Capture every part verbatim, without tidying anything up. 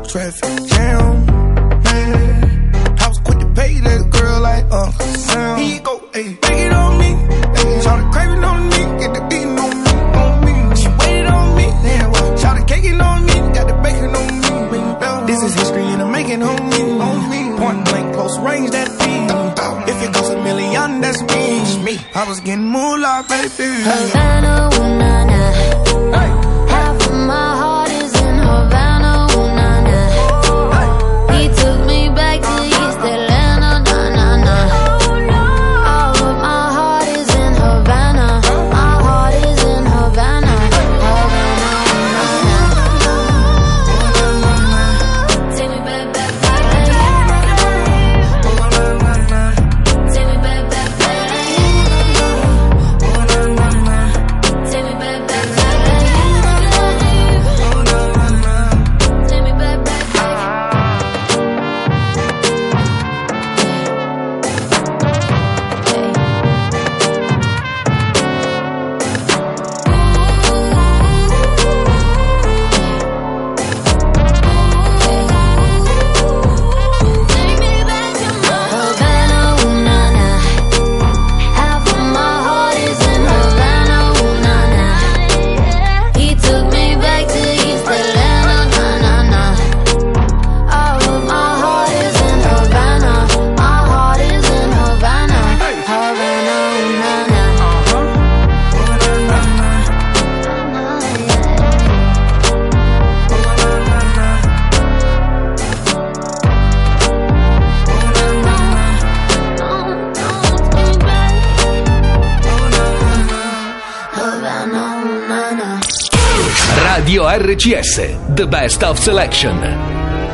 traffic jam. Man, I was quick to pay that girl like Uncle Sam. Here you go, ayy, take it on me. Ayy, shout the craving on me, get the beating on me, on me. She waited on me, damn, well, shout the caking on me, got the bacon on me. This is history and I'm making on me, on me. Point blank, close range, that feed. If it goes a million, that's me. me. I was getting moolah, baby. Havana, ooh, nah, nah. Hey. Half of my heart is in Havana, ooh, nah, nah. Hey. He took me back to East Atlanta, nah, nah, nah. All of my heart is in Havana. My heart is in Havana. Havana, ooh, nah, nah. Take me back, back, back. Take me back, back, back. Take me back, back, back. Take me back, back, Havana, ooh, nah, nah. Half of my heart is in Havana, ooh, nah, nah. He took me back to East Atlanta, nah, nah, nah. All of my heart is in Havana. My heart is in Havana. Havana, ooh, nah, nah. Havana, ooh, nah, nah. Radio R C S, The Best of Selection.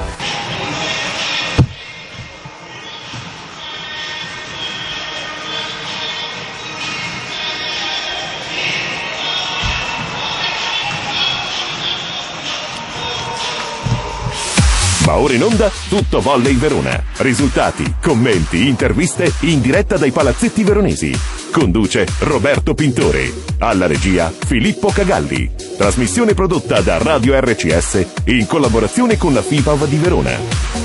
Va ora in onda Tutto Volley Verona. Risultati, commenti, interviste in diretta dai palazzetti veronesi. Conduce Roberto Pintore. Alla regia Filippo Cagalli. Trasmissione prodotta da Radio R C S in collaborazione con la FIPAV di Verona.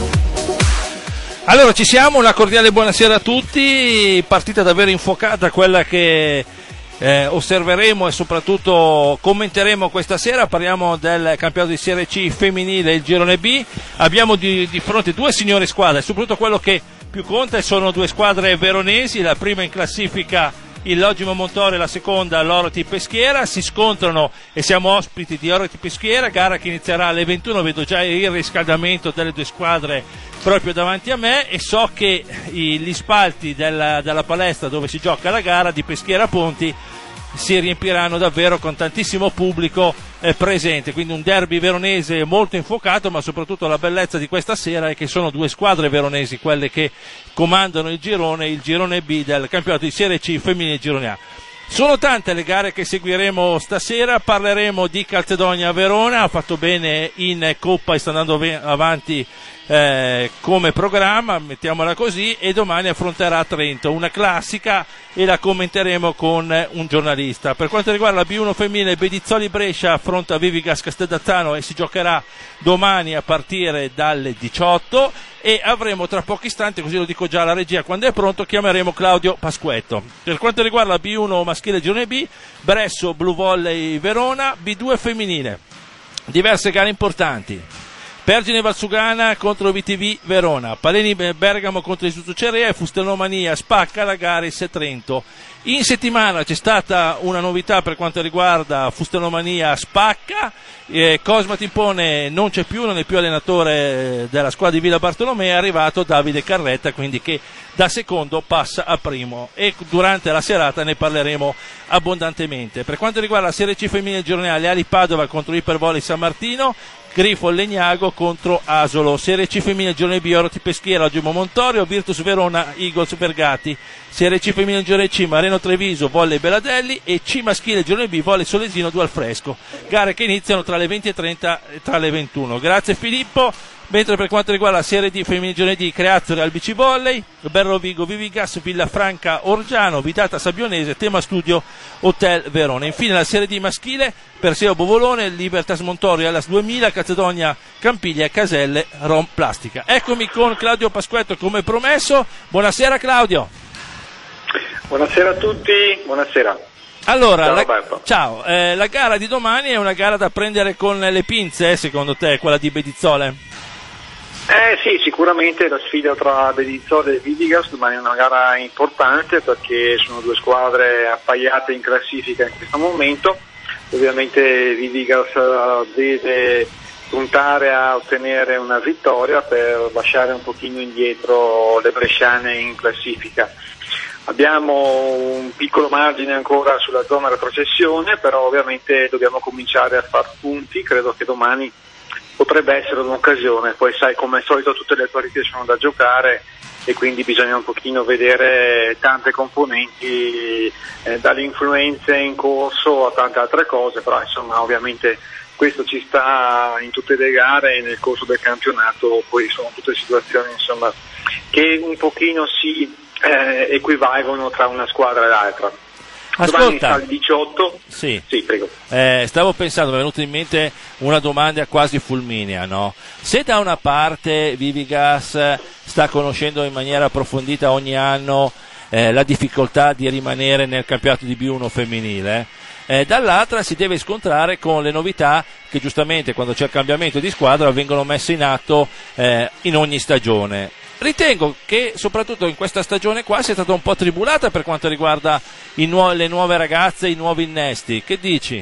Allora ci siamo, una cordiale buonasera a tutti. Partita davvero infuocata quella che Eh, osserveremo e soprattutto commenteremo questa sera. Parliamo del campionato di Serie C femminile, il girone B. Abbiamo di, di fronte due signore squadre, soprattutto quello che più conta sono due squadre veronesi, la prima in classifica il Logimo Montoro e la seconda l'Oroti Peschiera. Si scontrano e siamo ospiti di Oroti Peschiera, gara che inizierà alle ventuno. Vedo già il riscaldamento delle due squadre proprio davanti a me e so che i, gli spalti della, della palestra dove si gioca la gara di Peschiera Ponti si riempiranno davvero con tantissimo pubblico eh, presente, quindi un derby veronese molto infuocato, ma soprattutto la bellezza di questa sera è che sono due squadre veronesi quelle che comandano il girone, il girone B del campionato di Serie C femminile girone A. Sono tante le gare che seguiremo stasera, parleremo di Calzedonia Verona, ha fatto bene in Coppa e sta andando avanti eh, come programma, mettiamola così, e domani affronterà Trento, una classica, e la commenteremo con un giornalista. Per quanto riguarda la B uno femminile, Bedizzoli Brescia affronta Vivigas Casteldazzano e si giocherà domani a partire dalle diciotto, e avremo tra pochi istanti, così lo dico già alla regia, quando è pronto chiameremo Claudio Pasquetto. Per quanto riguarda la B uno maschile girone B, Bresso Blue Volley Verona, B due femminile, diverse gare importanti: Pergine Valsugana contro V T V Verona, Paleni Bergamo contro Istituto Cerea e Fustellomania Spacca Lagaris Trento. In settimana c'è stata una novità per quanto riguarda Fustellomania Spacca, eh, Cosma Timpone non c'è più, non è più allenatore della squadra di Villa Bartolomea, è arrivato Davide Carretta, quindi che da secondo passa a primo, e durante la serata ne parleremo abbondantemente. Per quanto riguarda la Serie C femminile giornale, Ali Padova contro Ipervolley San Martino, Grifo Legnago contro Asolo. Serie C femminile girone B, Oroti Peschiera Logimo Montorio, Virtus Verona Eagles Vergati. Serie C femminile girone C, Mareno Treviso Volley Beladelli, e C maschile girone B, Volley Solesino Due al Fresco. Gare che iniziano tra le venti e trenta e tra le ventuno. Grazie Filippo. Mentre per quanto riguarda la Serie D femminile girone D, Creazzore al Bici Volley, Berro Vigo Vivigas, Villafranca Orgiano, Vitata Sabionese, Tema Studio Hotel Verona. Infine la Serie D maschile, Perseo Bovolone, Libertas Montorio Allas duemila, Calzedonia Campiglia, Caselle, Rom Plastica. Eccomi con Claudio Pasquetto come promesso. Buonasera Claudio. Buonasera a tutti, buonasera. Allora, ciao, la, ciao. Eh, la gara di domani è una gara da prendere con le pinze, secondo te, quella di Bedizzole? Eh sì, sicuramente la sfida tra Bedizzole e Vidigas domani è una gara importante perché sono due squadre appaiate in classifica in questo momento. Ovviamente Vidigas deve puntare a ottenere una vittoria per lasciare un pochino indietro le bresciane in classifica. Abbiamo un piccolo margine ancora sulla zona retrocessione, però ovviamente dobbiamo cominciare a far punti, credo che domani potrebbe essere un'occasione, poi sai come al solito tutte le partite sono da giocare e quindi bisogna un pochino vedere tante componenti, eh, dalle influenze in corso a tante altre cose, però insomma ovviamente questo ci sta in tutte le gare e nel corso del campionato, poi sono tutte situazioni insomma che un pochino si eh, equivalgono tra una squadra e l'altra. Ascolta, al diciotto. Sì, sì prego. Eh, stavo pensando, mi è venuta in mente una domanda quasi fulminea, no? Se da una parte Vidigas sta conoscendo in maniera approfondita ogni anno eh, la difficoltà di rimanere nel campionato di B uno femminile, eh, dall'altra si deve scontrare con le novità che giustamente quando c'è il cambiamento di squadra vengono messe in atto eh, in ogni stagione. Ritengo che soprattutto in questa stagione qua sia stata un po' tribulata per quanto riguarda i nu- le nuove ragazze, i nuovi innesti. Che dici?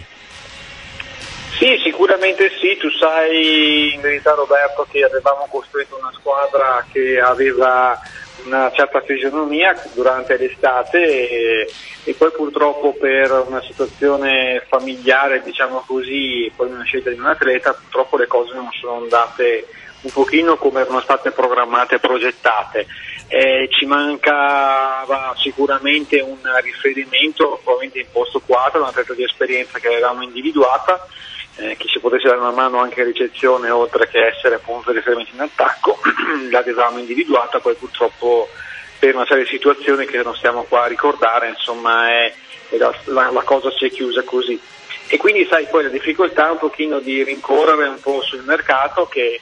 Sì, sicuramente sì, tu sai in verità Roberto che avevamo costruito una squadra che aveva una certa fisionomia durante l'estate e, e poi purtroppo per una situazione familiare, diciamo così, poi una scelta di un atleta, purtroppo le cose non sono andate un pochino come erano state programmate e progettate. Eh, ci mancava sicuramente un riferimento, probabilmente in posto quattro, una atleta di esperienza che avevamo individuata, eh, che ci potesse dare una mano anche in ricezione oltre che essere appunto riferimento in attacco, l'avevamo individuata, poi purtroppo per una serie di situazioni che non stiamo qua a ricordare, insomma è, è la, la, la cosa si è chiusa così. E quindi sai poi la difficoltà un pochino di rincorrere un po' sul mercato che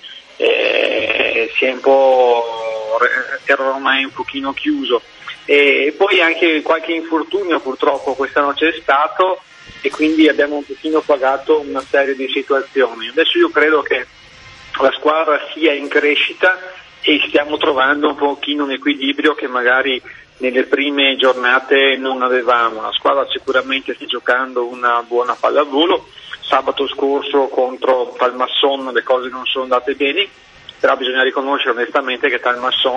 Eh, si è un po' era ormai un pochino chiuso e poi anche qualche infortunio purtroppo quest'anno c'è stato e quindi abbiamo un pochino pagato una serie di situazioni. Adesso io credo che la squadra sia in crescita e stiamo trovando un pochino un equilibrio che magari nelle prime giornate non avevamo. La squadra sicuramente sta giocando una buona pallavolo. Sabato scorso contro Talmasson le cose non sono andate bene, però bisogna riconoscere onestamente che Talmasson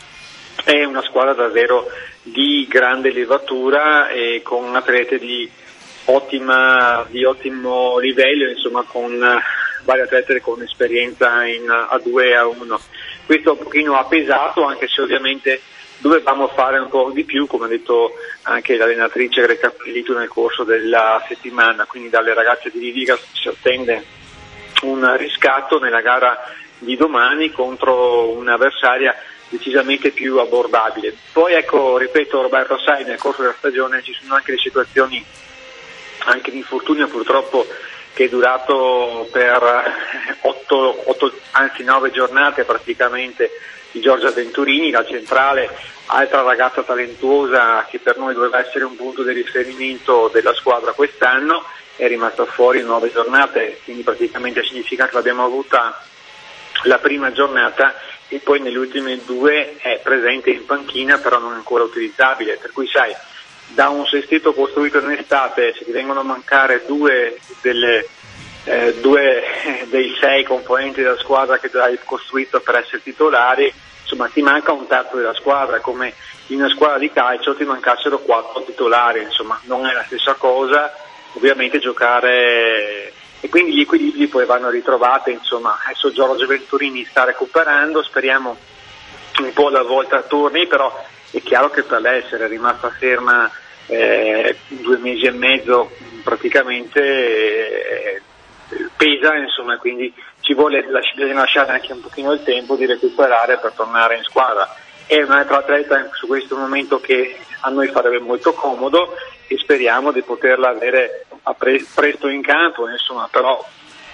è una squadra davvero di grande levatura e con atlete di, ottima, di ottimo livello, insomma con vari atlete con esperienza in A due e A uno. Questo un pochino ha pesato, anche se ovviamente dovevamo fare un po' di più, come ha detto anche l'allenatrice Greca Pellito nel corso della settimana, quindi dalle ragazze di Vidigas si attende un riscatto nella gara di domani contro un'avversaria decisamente più abbordabile. Poi ecco, ripeto Roberto, sai, nel corso della stagione ci sono anche le situazioni anche di infortunio purtroppo che è durato per otto, otto anzi nove giornate praticamente di Giorgia Venturini, la centrale, altra ragazza talentuosa che per noi doveva essere un punto di riferimento della squadra quest'anno, è rimasta fuori nove giornate, quindi praticamente significa che l'abbiamo avuta la prima giornata e poi nelle ultime due è presente in panchina però non è ancora utilizzabile, per cui sai, da un sestetto costruito in estate se ti vengono a mancare due delle Eh, due dei sei componenti della squadra che hai costruito per essere titolari, insomma ti manca un terzo della squadra, come in una squadra di calcio ti mancassero quattro titolari, insomma non è la stessa cosa ovviamente giocare, e quindi gli equilibri poi vanno ritrovati, insomma adesso Giorgio Venturini sta recuperando, speriamo un po' alla volta torni, però è chiaro che per lei essere rimasta ferma eh, due mesi e mezzo praticamente eh, pesa, insomma, quindi ci vuole lasciare anche un pochino il tempo di recuperare per tornare in squadra. È un'altra atleta su questo momento che a noi farebbe molto comodo e speriamo di poterla avere pre- presto in campo, insomma, però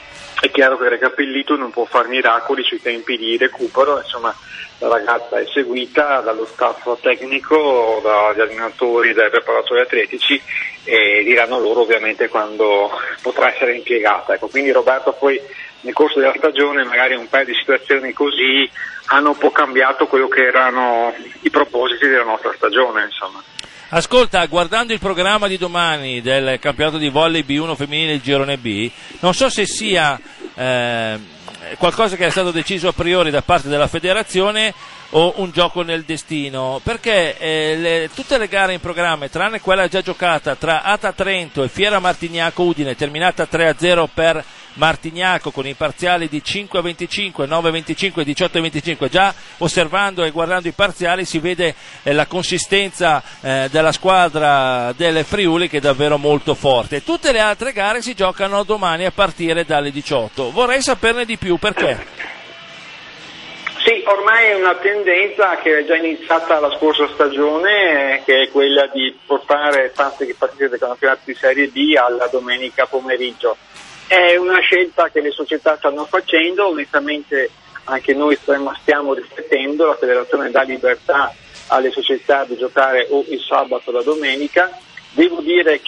è chiaro che il recapellito non può fare miracoli sui tempi di recupero, insomma la ragazza è seguita dallo staff tecnico, dagli allenatori, dai preparatori atletici, e diranno loro ovviamente quando potrà essere impiegata. Ecco, quindi Roberto poi nel corso della stagione magari un paio di situazioni così hanno un po' cambiato quello che erano i propositi della nostra stagione, insomma. Ascolta, guardando il programma di domani del campionato di volley B uno femminile il girone B, non so se sia eh, qualcosa che è stato deciso a priori da parte della federazione o un gioco nel destino, perché eh, le, tutte le gare in programma, tranne quella già giocata tra Ata Trento e Fiera Martignaco Udine, terminata tre a zero per Martignaco con i parziali di cinque a venticinque, nove a venticinque e diciotto a venticinque, già osservando e guardando i parziali si vede eh, la consistenza eh, della squadra delle Friuli, che è davvero molto forte. Tutte le altre gare si giocano domani a partire dalle diciotto. Vorrei saperne di più, perché? Sì, ormai è una tendenza che è già iniziata la scorsa stagione, eh, che è quella di portare tante partite dei campionati di Serie B alla domenica pomeriggio. È una scelta che le società stanno facendo, onestamente anche noi stiamo riflettendo, la federazione dà libertà alle società di giocare o il sabato o la domenica. Devo dire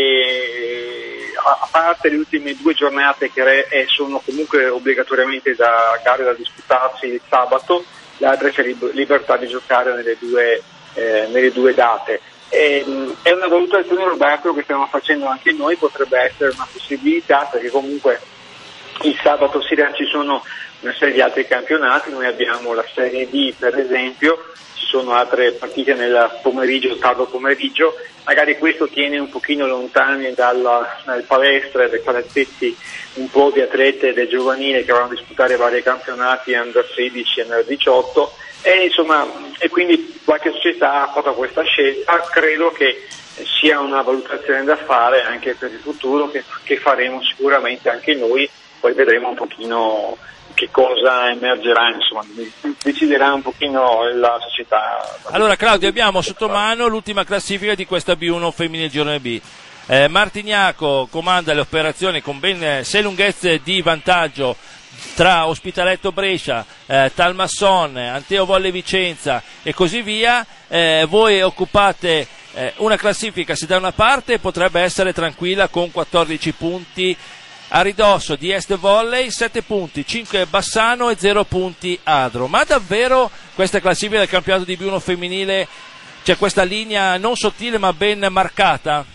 che a parte le ultime due giornate che sono comunque obbligatoriamente da gare da disputarsi il sabato, le altre c'è libertà di giocare nelle due, eh, nelle due date. E, è una valutazione, Roberto, che stiamo facendo anche noi, potrebbe essere una possibilità, perché comunque il sabato sera ci sono una serie di altri campionati, noi abbiamo la Serie D per esempio, ci sono altre partite nel pomeriggio, tardo pomeriggio, magari questo tiene un pochino lontani dalla, dalle palestre, dai palazzetti un po' di atlete del giovanile che vanno a disputare vari campionati under sedici e under diciotto, e insomma, e quindi qualche società ha fatto questa scelta. Credo che sia una valutazione da fare anche per il futuro, che, che faremo sicuramente anche noi, poi vedremo un pochino che cosa emergerà, insomma, deciderà un pochino la società. Allora Claudio, abbiamo sotto mano l'ultima classifica di questa B uno femminile girone B. Eh, Martignaco comanda le operazioni con ben sei lunghezze di vantaggio tra Ospitaletto Brescia, eh, Talmasson, Anteo Volle Vicenza e così via. Eh, voi occupate eh, una classifica, se da una parte potrebbe essere tranquilla con quattordici punti, a ridosso di Est Volley sette punti, cinque Bassano e zero punti Adro. Ma davvero questa classifica del campionato di B uno femminile c'è questa linea non sottile ma ben marcata?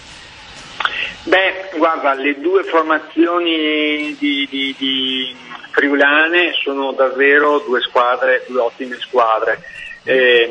Beh, guarda, le due formazioni di, di, di friulane sono davvero due squadre, due ottime squadre. Eh,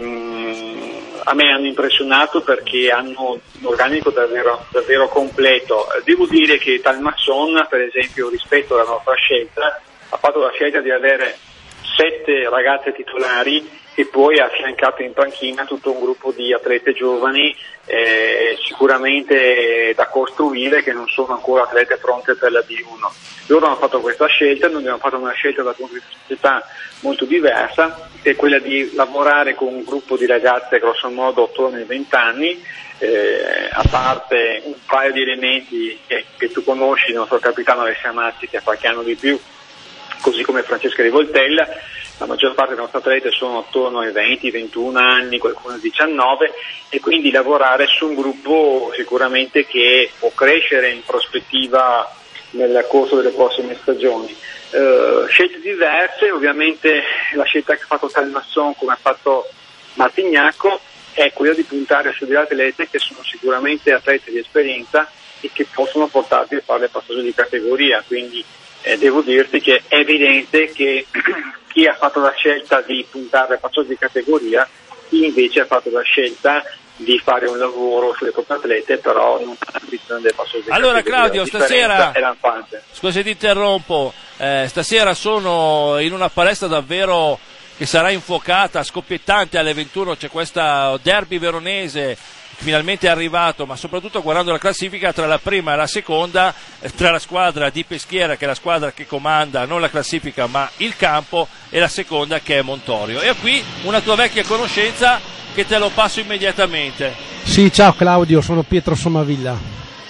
mh, a me hanno impressionato perché hanno un organico davvero, davvero completo. Devo dire che Talmasson, per esempio, rispetto alla nostra scelta, ha fatto la scelta di avere sette ragazze titolari e poi ha affiancato in panchina tutto un gruppo di atlete giovani, eh, sicuramente da costruire, che non sono ancora atlete pronte per la B uno. Loro hanno fatto questa scelta, noi abbiamo fatto una scelta da punto di vista molto diversa, che è quella di lavorare con un gruppo di ragazze grosso modo attorno ai venti anni, eh, a parte un paio di elementi che, che tu conosci, il nostro capitano Alessia Mazzi che ha qualche anno di più, così come Francesca Rivoltella. La maggior parte delle nostre atlete sono attorno ai venti ventuno anni, qualcuno diciannove, e quindi lavorare su un gruppo sicuramente che può crescere in prospettiva nel corso delle prossime stagioni. Uh, scelte diverse, ovviamente la scelta che ha fatto Talmasson, come ha fatto Martignaco, è quella di puntare su delle atlete che sono sicuramente atlete di esperienza e che possono portarti a fare il passaggio di categoria, quindi eh, devo dirti che è evidente che chi ha fatto la scelta di puntare al passaggio di categoria, chi invece ha fatto la scelta di fare un lavoro sulle proprie atlete, però non ha bisogno del passaggio di allora, categoria. Claudio, stasera è lampante. Scusa ti interrompo, eh, stasera sono in una palestra davvero che sarà infuocata, scoppiettante. Alle ventuno c'è questa derby veronese finalmente è arrivato, ma soprattutto guardando la classifica tra la prima e la seconda, tra la squadra di Peschiera, che è la squadra che comanda non la classifica ma il campo, e la seconda che è Montorio. E qui una tua vecchia conoscenza che te lo passo immediatamente. Sì, ciao Claudio, sono Pietro Sommavilla.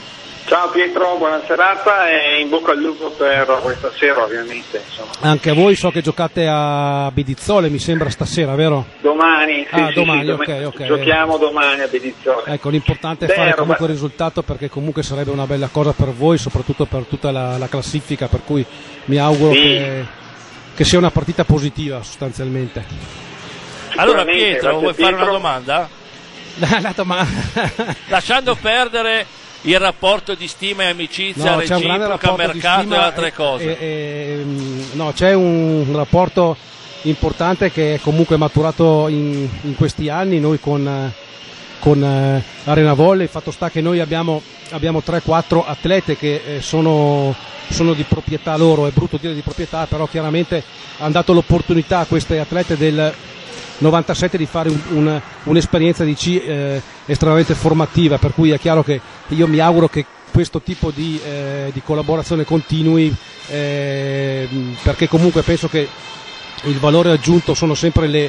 Ciao Pietro, buona serata e in bocca al lupo per questa sera ovviamente. Insomma. Anche a voi so che giocate a Bedizzole, mi sembra stasera, vero? Domani, sì, ah, sì, domani, sì, ok, ok. Giochiamo domani a Bedizzole. Ecco, l'importante è Beh, fare Roberto. comunque il risultato, perché comunque sarebbe una bella cosa per voi, soprattutto per tutta la, la classifica, per cui mi auguro Sì. che, che sia una partita positiva sostanzialmente. Allora Sicuramente, Pietro, grazie, vuoi fare una Pietro. domanda? La domanda... Lasciando perdere il rapporto di stima e amicizia No, c'è un grande reciproca, rapporto di mercato e stima altre e- cose. e- e- no, c'è un, un rapporto importante che è comunque maturato in, in questi anni. Noi con, eh, con eh, Arena Volley, il fatto sta che noi abbiamo, abbiamo tre quattro atlete che eh, sono, sono di proprietà loro, è brutto dire di proprietà, però chiaramente hanno dato l'opportunità a queste atlete del novantasette di fare un, un, un'esperienza di C eh, estremamente formativa, per cui è chiaro che io mi auguro che questo tipo di, eh, di collaborazione continui, eh, perché comunque penso che il valore aggiunto sono sempre le,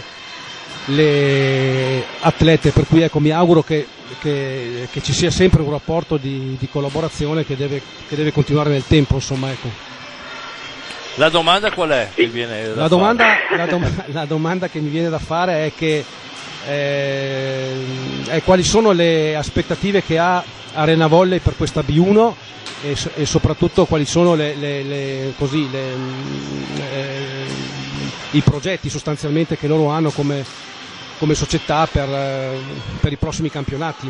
le atlete, per cui ecco, mi auguro che, che, che ci sia sempre un rapporto di, di collaborazione che deve, che deve continuare nel tempo, insomma, ecco. La domanda qual è? Che viene da La domanda, fare? la, dom- la domanda che mi viene da fare è che eh, è quali sono le aspettative che ha Arena Volley per questa B uno e, so- e soprattutto quali sono le, le, le, così, le, eh, i progetti sostanzialmente che loro hanno come, come società per, eh, per i prossimi campionati.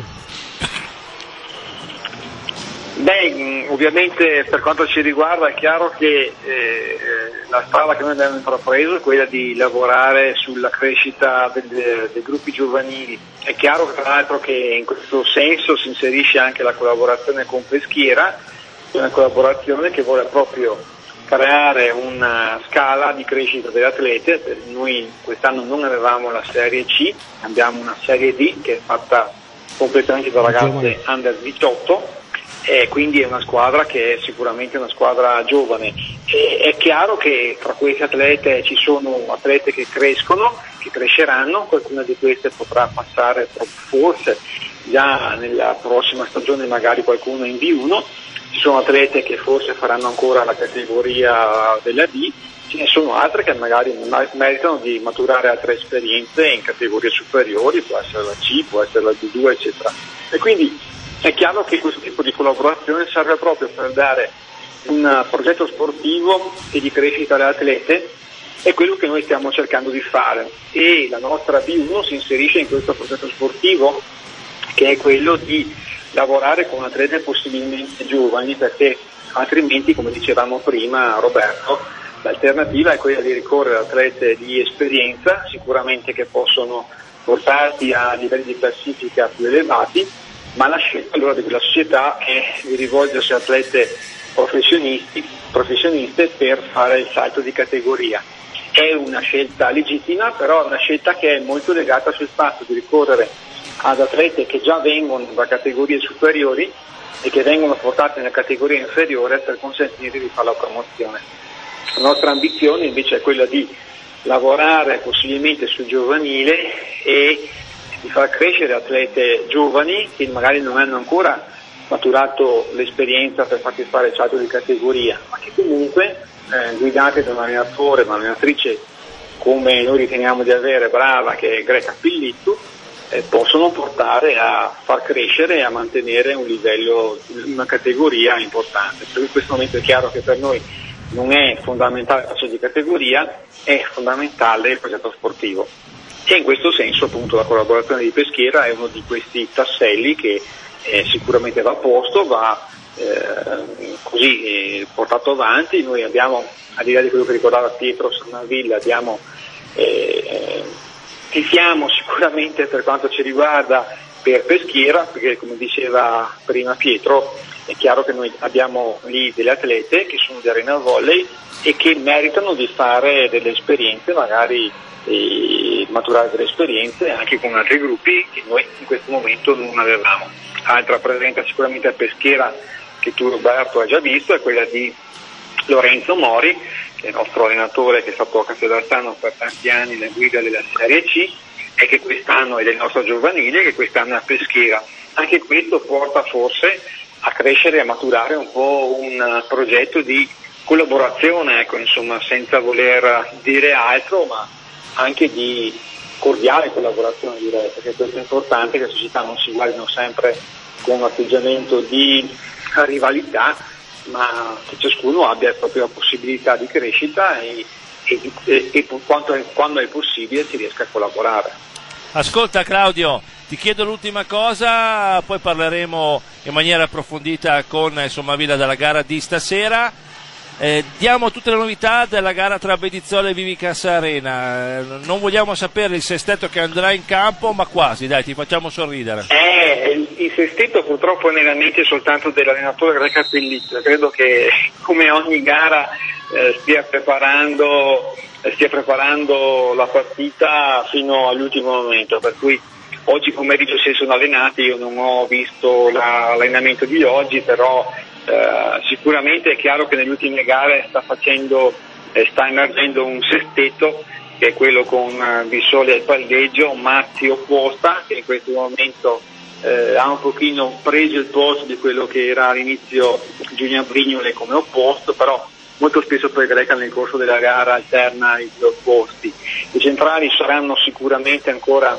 Beh, ovviamente per quanto ci riguarda è chiaro che eh, la strada che noi abbiamo intrapreso è quella di lavorare sulla crescita del, dei gruppi giovanili. È chiaro tra l'altro che in questo senso si inserisce anche la collaborazione con Peschiera, una collaborazione che vuole proprio creare una scala di crescita delle atlete. Noi quest'anno non avevamo la serie C, abbiamo una serie D che è fatta completamente da ragazze under diciotto. E quindi è una squadra che è sicuramente una squadra giovane. E è chiaro che tra queste atlete ci sono atlete che crescono, che cresceranno, qualcuna di queste potrà passare forse già nella prossima stagione, magari qualcuno in B uno, ci sono atlete che forse faranno ancora la categoria della D, ce ne sono altre che magari meritano di maturare altre esperienze in categorie superiori, può essere la C, può essere la B due, eccetera. E quindi è chiaro che questo tipo di collaborazione serve proprio per dare un progetto sportivo e di crescita alle atlete, è quello che noi stiamo cercando di fare, e la nostra B uno si inserisce in questo progetto sportivo, che è quello di lavorare con atlete possibilmente giovani, perché altrimenti, come dicevamo prima Roberto, l'alternativa è quella di ricorrere a atlete di esperienza, sicuramente che possono portarti a livelli di classifica più elevati, ma la scelta allora della società è di rivolgersi a atlete professionisti, professioniste per fare il salto di categoria. È una scelta legittima, però è una scelta che è molto legata sul fatto di ricorrere ad atlete che già vengono da categorie superiori e che vengono portate nella categoria inferiore per consentire di fare la promozione. La nostra ambizione invece è quella di lavorare possibilmente sul giovanile e di far crescere atlete giovani che magari non hanno ancora maturato l'esperienza per farti fare il salto di categoria, ma che comunque eh, guidate da un allenatore, un'allenatrice come noi riteniamo di avere, brava, che è Greca Pillittu, eh, possono portare a far crescere e a mantenere un livello, una categoria importante. Per in questo momento è chiaro che per noi non è fondamentale il salto di categoria, è fondamentale il progetto sportivo. E in questo senso appunto la collaborazione di Peschiera è uno di questi tasselli che eh, sicuramente va posto, va eh, così eh, portato avanti. Noi abbiamo, al di là di quello che ricordava Pietro Sanavilla, abbiamo eh, tifiamo sicuramente per quanto ci riguarda per Peschiera, perché come diceva prima Pietro è chiaro che noi abbiamo lì delle atlete che sono di Arena Volley e che meritano di fare delle esperienze, magari e maturare delle esperienze anche con altri gruppi che noi in questo momento non avevamo. Altra presenza sicuramente a Peschiera che tu Roberto hai già visto è quella di Lorenzo Mori, che è il nostro allenatore, che è stato a Castellarsano per tanti anni la guida della Serie C e che quest'anno è del nostro giovanile, che quest'anno è a Peschiera. Anche questo porta forse a crescere e a maturare un po' un progetto di collaborazione, ecco, insomma, senza voler dire altro, ma anche di cordiale collaborazione, direi, perché questo è importante, che le società non si guardino sempre con un atteggiamento di rivalità, ma che ciascuno abbia proprio la possibilità di crescita e, e, e, e quanto è, quando è possibile si riesca a collaborare. Ascolta Claudio, ti chiedo l'ultima cosa, poi parleremo in maniera approfondita con Sommavilla della gara di stasera. Eh, diamo tutte le novità della gara tra Bedizzole e Vivicassa Arena. Eh, non vogliamo sapere il sestetto che andrà in campo, ma quasi, dai, ti facciamo sorridere. Eh, il, il sestetto purtroppo è nella mente soltanto dell'allenatore Greg Cappellito. Credo che come ogni gara eh, stia preparando eh, stia preparando la partita fino all'ultimo momento, per cui oggi pomeriggio si sono allenati, io non ho visto la, l'allenamento di oggi, però Uh, sicuramente è chiaro che nelle ultime gare sta facendo, eh, sta emergendo un sestetto che è quello con uh, Bissoli al palleggio, Mazzi opposta, che in questo momento eh, ha un pochino preso il posto di quello che era all'inizio Giulian Brignole come opposto, però molto spesso poi Greca nel corso della gara alterna gli opposti. I centrali saranno sicuramente ancora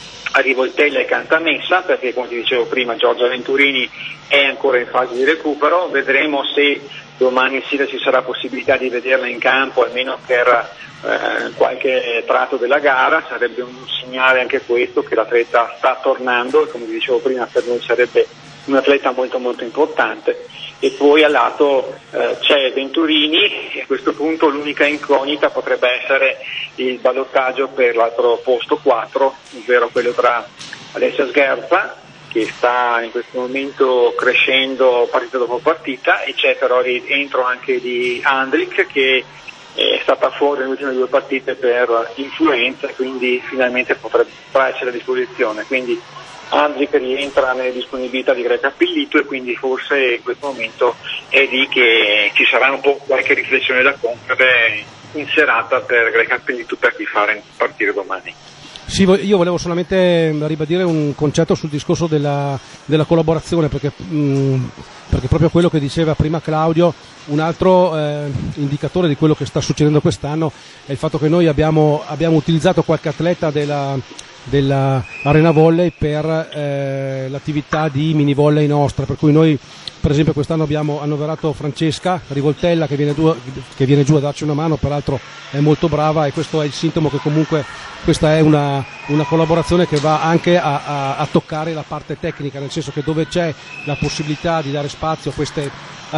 a Rivoltella e Cantamessa, perché come ti dicevo prima Giorgio Venturini è ancora in fase di recupero. Vedremo se domani sera ci sarà possibilità di vederla in campo almeno per eh, qualche tratto della gara. Sarebbe un segnale anche questo che l'atleta sta tornando e come ti dicevo prima per noi sarebbe un atleta molto molto importante. E poi al lato eh, c'è Venturini e a questo punto l'unica incognita potrebbe essere il ballottaggio per l'altro posto quattro, ovvero quello tra Alessia Sgherza, che sta in questo momento crescendo partita dopo partita, e c'è però il rientro anche di Andrick, che è stata fuori nelle ultime due partite per influenza, quindi finalmente potrebbe essere a disposizione. Quindi Andrick rientra nelle disponibilità di Greg Cappellito e quindi forse in questo momento è lì che ci sarà un po' qualche riflessione da compiere in serata per Greg Cappellito per chi fare partire domani. Sì, io volevo solamente ribadire un concetto sul discorso della, della collaborazione, perché, mh, perché proprio quello che diceva prima Claudio, un altro eh, indicatore di quello che sta succedendo quest'anno è il fatto che noi abbiamo, abbiamo utilizzato qualche atleta della, della Arena Volley per eh, l'attività di mini volley nostra, per cui noi per esempio quest'anno abbiamo annoverato Francesca Rivoltella che viene, giù, che viene giù a darci una mano, peraltro è molto brava, e questo è il sintomo che comunque questa è una, una collaborazione che va anche a, a, a toccare la parte tecnica, nel senso che dove c'è la possibilità di dare spazio a queste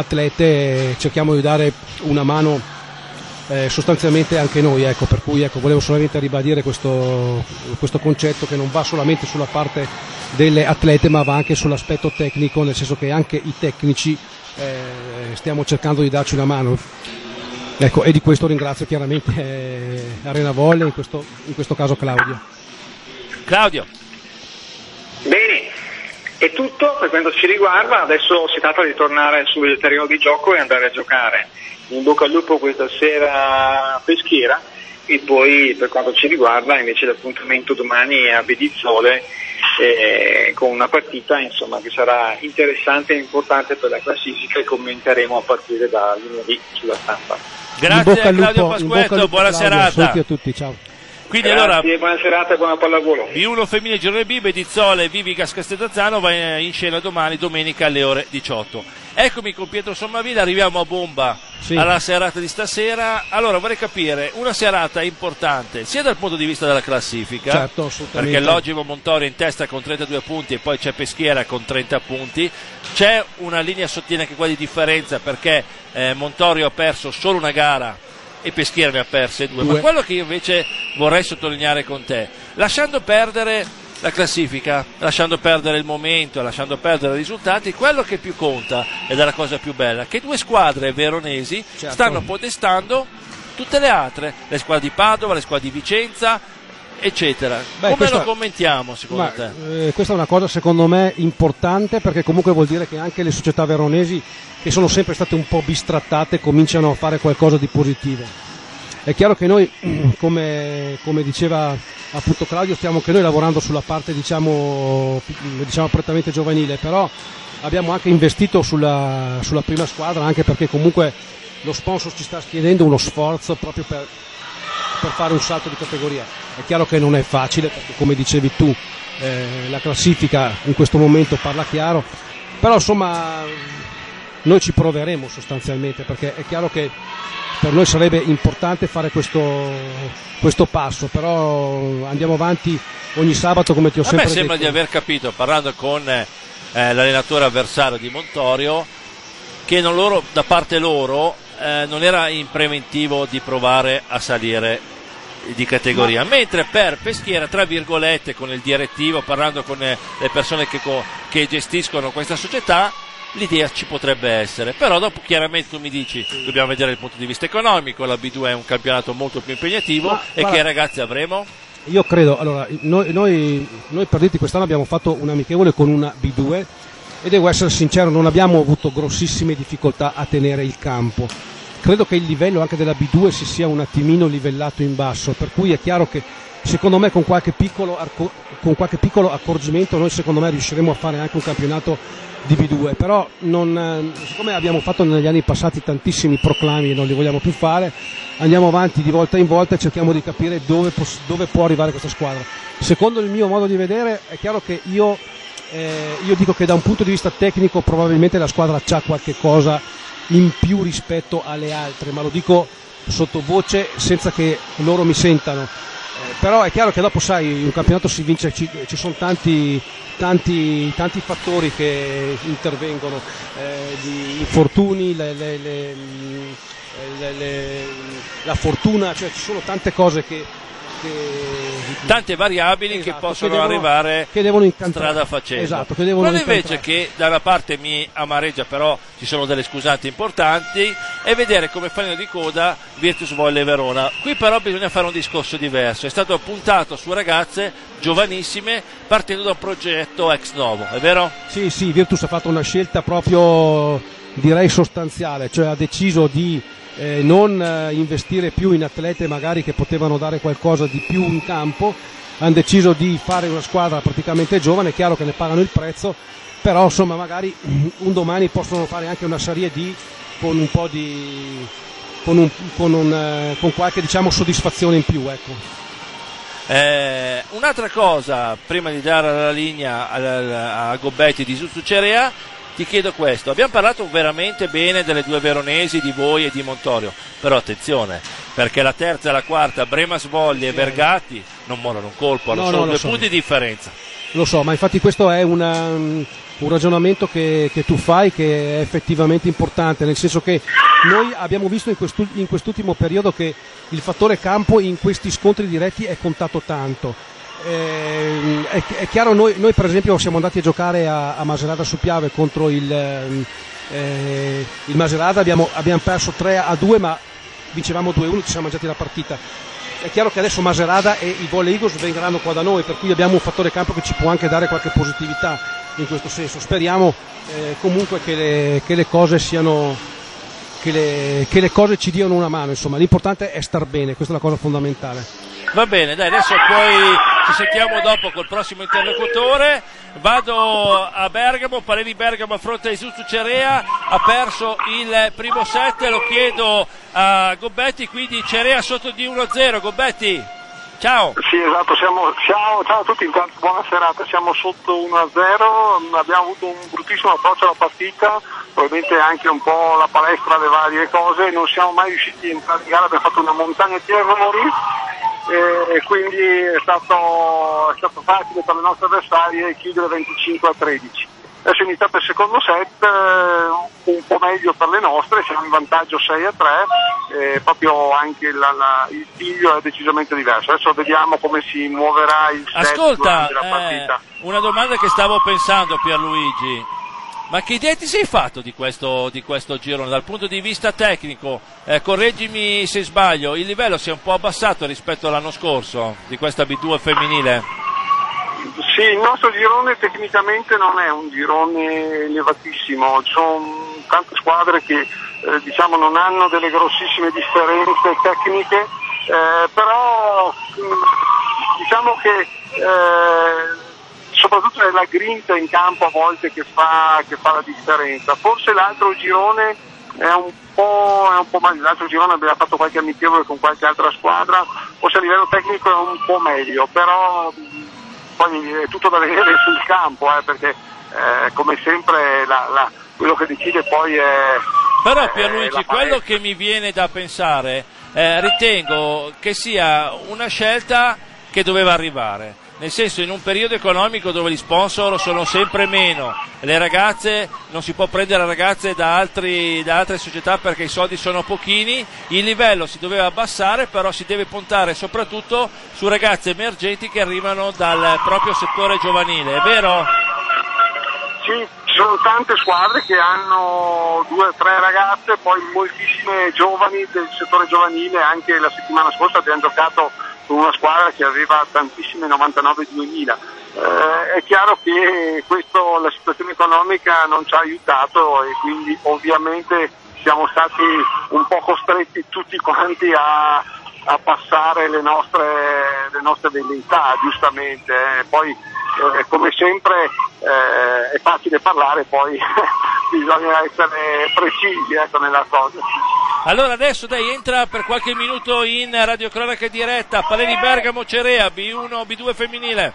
atlete cerchiamo di dare una mano eh, sostanzialmente anche noi, ecco, per cui ecco, volevo solamente ribadire questo, questo concetto che non va solamente sulla parte delle atlete ma va anche sull'aspetto tecnico, nel senso che anche i tecnici eh, stiamo cercando di darci una mano, ecco, e di questo ringrazio chiaramente eh, Arena Volley, in questo, in questo caso Claudio. Claudio. Bene, è tutto per quanto ci riguarda, adesso si tratta di tornare sul terreno di gioco e andare a giocare. In bocca al lupo questa sera a Peschiera, e poi per quanto ci riguarda invece l'appuntamento domani è a Bedizzole eh, con una partita insomma che sarà interessante e importante per la classifica e commenteremo a partire da lunedì sulla stampa. Grazie Claudio Pasquetto, buona serata a tutti, ciao. Quindi Grazie, allora, buona serata e buona pallavolo. B uno femminile Girone B, Bedizzole, Vivigas Castellazzano va in scena domani, domenica alle ore diciotto. Eccomi con Pietro Sommavilla, arriviamo a bomba sì. alla serata di stasera. Allora vorrei capire, una serata importante sia dal punto di vista della classifica, certo, assolutamente, perché l'Ogimo Montorio in testa con trentadue punti e poi c'è Peschiera con trenta punti, c'è una linea sottile anche qua di differenza perché eh, Montorio ha perso solo una gara e Peschiera ne ha perse due. due. Ma quello che io invece vorrei sottolineare con te, lasciando perdere la classifica, lasciando perdere il momento, lasciando perdere i risultati, quello che più conta ed è la cosa più bella, che due squadre veronesi certo. stanno podestando tutte le altre, le squadre di Padova, le squadre di Vicenza, eccetera. Beh, come questa, lo commentiamo secondo ma, te? Eh, questa è una cosa secondo me importante, perché comunque vuol dire che anche le società veronesi, che sono sempre state un po' bistrattate, cominciano a fare qualcosa di positivo. È chiaro che noi, come, come diceva appunto Claudio, stiamo anche noi lavorando sulla parte diciamo, diciamo prettamente giovanile, però abbiamo anche investito sulla, sulla prima squadra, anche perché comunque lo sponsor ci sta chiedendo uno sforzo proprio per, per fare un salto di categoria. È chiaro che non è facile, perché come dicevi tu eh, la classifica in questo momento parla chiaro, però insomma noi ci proveremo sostanzialmente, perché è chiaro che per noi sarebbe importante fare questo, questo passo, però andiamo avanti ogni sabato, come ti ho A sempre me sembra detto. di aver capito, parlando con eh, l'allenatore avversario di Montorio, che non loro, da parte loro eh, non era in preventivo di provare a salire di categoria, ma... mentre per Peschiera, tra virgolette, con il direttivo, parlando con eh, le persone che, co- che gestiscono questa società, l'idea ci potrebbe essere, però dopo chiaramente tu mi dici dobbiamo vedere il punto di vista economico, la B due è un campionato molto più impegnativo. Ma, e guarda, che ragazzi avremo? Io credo, allora noi, noi, noi per dirti quest'anno abbiamo fatto un amichevole con una B due e devo essere sincero, non abbiamo avuto grossissime difficoltà a tenere il campo. Credo che il livello anche della B due si sia un attimino livellato in basso, per cui è chiaro che secondo me con qualche piccolo, con qualche piccolo accorgimento noi secondo me riusciremo a fare anche un campionato di B due, però non, siccome abbiamo fatto negli anni passati tantissimi proclami e non li vogliamo più fare, andiamo avanti di volta in volta e cerchiamo di capire dove, dove può arrivare questa squadra. Secondo il mio modo di vedere è chiaro che io, eh, io dico che da un punto di vista tecnico probabilmente la squadra c'ha qualche cosa in più rispetto alle altre, ma lo dico sottovoce senza che loro mi sentano. Eh, però è chiaro che dopo, sai, un campionato si vince, ci, ci sono tanti, tanti, tanti fattori che intervengono, eh, di infortuni, le, le, le, le, le, la fortuna, cioè ci sono tante cose che, che tante variabili, esatto, che possono che devono, arrivare che devono incantare, strada facendo. Esatto, che devono quello invece che da una parte mi amareggia, però ci sono delle scusanti importanti, è vedere come fanno di coda Virtus Volley Verona. Qui però bisogna fare un discorso diverso, è stato puntato su ragazze giovanissime partendo da un progetto ex novo, è vero? Sì, sì, Virtus ha fatto una scelta proprio direi sostanziale, cioè ha deciso di Eh, non eh, investire più in atlete magari che potevano dare qualcosa di più in campo, hanno deciso di fare una squadra praticamente giovane. È chiaro che ne pagano il prezzo, però insomma magari un domani possono fare anche una Serie D con un po' di con, un, con, un, eh, con qualche diciamo soddisfazione in più, ecco. Eh, un'altra cosa prima di dare la linea a, a Gobbetti di Zuzucerea, ti chiedo questo: abbiamo parlato veramente bene delle due veronesi, di voi e di Montorio, però attenzione, perché la terza e la quarta, Bremas Volley e Vergati, non morono un colpo, no, sono no, due so. punti di differenza. Lo so, ma infatti questo è una, un ragionamento che, che tu fai, che è effettivamente importante, nel senso che noi abbiamo visto in, quest'u- in quest'ultimo periodo che il fattore campo in questi scontri diretti è contato tanto. Eh, è, è chiaro, noi, noi per esempio siamo andati a giocare a, a Macerata su Piave contro il, eh, il Macerata, abbiamo, abbiamo perso tre a due, ma vincevamo due a uno, ci siamo mangiati la partita. È chiaro che adesso Macerata e i Volley Eagles vengheranno qua da noi, per cui abbiamo un fattore campo che ci può anche dare qualche positività in questo senso. Speriamo eh, comunque che le, che le cose siano che le, che le cose ci diano una mano, insomma l'importante è star bene, questa è la cosa fondamentale. Va bene, dai, adesso poi ci sentiamo dopo col prossimo interlocutore. Vado a Bergamo, Pareri Bergamo a fronte di Zuzucerea, ha perso il primo set, lo chiedo a Gobbetti, quindi Cerea sotto di uno a zero. Gobbetti, ciao. Sì, esatto, siamo, ciao, ciao a tutti, intanto buona serata, siamo sotto uno a zero, abbiamo avuto un bruttissimo approccio alla partita, probabilmente anche un po' la palestra, le varie cose, non siamo mai riusciti a entrare in gara, abbiamo fatto una montagna di errori e quindi è stato, è stato facile per le nostre avversarie chiudere venticinque a tredici. Adesso è iniziato il secondo set, un po' meglio per le nostre, siamo in vantaggio sei a tre, e proprio anche la, la, il piglio è decisamente diverso. Adesso vediamo come si muoverà il set Ascolta, durante la partita. Eh, una domanda che stavo pensando, Pierluigi. Ma che idea ti sei fatto di questo, di questo girone dal punto di vista tecnico? Eh, correggimi se sbaglio, il livello si è un po' abbassato rispetto all'anno scorso di questa B due femminile? Sì, il nostro girone tecnicamente non è un girone elevatissimo, ci sono tante squadre che eh, diciamo non hanno delle grossissime differenze tecniche, eh, però mh, diciamo che eh, soprattutto è la grinta in campo a volte che fa, che fa la differenza. Forse l'altro girone è un po', è un po' meglio, l'altro girone abbiamo fatto qualche amichevole con qualche altra squadra, forse a livello tecnico è un po' meglio, però poi è tutto da vedere sul campo, eh, perché eh, come sempre la, la, quello che decide poi è... Però Pierluigi, quello che mi viene da pensare, eh, ritengo che sia una scelta che doveva arrivare, nel senso, in un periodo economico dove gli sponsor sono sempre meno, le ragazze, non si può prendere ragazze da, altri, da altre società perché i soldi sono pochini, il livello si doveva abbassare, però si deve puntare soprattutto su ragazze emergenti che arrivano dal proprio settore giovanile, è vero? Sì, ci sono tante squadre che hanno due o tre ragazze, poi moltissime giovani del settore giovanile. Anche la settimana scorsa abbiamo giocato con una squadra che aveva tantissime novantanove duemila. Eh, è chiaro che questo, la situazione economica non ci ha aiutato e quindi ovviamente siamo stati un po' costretti tutti quanti a, a passare le nostre, le nostre velleità, giustamente. Eh. Poi eh, come sempre eh, è facile parlare, poi bisogna essere precisi, ecco, nella cosa. Allora adesso dai, entra per qualche minuto in radiocronaca diretta Paleni Bergamo Cerea, B uno B due femminile.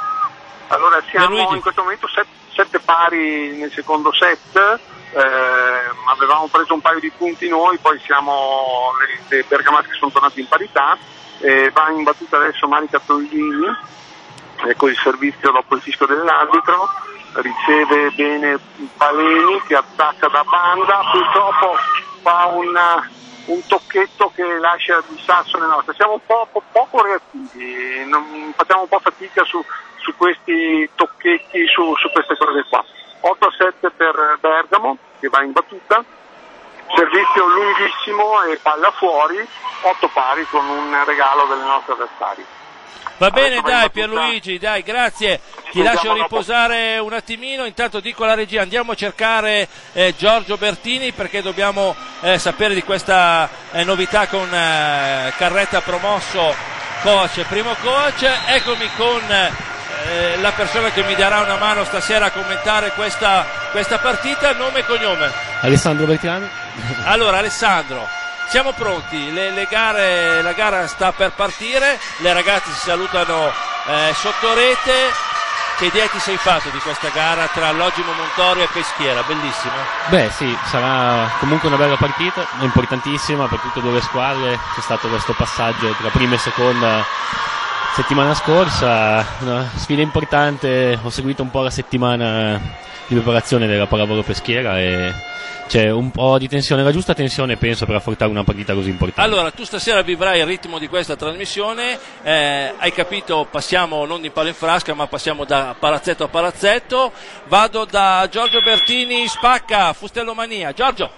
Allora siamo Pierluigi. in questo momento sette, sette pari nel secondo set, eh, avevamo preso un paio di punti noi, poi siamo le, le bergamasche sono tornate in parità, eh, va in battuta adesso Marica Tollini, ecco il servizio dopo il fischio dell'arbitro, riceve bene Paleni che attacca da banda, purtroppo fa una, un tocchetto che lascia di sasso le nostre. Siamo un po', po poco reattivi, non, facciamo un po' fatica su, su questi tocchetti, su, su queste cose qua. otto a sette per Bergamo che va in battuta, servizio lunghissimo e palla fuori, otto pari con un regalo delle nostre avversari. Va bene, dai Pierluigi, dai, grazie, ti lascio riposare un attimino, intanto dico alla regia andiamo a cercare eh, Giorgio Bertini perché dobbiamo eh, sapere di questa eh, novità con eh, Carretta promosso coach, primo coach. Eccomi con eh, la persona che mi darà una mano stasera a commentare questa, questa partita, nome e cognome. Alessandro Bertiani. Allora Alessandro, siamo pronti, le, le gare, la gara sta per partire, le ragazze si salutano eh, sotto rete. Che idea ti sei fatto di questa gara tra Logimo Montorio e Peschiera? Bellissima. Beh sì, sarà comunque una bella partita, importantissima per tutte e due le squadre. C'è stato questo passaggio tra prima e seconda settimana scorsa, una sfida importante. Ho seguito un po' la settimana di preparazione della pallavolo Peschiera e c'è un po' di tensione, la giusta tensione penso per affrontare una partita così importante. Allora tu stasera vivrai il ritmo di questa trasmissione, eh, hai capito, passiamo non di palo in frasca ma passiamo da palazzetto a palazzetto. Vado da Giorgio Bertini, Spacca, Fustellomania. Giorgio.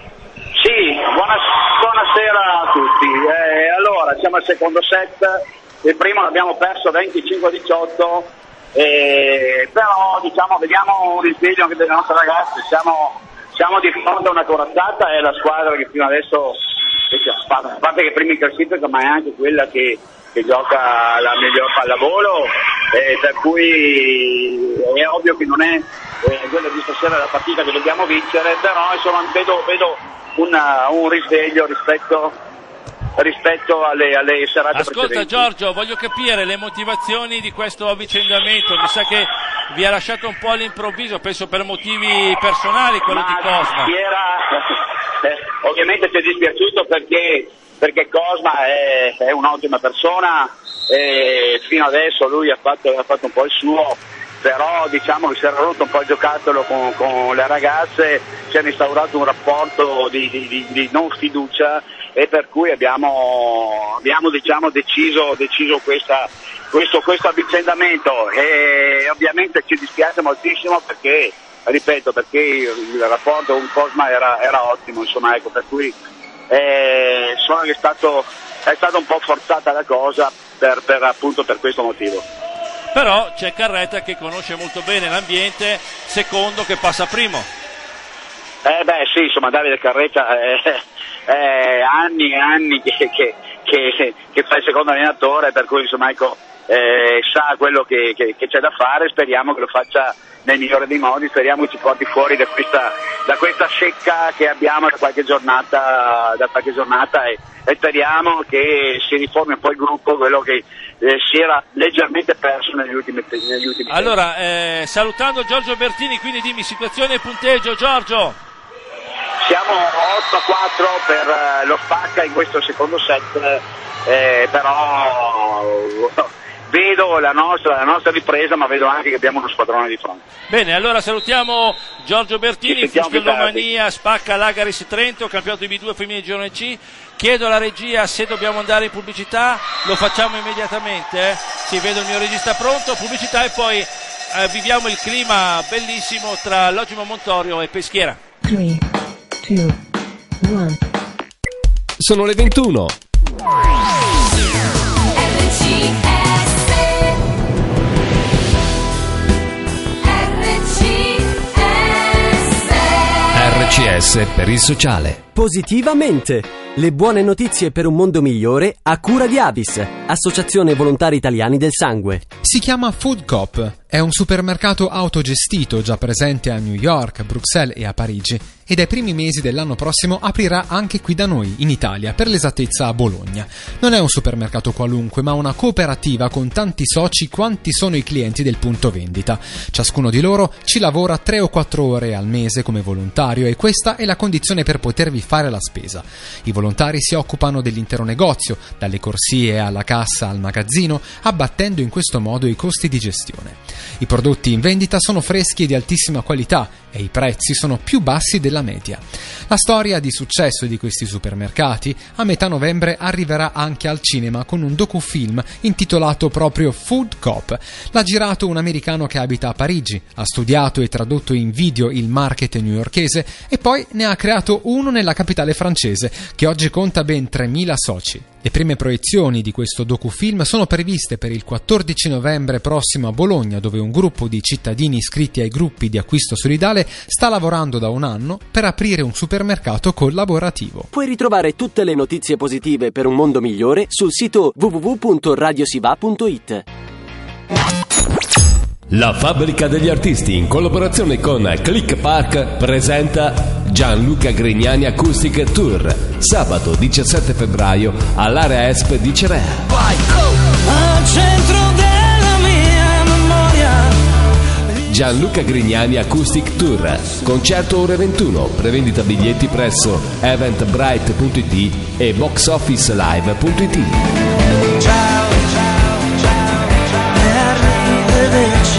Sì, buona, buonasera a tutti. Eh, allora siamo al secondo set, il primo l'abbiamo perso venticinque a diciotto, eh, però diciamo vediamo un risveglio anche delle nostre ragazze. Siamo Siamo di fronte a una corazzata, è la squadra che fino adesso, a parte che è prima in classifica, ma è anche quella che, che gioca la miglior pallavolo, eh, per cui è ovvio che non è eh, quella di stasera la partita che dobbiamo vincere, però insomma vedo, vedo una, un risveglio rispetto, rispetto alle, alle serate Ascolta precedenti. Giorgio, voglio capire le motivazioni di questo avvicendamento, mi sa che vi ha lasciato un po' all'improvviso, penso per motivi personali quello Ma di Cosma. Era, eh, ovviamente ci è dispiaciuto perché, perché Cosma è, è un'ottima persona e fino adesso lui ha fatto, ha fatto un po' il suo, però diciamo che si era rotto un po' il giocattolo con, con le ragazze, si è instaurato un rapporto di, di, di, di non fiducia e per cui abbiamo, abbiamo diciamo, deciso, deciso questa, questo, questo avvicendamento e ovviamente ci dispiace moltissimo perché, ripeto, perché il rapporto con Cosma era, era ottimo, insomma, ecco, per cui eh, solo che è stato, è stata un po' forzata la cosa per, per, appunto per questo motivo. Però c'è Carretta che conosce molto bene l'ambiente, secondo che passa primo. Eh beh sì, insomma Davide Carretta è, è anni e anni che, che, che, che fa il secondo allenatore, per cui insomma ecco, eh, sa quello che, che, che c'è da fare, speriamo che lo faccia nel migliore dei modi, speriamo che ci porti fuori da questa, da questa secca che abbiamo da qualche giornata, da qualche giornata e, e speriamo che si riformi un po' il gruppo, quello che eh, si era leggermente perso negli ultimi, negli ultimi allora eh, salutando Giorgio Bertini, quindi dimmi situazione e punteggio. Giorgio, siamo otto a quattro per uh, lo Spacca in questo secondo set, eh, però vedo la nostra, la nostra ripresa, ma vedo anche che abbiamo uno squadrone di fronte. Bene, allora salutiamo Giorgio Bertini, Fustellomania, Spacca Lagaris Trento, campionato di B due femminile girone C. Chiedo alla regia se dobbiamo andare in pubblicità, lo facciamo immediatamente, eh? Sì, vedo il mio regista pronto, pubblicità e poi eh, viviamo il clima bellissimo tra Logimo Montorio e Peschiera. tre, due, uno Sono le ventuno. R C S per il sociale. Positivamente. Le buone notizie per un mondo migliore a cura di Avis, Associazione Volontari Italiani del Sangue. Si chiama Food Coop, è un supermercato autogestito già presente a New York, Bruxelles e a Parigi e dai primi mesi dell'anno prossimo aprirà anche qui da noi, in Italia, per l'esattezza a Bologna. Non è un supermercato qualunque, ma una cooperativa con tanti soci quanti sono i clienti del punto vendita. Ciascuno di loro ci lavora tre o quattro ore al mese come volontario e questa è la condizione per potervi fare la spesa. I volontari si occupano dell'intero negozio, dalle corsie alla cassa al magazzino, abbattendo in questo modo i costi di gestione. I prodotti in vendita sono freschi e di altissima qualità e i prezzi sono più bassi della media. La storia di successo di questi supermercati a metà novembre arriverà anche al cinema con un docufilm intitolato proprio Food Coop. L'ha girato un americano che abita a Parigi, ha studiato e tradotto in video il market newyorkese e poi ne ha creato uno nella capitale francese, che oggi conta ben tremila soci. Le prime proiezioni di questo docufilm sono previste per il quattordici novembre prossimo a Bologna, dove un gruppo di cittadini iscritti ai gruppi di acquisto solidale sta lavorando da un anno per aprire un supermercato collaborativo. Puoi ritrovare tutte le notizie positive per un mondo migliore sul sito w w w punto radiosiva punto it. La Fabbrica degli Artisti, in collaborazione con Click Park, presenta Gianluca Grignani Acoustic Tour, sabato diciassette febbraio all'Area Esp di Cerea. Vai, oh! Al centro della mia memoria. Gianluca Grignani Acoustic Tour, concerto ore ventuno, prevendita biglietti presso eventbrite punto it e boxofficelive punto it. Ciao, ciao, ciao, ciao, arrivederci.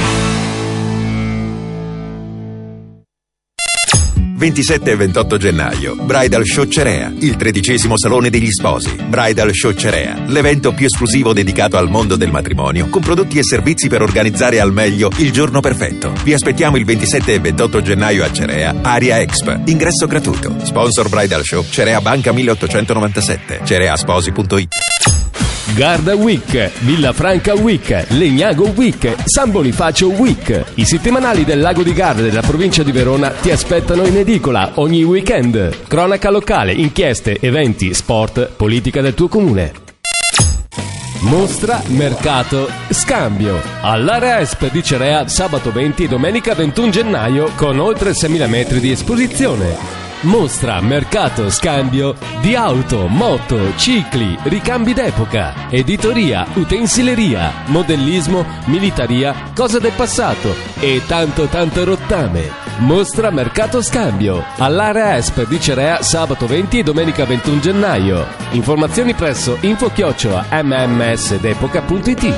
ventisette e ventotto gennaio, Bridal Show Cerea, il tredicesimo salone degli sposi. Bridal Show Cerea, l'evento più esclusivo dedicato al mondo del matrimonio, con prodotti e servizi per organizzare al meglio il giorno perfetto. Vi aspettiamo il ventisette e ventotto gennaio a Cerea, Aria Exp. Ingresso gratuito. Sponsor Bridal Show, Cerea Banca milleottocentonovantasette, cereasposi punto it. Garda Week, Villa Franca Week, Legnago Week, San Bonifacio Week. I settimanali del Lago di Garda della provincia di Verona ti aspettano in edicola ogni weekend. Cronaca locale, inchieste, eventi, sport, politica del tuo comune. Mostra, mercato, scambio. All'Area Esp di Cerea sabato venti e domenica ventuno gennaio con oltre seimila metri di esposizione. Mostra, mercato, scambio di auto, moto, cicli, ricambi d'epoca, editoria, utensileria, modellismo, militaria, cose del passato e tanto tanto rottame. Mostra, mercato, scambio all'Area Esp di Cerea sabato venti e domenica ventuno gennaio. Informazioni presso info chiocciola m m s d'epoca punto it.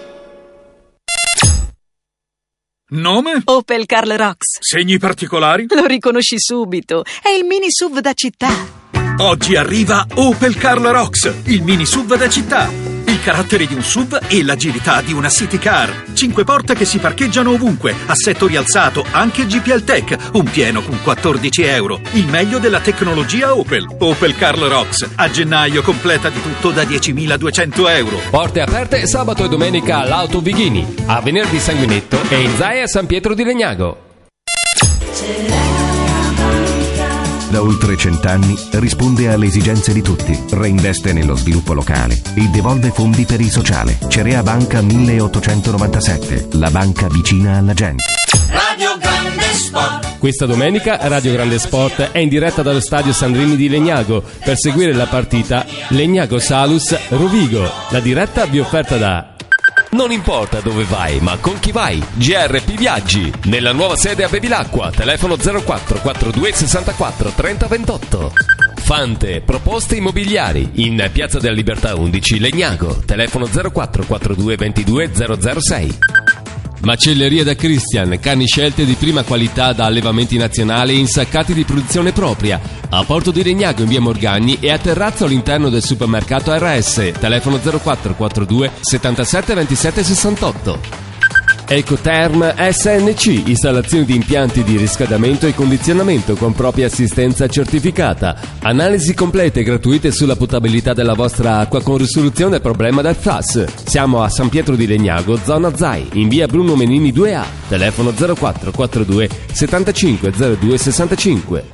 Nome? Opel Karl Rox. Segni particolari? Lo riconosci subito. È il mini S U V da città. Oggi arriva Opel Karl Rox, il mini S U V da città. Il carattere di un S U V e l'agilità di una city car. Cinque porte che si parcheggiano ovunque, assetto rialzato, anche G P L Tech, un pieno con quattordici euro. Il meglio della tecnologia Opel. Opel Karl Rox. A gennaio completa di tutto da diecimiladuecento euro. Porte aperte sabato e domenica all'Auto Vighini, a venerdì Sanguinetto e in Zaia San Pietro di Legnago. Da oltre cent'anni risponde alle esigenze di tutti, reinveste nello sviluppo locale e devolve fondi per il sociale. Cerea Banca milleottocentonovantasette, la banca vicina alla gente. Radio Grande Sport. Questa domenica Radio Grande Sport è in diretta dallo stadio Sandrini di Legnago per seguire la partita Legnago Salus Rovigo. La diretta vi è offerta da... Non importa dove vai, ma con chi vai. G R P Viaggi, nella nuova sede a Bevilacqua, telefono zero quattro quarantadue sessantaquattro trenta ventotto. Fante, proposte immobiliari, in Piazza della Libertà undici, Legnago, telefono zero quattro quarantadue ventidue zero zero sei. Macelleria da Christian, carni scelte di prima qualità da allevamenti nazionali insaccati di produzione propria. A Porto di Legnago in via Morgagni e a Terrazzo all'interno del supermercato R S, telefono zero quattro quarantadue settantasette ventisette sessantotto. Ecoterm S N C, installazioni di impianti di riscaldamento e condizionamento con propria assistenza certificata. Analisi complete e gratuite sulla potabilità della vostra acqua con risoluzione del problema del F A S. Siamo a San Pietro di Legnago, zona Z A I, in via Bruno Menini due A, telefono zero quattro quarantadue settantacinque zero due sessantacinque.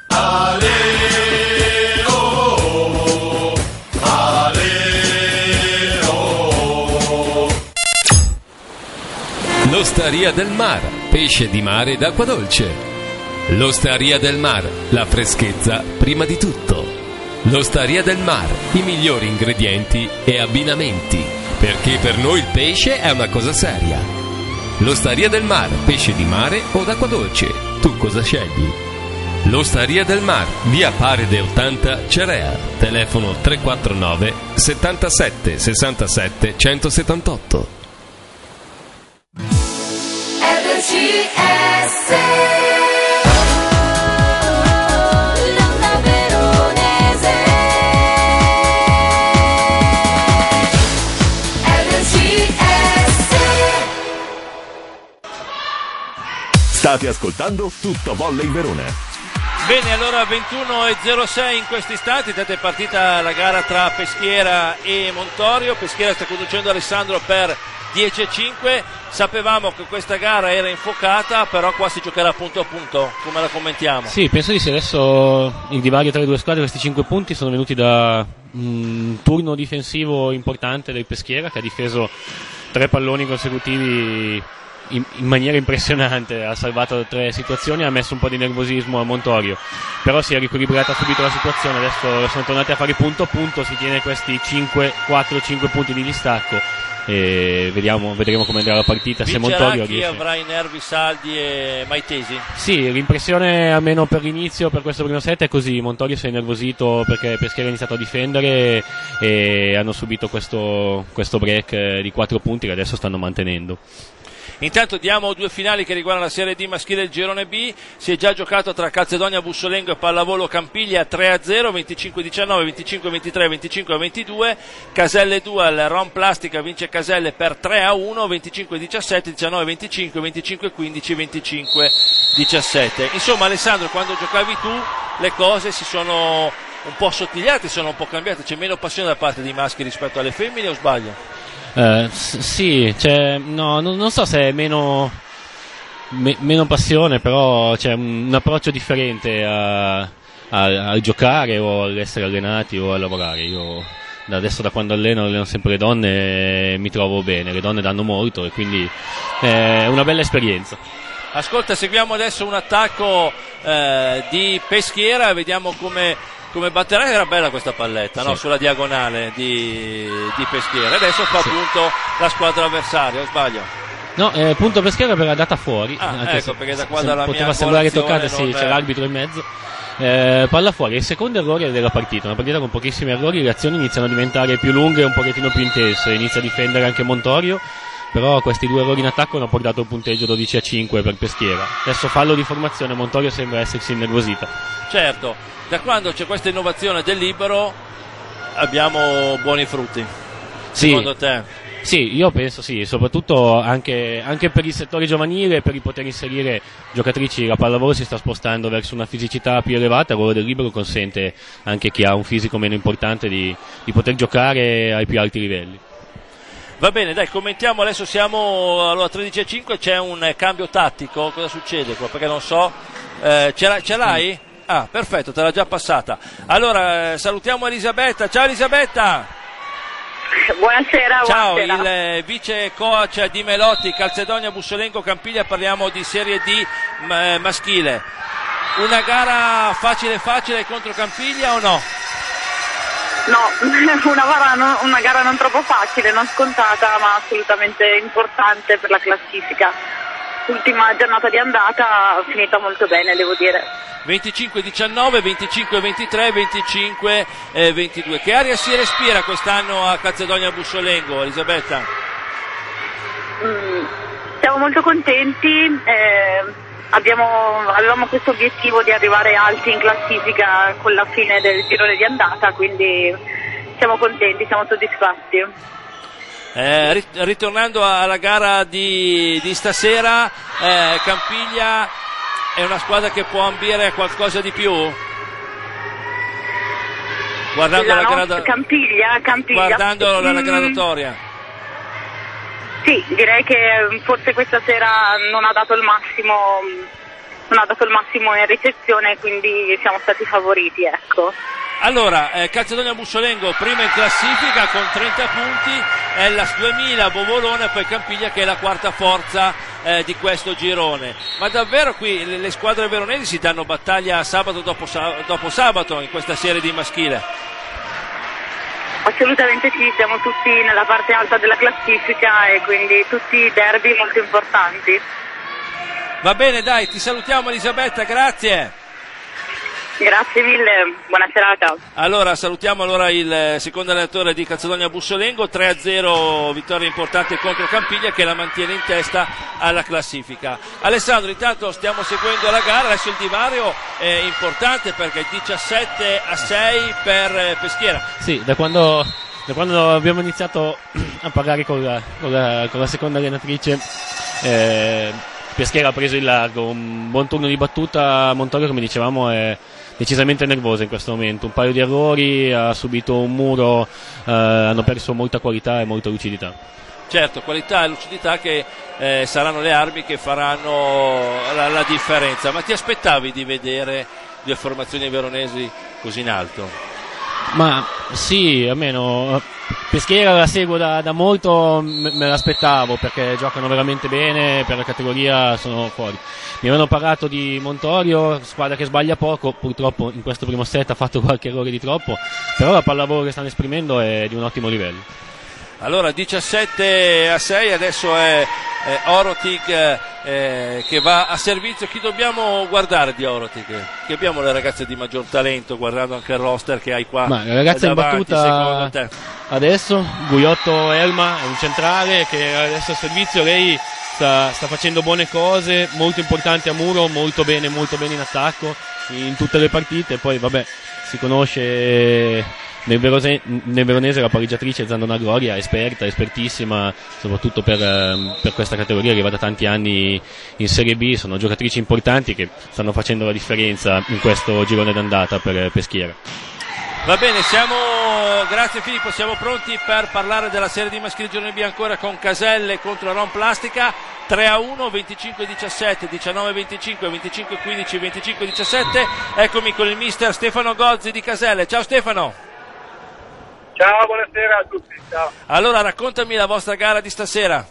L'Osteria del Mar, pesce di mare ed acqua dolce. L'Osteria del Mar, la freschezza prima di tutto. L'Osteria del Mar, i migliori ingredienti e abbinamenti, perché per noi il pesce è una cosa seria. L'Osteria del Mar, pesce di mare o d'acqua dolce, tu cosa scegli? L'Osteria del Mar, via Paride ottanta, Cerea, telefono tre quattro nove settantasette sessantasette centosettantotto. R C S L'onda veronese R C S. State ascoltando Tutto Volley Verona. Bene, allora ventuno e zero sei in questi istanti, intanto è partita la gara tra Peschiera e Montorio. Peschiera sta conducendo Alessandro per dieci a cinque. Sapevamo che questa gara era infuocata, però qua si giocherà punto a punto. Come la commentiamo? Sì, penso di sì. Adesso il divario tra le due squadre, questi cinque punti sono venuti da un turno difensivo importante del Peschiera, che ha difeso tre palloni consecutivi in, in maniera impressionante, ha salvato tre situazioni, ha messo un po' di nervosismo a Montorio, però si è riequilibrata subito la situazione. Adesso sono tornati a fare punto a punto, si tiene questi cinque, quattro cinque punti di distacco e vediamo, vedremo come andrà la partita. Vincerà se Montorio chi riesce. avrà i nervi saldi e mai tesi? Sì, l'impressione almeno per l'inizio, per questo primo set è così. Montorio si è innervosito perché Peschiera ha iniziato a difendere e hanno subito questo, questo break di quattro punti che adesso stanno mantenendo. Intanto diamo due finali che riguardano la Serie D maschile del girone B. Si è già giocato tra Calzedonia Bussolengo e Pallavolo Campiglia tre a zero, venticinque a diciannove, venticinque a ventitré, venticinque a ventidue. Caselle Dual, Ron Plastica vince Caselle per tre a uno, venticinque a diciassette, diciannove a venticinque, venticinque a quindici, venticinque a diciassette. Insomma, Alessandro, quando giocavi tu le cose si sono un po' assottigliate, sono un po' cambiate, c'è meno passione da parte dei maschi rispetto alle femmine, o sbaglio? Uh, sì, cioè, no, non, non so se è meno, me, meno passione, però c'è un, un approccio differente a, a, a giocare o all'essere allenati o a lavorare. Io da adesso, da quando alleno, alleno sempre le donne e mi trovo bene, le donne danno molto e quindi è una bella esperienza. Ascolta, seguiamo adesso un attacco eh, di Peschiera, vediamo come... come batterà. Era bella questa palletta, sì, no? Sulla diagonale di, di Peschiera. Adesso fa sì. punto la squadra avversaria, o sbaglio? No, eh, punto Peschiera per la data fuori. Ah, anche ecco, se, perché da qua dalla poteva mia sembrare toccata, non... sì, c'è l'arbitro in mezzo. Eh, palla fuori, il secondo errore della partita, una partita con pochissimi errori, le azioni iniziano a diventare più lunghe e un pochettino più intense, inizia a difendere anche Montorio, però questi due errori in attacco hanno portato un punteggio dodici a cinque per Peschiera. Adesso fallo di formazione, Montorio sembra essersi innervosita. Certo, da quando c'è questa innovazione del libero abbiamo buoni frutti, sì, secondo te? Sì, io penso sì, soprattutto anche, anche per il settore giovanile, per poter inserire giocatrici. La pallavolo si sta spostando verso una fisicità più elevata, il ruolo del libero consente anche a chi ha un fisico meno importante di, di poter giocare ai più alti livelli. Va bene, dai, commentiamo, adesso siamo allora tredici a cinque, c'è un cambio tattico, cosa succede qua? Perché non so, eh, ce, l'hai, ce l'hai? Ah, perfetto, te l'ha già passata. Allora, eh, salutiamo Elisabetta. Ciao Elisabetta! Buonasera, Ciao, buonasera. il eh, vice coach di Melotti, Calzedonia Bussolengo Campiglia, parliamo di Serie D m- maschile. Una gara facile facile contro Campiglia o no? No, una gara, non, una gara non troppo facile, non scontata, ma assolutamente importante per la classifica. L'ultima giornata di andata finita molto bene, devo dire. venticinque diciannove, venticinque ventitré, venticinque ventidue. Che aria si respira quest'anno a Calzedonia Bussolengo, Elisabetta? Mm, siamo molto contenti, eh, abbiamo, avevamo questo obiettivo di arrivare alti in classifica con la fine del girone di andata, quindi siamo contenti, siamo soddisfatti. Eh, ritornando alla gara di, di stasera, eh, Campiglia è una squadra che può ambire a qualcosa di più? Guardando la la, grada... Campiglia, Campiglia. Guardando la, la mm, gradatoria. Sì, direi che forse questa sera non ha dato il massimo, non ha dato il massimo in ricezione, quindi siamo stati favoriti, ecco. Allora, eh, Calzedonia Bussolengo prima in classifica con trenta punti, Hellas duemila, Bovolone e poi Campiglia che è la quarta forza eh, di questo girone. Ma davvero qui le, le squadre veronesi si danno battaglia sabato dopo, dopo sabato in questa serie di maschile? Assolutamente sì, siamo tutti nella parte alta della classifica e quindi tutti derby molto importanti. Va bene, dai, ti salutiamo Elisabetta, grazie. Grazie mille, buona serata. Allora salutiamo allora il secondo allenatore di Calzedonia Bussolengo, tre a zero vittoria importante contro Campiglia che la mantiene in testa alla classifica. Alessandro, intanto stiamo seguendo la gara, adesso il divario è importante perché è diciassette a sei per Peschiera. Sì, da quando, da quando abbiamo iniziato a parlare con la, con la, con la seconda allenatrice eh, Peschiera ha preso il largo, un buon turno di battuta. Montorio, come dicevamo, è decisamente nervosa in questo momento, un paio di errori, ha subito un muro, eh, hanno perso molta qualità e molta lucidità. Certo, qualità e lucidità che eh, saranno le armi che faranno la, la differenza. Ma ti aspettavi di vedere due formazioni veronesi così in alto? Ma sì, almeno Peschiera la seguo da, da molto, me, me l'aspettavo perché giocano veramente bene, per la categoria sono fuori. Mi avevano parlato di Montorio, squadra che sbaglia poco, purtroppo in questo primo set ha fatto qualche errore di troppo, però la pallavolo che stanno esprimendo è di un ottimo livello. Allora diciassette a sei, adesso è, è Orotic eh, che va a servizio. Chi dobbiamo guardare di Orotic? Che abbiamo le ragazze di maggior talento, guardando anche il roster che hai qua. Ma la ragazza davanti, in battuta te. Adesso, Guiotto Elma, è un centrale che adesso a servizio, lei sta, sta facendo buone cose, molto importanti a muro, molto bene, molto bene in attacco, in tutte le partite, poi vabbè, si conosce... Nel, Verose, nel veronese la pareggiatrice Zandona Gloria, esperta, espertissima, soprattutto per, per questa categoria, che va da tanti anni in Serie B, sono giocatrici importanti che stanno facendo la differenza in questo girone d'andata per Peschiera. Va bene, siamo, grazie Filippo, siamo pronti per parlare della serie di maschili girone B ancora con Caselle contro Ron Plastica. tre a uno, venticinque diciassette, diciannove venticinque, venticinque quindici, venticinque diciassette. Eccomi con il mister Stefano Gozzi di Caselle. Ciao Stefano. Ciao, buonasera a tutti. Ciao. Allora, raccontami la vostra gara di stasera.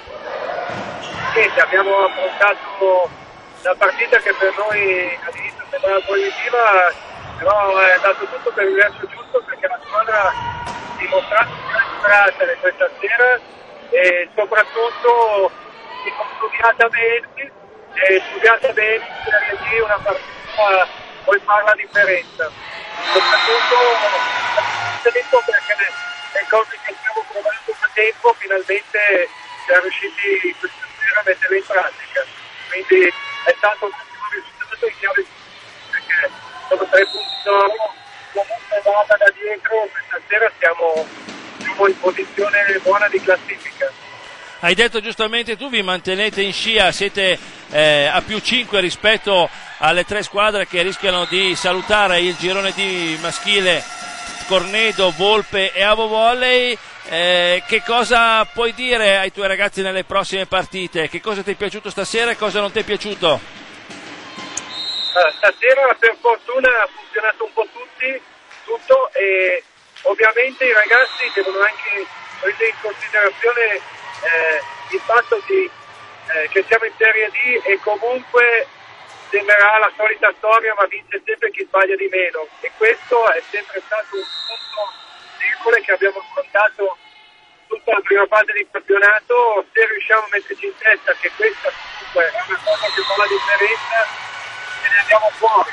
Sì, abbiamo affrontato una partita che per noi all'inizio sembrava positiva, però è andato tutto per il verso giusto perché la squadra ha dimostrato di carattere questa sera e soprattutto si è studiata bene e studiata bene per una partita poi fare la differenza. Soprattutto tempo perché le, le cose che stiamo provando da tempo finalmente siamo riusciti questa sera a metterle in pratica, quindi è stato un ottimo risultato in chiave perché sono tre punti d'oro, comunque vada da dietro, questa sera siamo, siamo in posizione buona di classifica. Hai detto giustamente tu, vi mantenete in scia, siete eh, a più cinque rispetto alle tre squadre che rischiano di salutare il girone di maschile, Cornedo, Volpe e Avo Volley. Eh, che cosa puoi dire ai tuoi ragazzi nelle prossime partite? Che cosa ti è piaciuto stasera e cosa non ti è piaciuto? Uh, stasera per fortuna ha funzionato un po' tutti, tutto, e ovviamente i ragazzi devono anche prendere in considerazione eh, il fatto di, eh, che siamo in Serie D e comunque sembrerà la solita storia, ma vince sempre chi sbaglia di meno, e questo è sempre stato un punto debole che abbiamo affrontato tutta la prima fase di campionato. Se riusciamo a metterci in testa che questa comunque è una cosa che fa la differenza, ce ne andiamo fuori.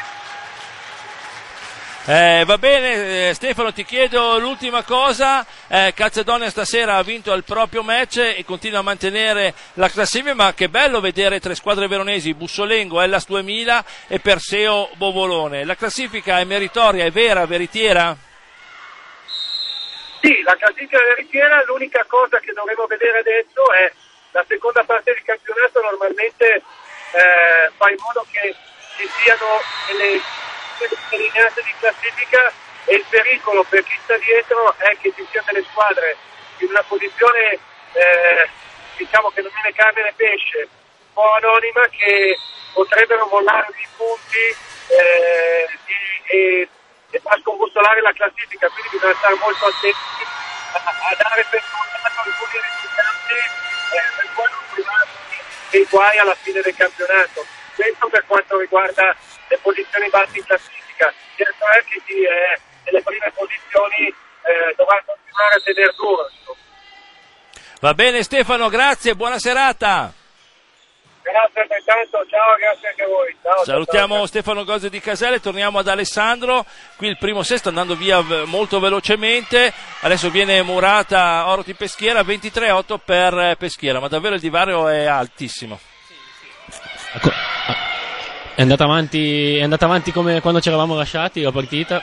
Eh, va bene, eh, Stefano, ti chiedo l'ultima cosa. eh, Calzedonia stasera ha vinto il proprio match e continua a mantenere la classifica, ma che bello vedere tre squadre veronesi, Bussolengo, Hellas duemila e Perseo Bovolone. La classifica è meritoria, è vera, veritiera? Sì, la classifica è veritiera. L'unica cosa che dovremo vedere adesso è la seconda parte del campionato. Normalmente eh, fa in modo che ci siano delle delineate di classifica, e il pericolo per chi sta dietro è che ci siano delle squadre in una posizione eh, diciamo che non viene carne né pesce, un po' anonima, che potrebbero mollare di punti eh, e, e far scombussolare la classifica, quindi bisogna stare molto attenti a, a dare per contato alcuni risultati eh, per poi non trovarsi dei guai alla fine del campionato. Questo per quanto riguarda le posizioni basse in classifica. Certo è che chi è nelle prime posizioni eh, dovrà continuare a tenere duro. Va bene Stefano, grazie, buona serata. Grazie altrettanto, ciao, grazie anche a voi. Ciao, Salutiamo ciao, ciao. Stefano Gozzi di Caselle, torniamo ad Alessandro. Qui il primo set sta andando via molto velocemente, adesso viene murata Oroti Peschiera, ventitré a otto per Peschiera, ma davvero il divario è altissimo. Ecco. È andata avanti, è andata avanti come quando ci eravamo lasciati la partita.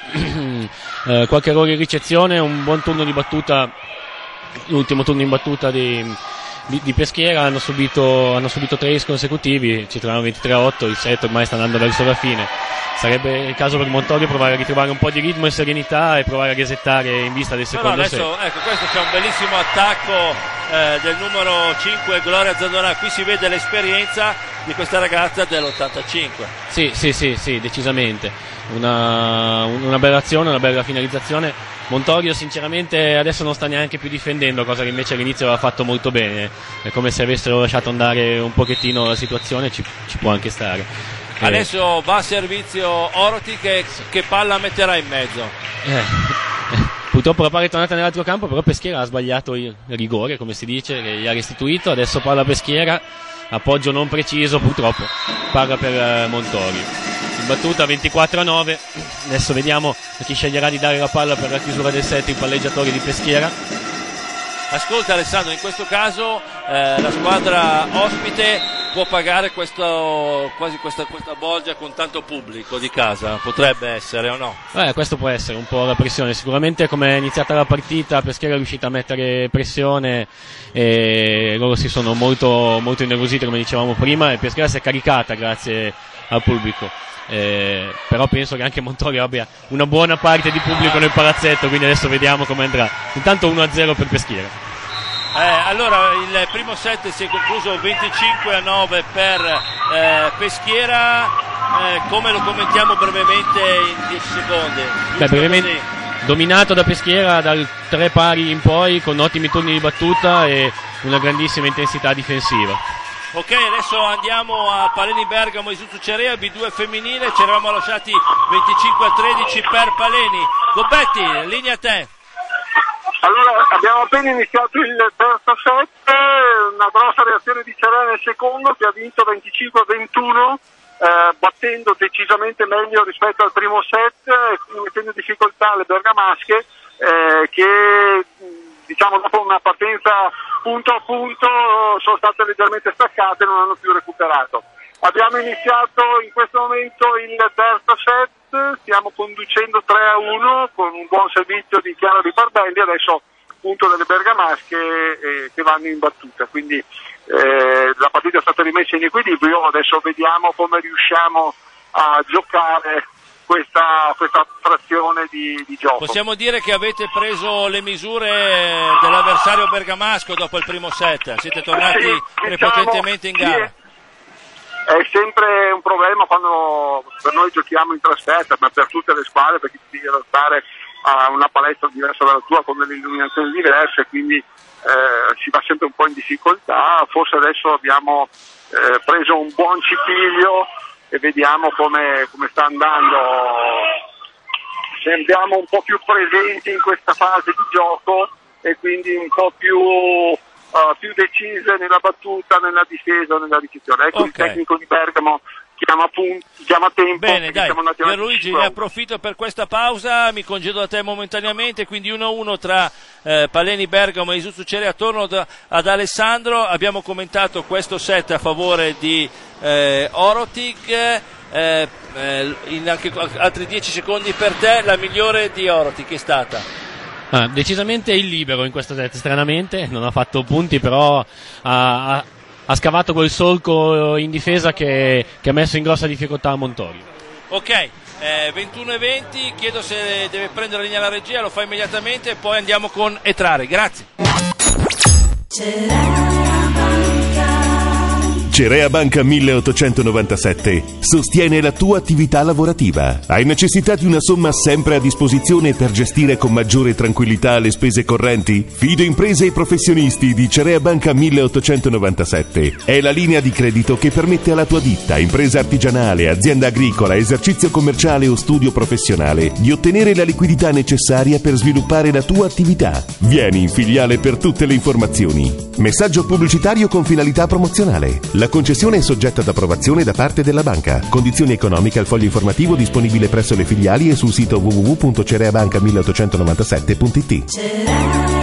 eh, qualche errore in ricezione, un buon turno di battuta, l'ultimo turno in battuta di, di, di Peschiera. Hanno subito, hanno subito tre ace consecutivi, ci troviamo ventitré a otto, il set ormai sta andando verso la fine. Sarebbe il caso per Montorio provare a ritrovare un po' di ritmo e serenità e provare a resettare in vista del secondo no, no, adesso, set. Ecco, questo c'è un bellissimo attacco eh, del numero cinque Gloria Zandona. Qui si vede l'esperienza di questa ragazza dell'ottantacinque. Sì, sì, sì, sì, decisamente. Una, una bella azione, una bella finalizzazione. Montorio sinceramente adesso non sta neanche più difendendo, cosa che invece all'inizio aveva fatto molto bene. È come se avessero lasciato andare un pochettino la situazione, ci, ci può anche stare. Eh. Adesso va a servizio Oroti che, che palla metterà in mezzo. Eh. Purtroppo la palla è tornata nell'altro campo, però Peschiera ha sbagliato il rigore, come si dice, che gli ha restituito. Adesso palla Peschiera, appoggio non preciso purtroppo, palla per Montorio. In battuta ventiquattro a nove, adesso vediamo chi sceglierà di dare la palla per la chiusura del set, il palleggiatore di Peschiera. Ascolta Alessandro, in questo caso eh, la squadra ospite può pagare questo, quasi questa, questa bolgia con tanto pubblico di casa, potrebbe essere o no? Eh, questo può essere un po' la pressione, sicuramente come è iniziata la partita Peschiera è riuscita a mettere pressione e loro si sono molto, molto innervositi come dicevamo prima, e Peschiera si è caricata grazie al pubblico. Eh, però penso che anche Montorio abbia una buona parte di pubblico nel palazzetto, quindi adesso vediamo come andrà. Intanto uno a zero per Peschiera. Eh, allora il primo set si è concluso venticinque a nove per eh, Peschiera. Eh, come lo commentiamo brevemente in dieci secondi? Beh, brevemente dominato da Peschiera dal tre pari in poi, con ottimi turni di battuta e una grandissima intensità difensiva. Ok, adesso andiamo a Paleni Bergamo Isuzu Cerea, B due femminile, ci eravamo lasciati venticinque a tredici per Paleni. Gobetti, linea a te. Allora, abbiamo appena iniziato il terzo set, una grossa reazione di Cerea nel secondo, che ha vinto venticinque a ventuno, eh, battendo decisamente meglio rispetto al primo set, e quindi mettendo in difficoltà le bergamasche, eh, che diciamo dopo una partenza punto a punto sono state leggermente staccate e non hanno più recuperato. Abbiamo iniziato in questo momento il terzo set, stiamo conducendo tre a uno con un buon servizio di Chiara Di Barbelli, adesso punto delle bergamasche eh, che vanno in battuta, quindi eh, la partita è stata rimessa in equilibrio, adesso vediamo come riusciamo a giocare questa, questa frazione di, di gioco. Possiamo dire che avete preso le misure dell'avversario bergamasco dopo il primo set, siete tornati sì, prepotentemente diciamo, in gara. Sì, è sempre un problema quando per noi giochiamo in trasferta, ma per tutte le squadre, perché ti devi adattare a una palestra diversa dalla tua con delle illuminazioni diverse, quindi eh, si va sempre un po' in difficoltà. Forse adesso abbiamo eh, preso un buon cipiglio e vediamo come, come sta andando. Sembriamo un po' più presenti in questa fase di gioco e quindi un po' più, uh, più decise nella battuta, nella difesa, nella ricezione. Ecco, okay. Il tecnico di Bergamo chiama, punti, chiama tempo. Bene, dai, Pierluigi, ne approfitto per questa pausa, mi congedo da te momentaneamente, quindi uno a uno tra eh, Palleni Bergamo e Isuzu Cerea. Torno da, ad Alessandro, abbiamo commentato questo set a favore di eh, Orotic. Eh, eh, in anche altri dieci secondi per te, la migliore di Orotic è stata? Ah, decisamente il libero in questo set, stranamente non ha fatto punti, però ha, ha, ha scavato quel solco in difesa che, che ha messo in grossa difficoltà a Montorio. Ok, eh, ventuno e venti, chiedo se deve prendere la linea alla regia, lo fa immediatamente e poi andiamo con Etrare. Grazie. Cerea Banca milleottocentonovantasette sostiene la tua attività lavorativa. Hai necessità di una somma sempre a disposizione per gestire con maggiore tranquillità le spese correnti? Fido imprese e professionisti di Cerea Banca milleottocentonovantasette è la linea di credito che permette alla tua ditta, impresa artigianale, azienda agricola, esercizio commerciale o studio professionale di ottenere la liquidità necessaria per sviluppare la tua attività. Vieni in filiale per tutte le informazioni. Messaggio pubblicitario con finalità promozionale. La concessione è soggetta ad approvazione da parte della banca. Condizioni economiche al foglio informativo disponibile presso le filiali e sul sito w w w punto cereabanca milleottocentonovantasette punto i t.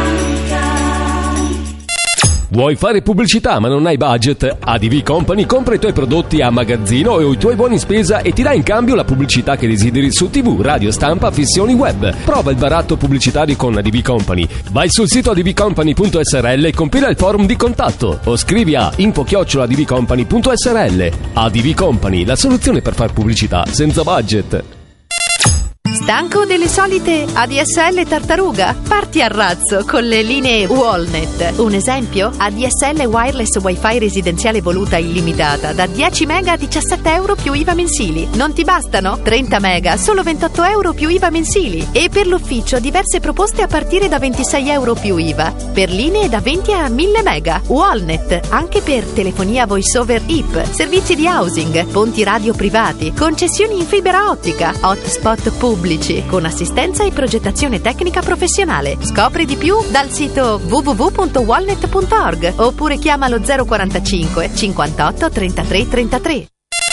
Vuoi fare pubblicità ma non hai budget? A D V Company compra i tuoi prodotti a magazzino o i tuoi buoni spesa e ti dà in cambio la pubblicità che desideri su tivù, radio, stampa, fissioni web. Prova il baratto pubblicitario con A D V Company. Vai sul sito a d v company punto s r l e compila il forum di contatto o scrivi a info chiocciola a d v company punto s r l. A D V Company, la soluzione per fare pubblicità senza budget. Stanco delle solite A D S L tartaruga? Parti a razzo con le linee Wallnet. Un esempio? A D S L wireless wifi residenziale voluta illimitata da dieci mega a diciassette euro più I V A mensili. Non ti bastano? trenta mega, solo ventotto euro più I V A mensili. E per l'ufficio diverse proposte a partire da ventisei euro più I V A. Per linee da venti a mille mega. Wallnet, anche per telefonia voice over I P, servizi di housing, ponti radio privati, concessioni in fibra ottica, hotspot pubblici, con assistenza e progettazione tecnica professionale. Scopri di più dal sito w w w punto wallnet punto org oppure chiama lo zero quarantacinque cinquantotto trentatré trentatré.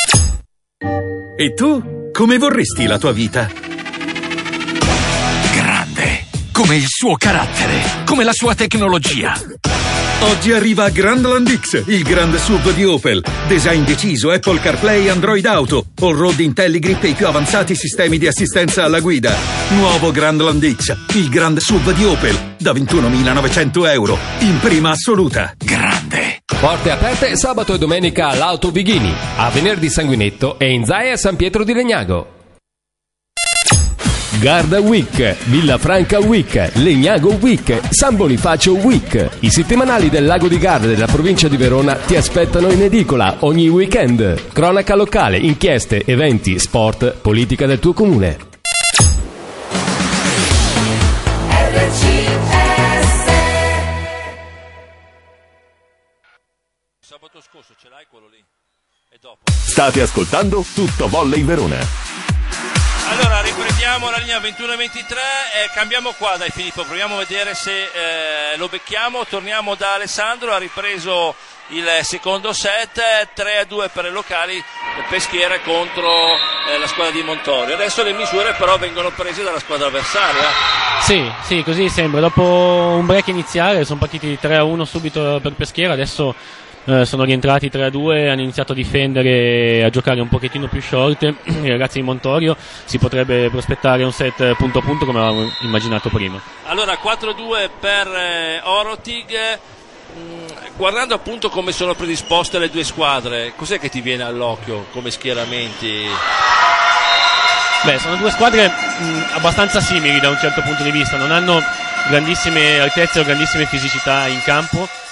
E tu, come vorresti la tua vita? Grande, come il suo carattere, come la sua tecnologia. Oggi arriva Grandland X, il grande S U V di Opel. Design deciso, Apple CarPlay, Android Auto, all-road IntelliGrip e i più avanzati sistemi di assistenza alla guida. Nuovo Grandland X, il grande S U V di Opel, da ventunomilanovecento euro, in prima assoluta. Grande. Porte aperte sabato e domenica all'Auto Vighini, a venerdì Sanguinetto e in Zaia San Pietro di Legnago. Garda Week, Villafranca Week, Legnago Week, San Bonifacio Week. I settimanali del Lago di Garda della provincia di Verona ti aspettano in edicola ogni weekend. Cronaca locale, inchieste, eventi, sport, politica del tuo comune. Sabato scorso ce l'hai quello lì? E dopo? State ascoltando Tutto Volley Verona. Allora riprendiamo la linea ventuno e ventitré e cambiamo qua, dai Filippo, proviamo a vedere se eh, lo becchiamo. Torniamo da Alessandro, ha ripreso il secondo set, tre a due per i locali, Peschiera contro eh, la squadra di Montorio. Adesso le misure però vengono prese dalla squadra avversaria. Sì, sì, così sembra. Dopo un break iniziale sono partiti tre a uno subito per Peschiera, adesso Eh, sono rientrati tre a due, hanno iniziato a difendere e a giocare un pochettino più short. I ragazzi di Montorio, si potrebbe prospettare un set punto a punto come avevamo immaginato prima. Allora quattro a due per eh, Orotig. Mm, guardando appunto come sono predisposte le due squadre, cos'è che ti viene all'occhio come schieramenti? Beh, sono due squadre mh, abbastanza simili da un certo punto di vista, non hanno grandissime altezze o grandissime fisicità in campo,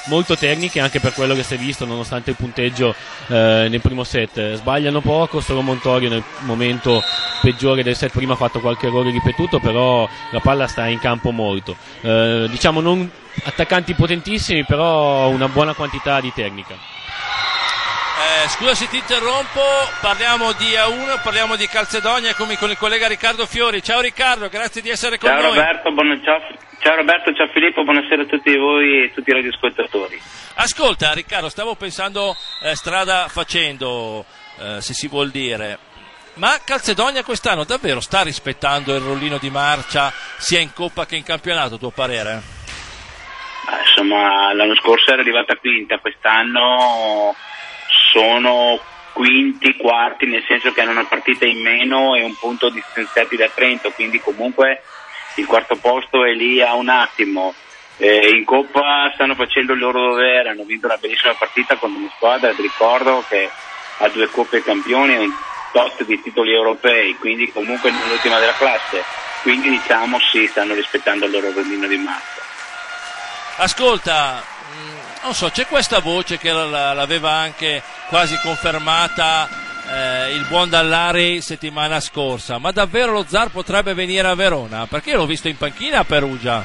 molto tecniche anche per quello che si è visto nonostante il punteggio eh, nel primo set. Sbagliano poco, solo Montorio nel momento peggiore del set prima ha fatto qualche errore ripetuto, però la palla sta in campo molto. Eh, diciamo non attaccanti potentissimi, però una buona quantità di tecnica. Eh, scusa se ti interrompo, parliamo di A uno, parliamo di Calzedonia con il collega Riccardo Fiori. Ciao Riccardo, grazie di essere con ciao noi. Roberto, buona, ciao, ciao Roberto, ciao Filippo, buonasera a tutti voi e tutti i radioascoltatori. Ascolta Riccardo, stavo pensando eh, strada facendo, eh, se si vuol dire, ma Calzedonia quest'anno davvero sta rispettando il rollino di marcia sia in Coppa che in campionato, a tuo parere? Ah, insomma, l'anno scorso era arrivata quinta, quest'anno sono quinti, quarti, nel senso che hanno una partita in meno e un punto distanziati da Trento, quindi comunque il quarto posto è lì a un attimo. Eh, in Coppa stanno facendo il loro dovere, hanno vinto una bellissima partita contro una squadra, ti ricordo, che ha due Coppe Campioni e un tot di titoli europei, quindi comunque nell'ultima della classe, quindi diciamo sì, stanno rispettando il loro rollino di marcia. Ascolta, non so, c'è questa voce che l'aveva anche quasi confermata eh, il buon Dallari settimana scorsa, ma davvero lo Zar potrebbe venire a Verona? Perché io l'ho visto in panchina a Perugia.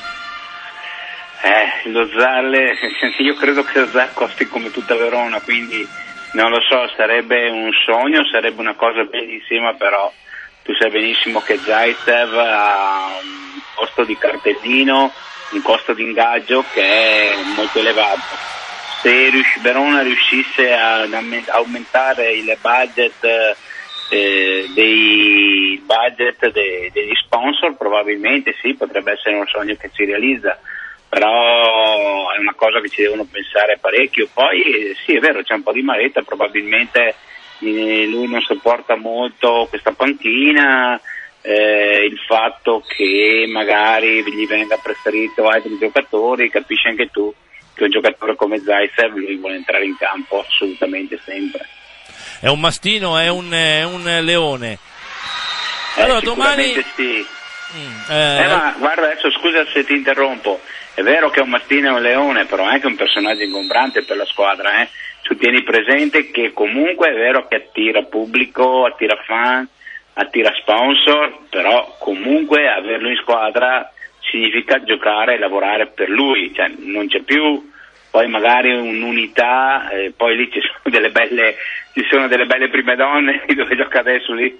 Eh, lo Zar, io credo che lo Zar costi come tutta Verona, quindi non lo so, sarebbe un sogno, sarebbe una cosa bellissima, però tu sai benissimo che Zaitsev ha un costo di cartellino, un costo di ingaggio che è molto elevato. Se rius- Verona riuscisse a aumentare il budget eh, dei budget de- degli sponsor, probabilmente sì, potrebbe essere un sogno che si realizza, però è una cosa che ci devono pensare parecchio. Poi eh, sì, è vero, c'è un po' di maretta, probabilmente eh, lui non sopporta molto questa panchina. Eh, il fatto che magari gli venga preferito altri giocatori, capisci anche tu che un giocatore come Zaitsev lui vuole entrare in campo assolutamente sempre. È un mastino, è un, è un leone. Eh, allora domani sì. mm, eh, eh, ma guarda, adesso scusa se ti interrompo, è vero che è un mastino e un leone, però è anche un personaggio ingombrante per la squadra, eh? Tu tieni presente che comunque è vero che attira pubblico, attira fan, attira sponsor, però comunque averlo in squadra significa giocare e lavorare per lui, cioè non c'è più poi magari un'unità, eh, poi lì ci sono delle belle ci sono delle belle prime donne dove gioca adesso lì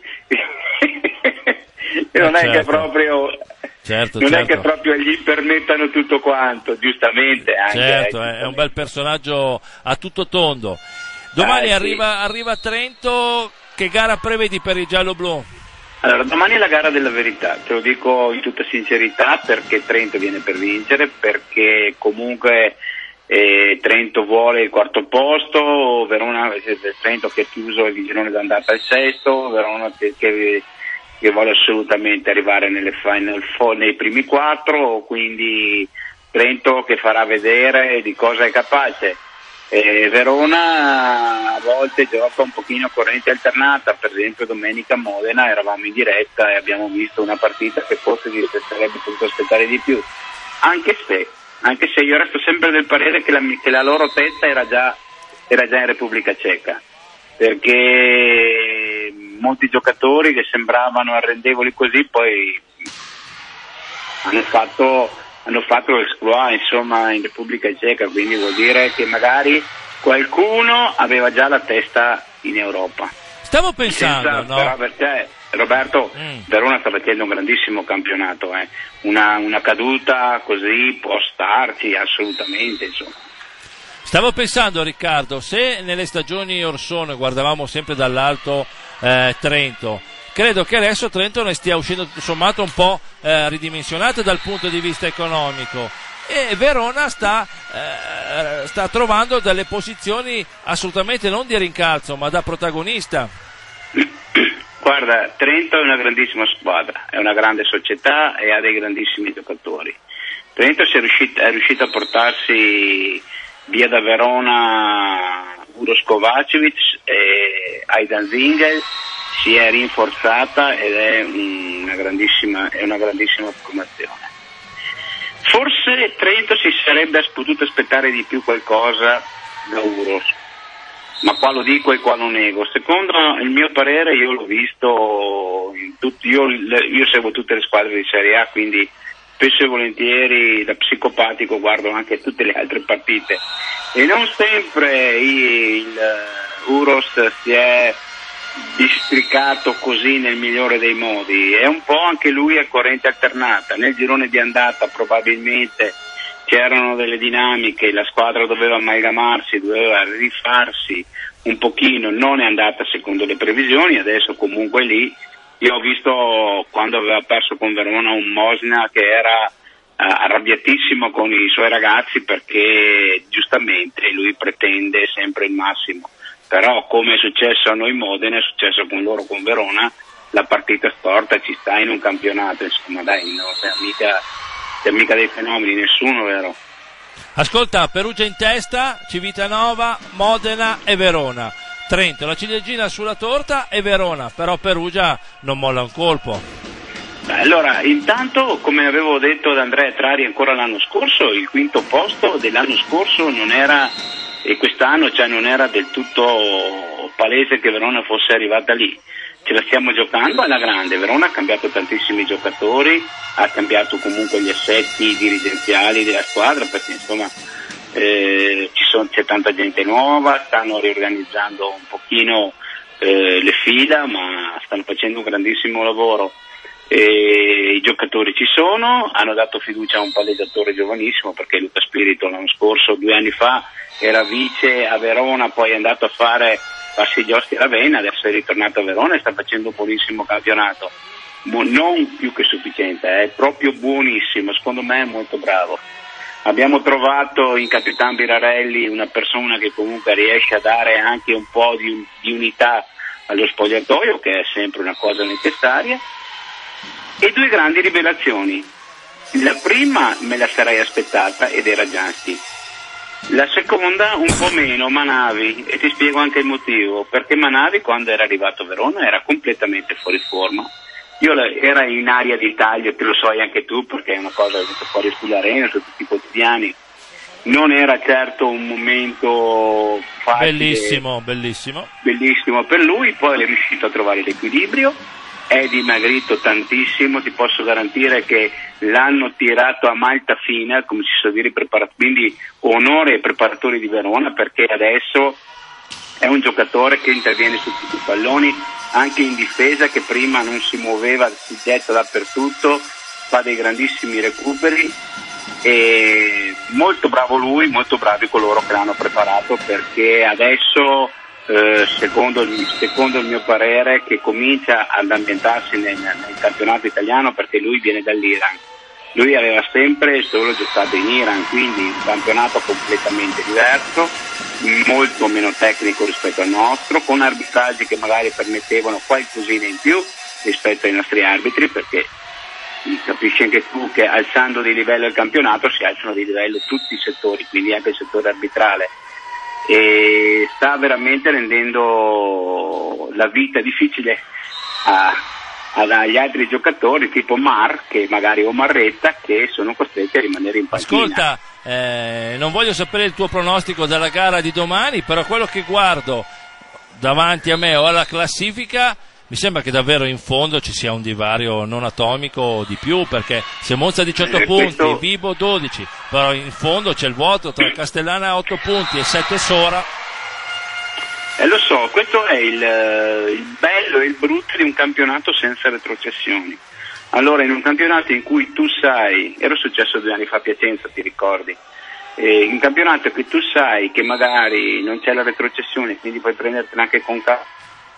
e non eh, è certo. che proprio certo, non certo. è che proprio gli permettano tutto quanto, giustamente anche, certo, eh, è un bel personaggio a tutto tondo. Domani eh, arriva, sì. arriva a Trento. Che gara prevedi per i giallo-blu? Allora, domani è la gara della verità, te lo dico in tutta sincerità, perché Trento viene per vincere, perché comunque eh, Trento vuole il quarto posto, Verona, eh, Trento che è chiuso il girone d'andata al sesto, Verona che, che, che vuole assolutamente arrivare nelle final four, nei primi quattro, quindi Trento che farà vedere di cosa è capace. Eh, Verona a volte gioca un pochino a corrente alternata, per esempio domenica a Modena eravamo in diretta e abbiamo visto una partita che forse si sarebbe potuto aspettare di più, anche se, anche se io resto sempre del parere che la, che la loro testa era già, era già in Repubblica Ceca, perché molti giocatori che sembravano arrendevoli così poi hanno fatto hanno fatto l'exploit insomma in Repubblica Ceca, quindi vuol dire che magari qualcuno aveva già la testa in Europa. Stavo pensando, Senza, no? però perché Roberto, mm. Verona sta facendo un grandissimo campionato, eh. una, una caduta così può starci assolutamente, insomma. Stavo pensando, Riccardo, se nelle stagioni or sono guardavamo sempre dall'alto eh, Trento, credo che adesso Trento ne stia uscendo tutto sommato un po' eh, ridimensionato dal punto di vista economico e Verona sta, eh, sta trovando delle posizioni assolutamente non di rincalzo ma da protagonista. Guarda, Trento è una grandissima squadra, è una grande società e ha dei grandissimi giocatori. Trento è riuscito, è riuscito a portarsi via da Verona Uroš Kovačević e Aidan Zingel, si è rinforzata ed è una grandissima, è una grandissima formazione. Forse Trento si sarebbe potuto aspettare di più qualcosa da Uros, ma qua lo dico e qua lo nego. Secondo il mio parere, io l'ho visto in tutti, io, io seguo tutte le squadre di Serie A, quindi spesso e volentieri da psicopatico guardo anche tutte le altre partite e non sempre il Uros si è districato così nel migliore dei modi, è un po' anche lui a corrente alternata. Nel girone di andata probabilmente c'erano delle dinamiche, la squadra doveva amalgamarsi, doveva rifarsi un pochino, non è andata secondo le previsioni, adesso comunque lì io ho visto quando aveva perso con Verona un Mosna che era uh, arrabbiatissimo con i suoi ragazzi perché giustamente lui pretende sempre il massimo, però come è successo a noi Modena, è successo con loro con Verona, la partita storta ci sta in un campionato, insomma dai, non sei mica, sei mica dei fenomeni, nessuno, vero? Ascolta, Perugia in testa, Civitanova, Modena e Verona. Trento, la ciliegina sulla torta e Verona, però Perugia non molla un colpo. Beh, allora, intanto, come avevo detto ad Andrea Trari ancora l'anno scorso, il quinto posto dell'anno scorso non era, e quest'anno cioè non era del tutto palese che Verona fosse arrivata lì. Ce la stiamo giocando alla grande. Verona ha cambiato tantissimi giocatori, ha cambiato comunque gli assetti dirigenziali della squadra, perché insomma eh, ci sono, c'è tanta gente nuova, stanno riorganizzando un pochino eh, le fila, ma stanno facendo un grandissimo lavoro. E i giocatori ci sono, hanno dato fiducia a un palleggiatore giovanissimo, perché Luca Spirito l'anno scorso, due anni fa, era vice a Verona, poi è andato a fare farsi gli osti alla vena, adesso è ritornato a Verona e sta facendo un buonissimo campionato, non più che sufficiente, è proprio buonissimo, secondo me è molto bravo. Abbiamo trovato in Capitan Birarelli una persona che comunque riesce a dare anche un po' di, di unità allo spogliatoio, che è sempre una cosa necessaria, e due grandi rivelazioni. La prima me la sarei aspettata ed era Gianti. La seconda un po' meno, Manavi, e ti spiego anche il motivo, perché Manavi quando era arrivato a Verona era completamente fuori forma, io la, era in aria di taglio, te lo sai anche tu perché è una cosa che è venuta fuori sull'arena, su tutti i quotidiani, non era certo un momento facile, bellissimo, bellissimo, bellissimo per lui, poi è riuscito a trovare l'equilibrio, è dimagrito tantissimo, ti posso garantire che l'hanno tirato a malta fina, come si suol dire, quindi onore ai preparatori di Verona, perché adesso è un giocatore che interviene su tutti i palloni, anche in difesa, che prima non si muoveva, si getta dappertutto, fa dei grandissimi recuperi, e molto bravo lui, molto bravi coloro che l'hanno preparato, perché adesso Eh, secondo, il, secondo il mio parere, che comincia ad ambientarsi nel, nel campionato italiano, perché lui viene dall'Iran, lui aveva sempre solo giocato in Iran, quindi un campionato completamente diverso, molto meno tecnico rispetto al nostro, con arbitraggi che magari permettevano qualcosina in più rispetto ai nostri arbitri, perché capisci anche tu che alzando di livello il campionato si alzano di livello tutti i settori, quindi anche il settore arbitrale, e sta veramente rendendo la vita difficile a, agli altri giocatori tipo Mar, che magari o Marretta, che sono costretti a rimanere in panchina. Ascolta, eh, non voglio sapere il tuo pronostico della gara di domani, però quello che guardo davanti a me o alla classifica mi sembra che davvero in fondo ci sia un divario non atomico o di più, perché se Monza ha diciotto eh, punti, questo... Vibo dodici, però in fondo c'è il vuoto tra Castellana a otto punti e sette Sora. Eh, lo so, questo è il, il bello e il brutto di un campionato senza retrocessioni. Allora, in un campionato in cui tu sai, era successo due anni fa a Piacenza, ti ricordi? Eh, in un campionato in cui tu sai che magari non c'è la retrocessione, quindi puoi prendertela anche con calma.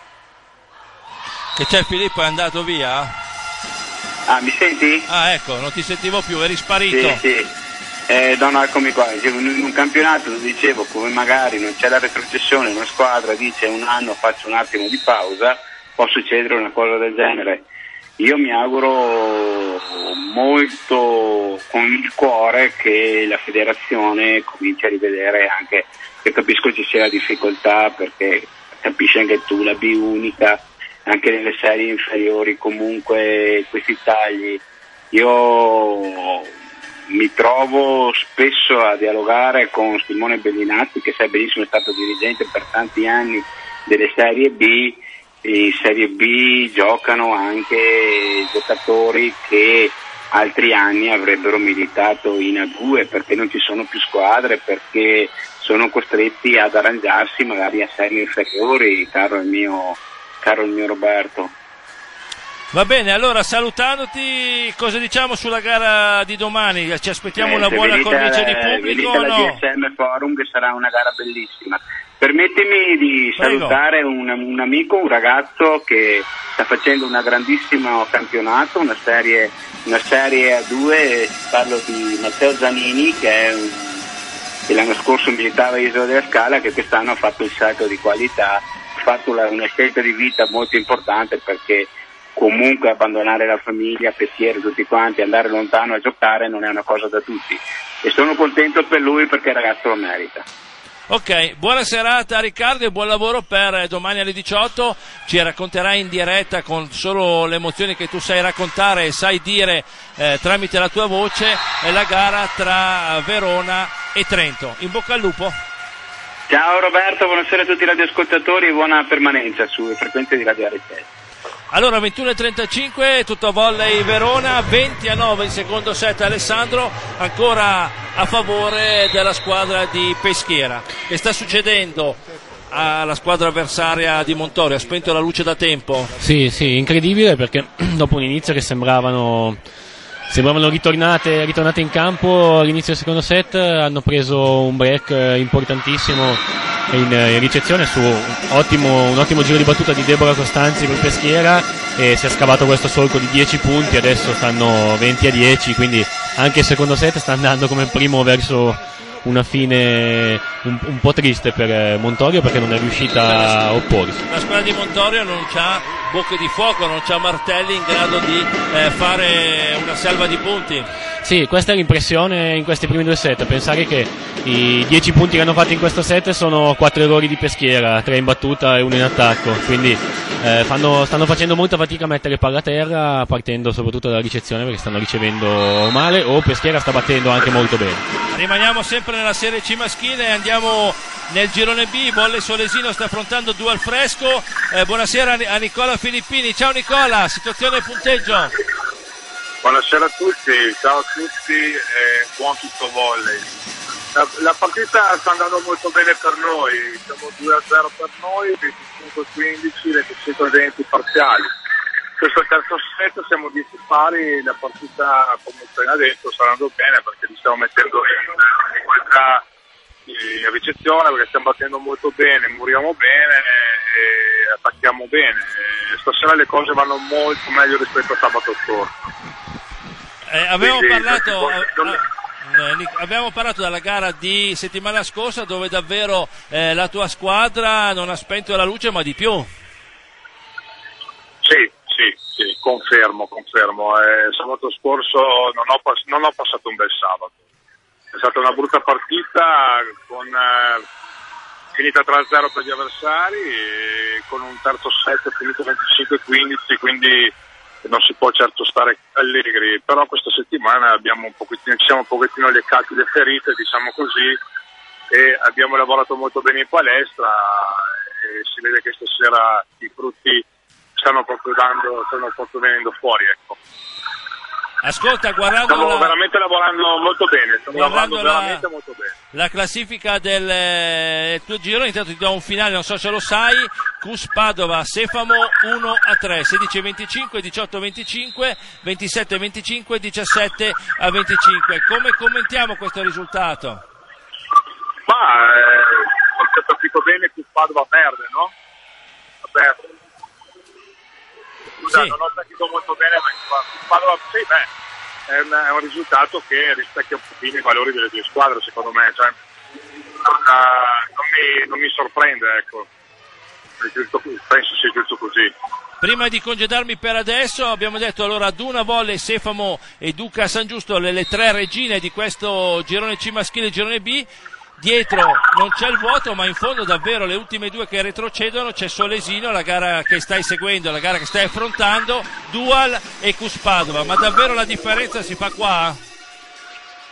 Che c'è, Filippo, è andato via? Ah, mi senti? Ah, ecco, non ti sentivo più, eri sparito. Sì, sì. Eh, no, no, eccomi qua. In un campionato, lo dicevo, come magari non c'è la retrocessione, una squadra dice un anno faccio un attimo di pausa, può succedere una cosa del genere. Io mi auguro molto con il cuore che la federazione cominci a rivedere anche, che capisco ci sia difficoltà, perché capisci anche tu, la B unica, anche nelle serie inferiori comunque questi tagli. Io mi trovo spesso a dialogare con Simone Bellinazzi, che sai benissimo è stato dirigente per tanti anni delle Serie B. In Serie B giocano anche giocatori che altri anni avrebbero militato in A due perché non ci sono più squadre, perché sono costretti ad arrangiarsi magari a serie inferiori, caro il mio, caro il mio Roberto. Va bene, allora salutandoti, cosa diciamo sulla gara di domani? Ci aspettiamo eh, una buona venite, cornice di eh, pubblico venite o no? alla G S M Forum, che sarà una gara bellissima. Permettimi di Prego. salutare un, un amico, un ragazzo che sta facendo un grandissimo campionato, una serie, una serie A due, parlo di Matteo Zanini, che è un, che l'anno scorso militava a Isola della Scala, che quest'anno ha fatto il salto di qualità, ha fatto la, una scelta di vita molto importante, perché comunque abbandonare la famiglia, Peschiera, tutti quanti, andare lontano a giocare non è una cosa da tutti, e sono contento per lui perché il ragazzo lo merita. Ok, buona serata Riccardo e buon lavoro per domani alle diciotto. Ci racconterai in diretta con solo le emozioni che tu sai raccontare e sai dire eh, tramite la tua voce eh, la gara tra Verona e Trento. In bocca al lupo. Ciao Roberto, buonasera a tutti i radioascoltatori e buona permanenza sulle frequenze di Radio R sei. Allora ventuno e trentacinque, tutto volley Verona, venti a nove il secondo set Alessandro, ancora a favore della squadra di Peschiera. Che sta succedendo alla squadra avversaria di Montorio? Ha spento la luce da tempo? Sì, sì, incredibile, perché dopo un inizio che sembravano sembravano ritornate, ritornate in campo all'inizio del secondo set, hanno preso un break importantissimo in, in ricezione su un ottimo, un ottimo giro di battuta di Deborah Costanzi per Peschiera, e si è scavato questo solco di dieci punti. Adesso stanno venti a dieci, quindi anche il secondo set sta andando come primo verso una fine un, un po' triste per Montorio, perché non è riuscita a opporsi. La squadra di Montorio non c'ha bocche di fuoco, non c'ha martelli in grado di eh, fare una salva di punti. Sì, questa è l'impressione in questi primi due set. Pensare che i dieci punti che hanno fatto in questo set sono quattro errori di Peschiera, tre in battuta e uno in attacco, quindi eh, fanno, stanno facendo molta fatica a mettere palla a terra, partendo soprattutto dalla ricezione, perché stanno ricevendo male, o Peschiera sta battendo anche molto bene. Rimaniamo sempre nella Serie C maschile e andiamo nel girone B. Volley Solesino sta affrontando due al fresco. Eh, buonasera a Nicola Filippini. Ciao Nicola, situazione e punteggio. Buonasera a tutti, ciao a tutti e buon tutto volley. La, la partita sta andando molto bene per noi, siamo due a zero per noi, venticinque a quindici, venticinque a venti parziali. Questo terzo set siamo dieci pari, la partita, come ho appena detto, sta andando bene perché li stiamo mettendo in difficoltà in ricezione, perché stiamo battendo molto bene, muriamo bene e attacchiamo bene. E stasera le cose vanno molto meglio rispetto a sabato scorso. Eh, abbiamo, Quindi, parlato, non... eh, abbiamo parlato della gara di settimana scorsa, dove davvero eh, la tua squadra non ha spento la luce, ma di più. Sì, sì, sì, confermo, confermo. Eh, sabato scorso non ho, pass- non ho passato un bel sabato. È stata una brutta partita, con, eh, finita tre a zero per gli avversari, e con un terzo set finito venticinque a quindici, quindi non si può certo stare allegri, però questa settimana abbiamo un pochettino, ci siamo un pochettino leccati le ferite, diciamo così, e abbiamo lavorato molto bene in palestra e si vede che stasera i frutti stanno proprio dando, stanno proprio venendo fuori, ecco. Ascolta, guardando stiamo la... veramente lavorando molto bene, stiamo lavorando la... veramente molto bene. La classifica del, del tuo giro, intanto ti do un finale, non so se lo sai. Cus Padova, Sefamo uno a tre, sedici a venticinque, diciotto a venticinque, ventisette a venticinque, diciassette a venticinque. Come commentiamo questo risultato? Ma eh, se ho capito bene, Cus Padova perde, no? Perde. Scusa, sì. Non ho capito molto bene, ma Cus Padova, sì, beh. È un, è un risultato che rispecchia un pochino i valori delle due squadre, secondo me, cioè, non, non, mi, non mi sorprende, ecco. Giusto, penso sia giusto così. Prima di congedarmi per adesso, abbiamo detto allora Duna Volley, Sefamo e Duca San Giusto, le, le tre regine di questo girone C maschile e girone B. Dietro non c'è il vuoto, ma in fondo davvero le ultime due che retrocedono c'è Solesino, la gara che stai seguendo, la gara che stai affrontando, Dual e Cus Padova, ma davvero la differenza si fa qua?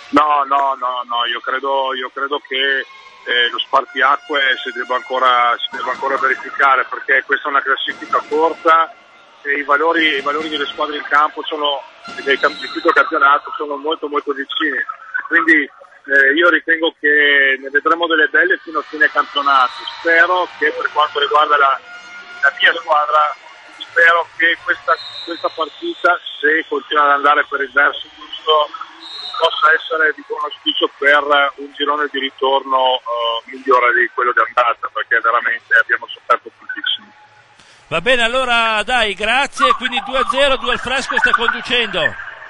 No, no, no, no, io credo, io credo che eh, lo spartiacque si debba ancora, si debba ancora verificare, perché questa è una classifica corta e i valori, i valori delle squadre in campo sono, del tutto campionato sono molto molto vicini, quindi eh, io ritengo che ne vedremo delle belle fino a fine campionato. Spero che per quanto riguarda la, la mia squadra, spero che questa, questa partita, se continua ad andare per il verso giusto, possa essere di buon auspicio per un girone di ritorno uh, migliore di quello di andata, perché veramente abbiamo sofferto tantissimo. Va bene, allora dai, grazie, quindi due a zero, due al fresco sta conducendo.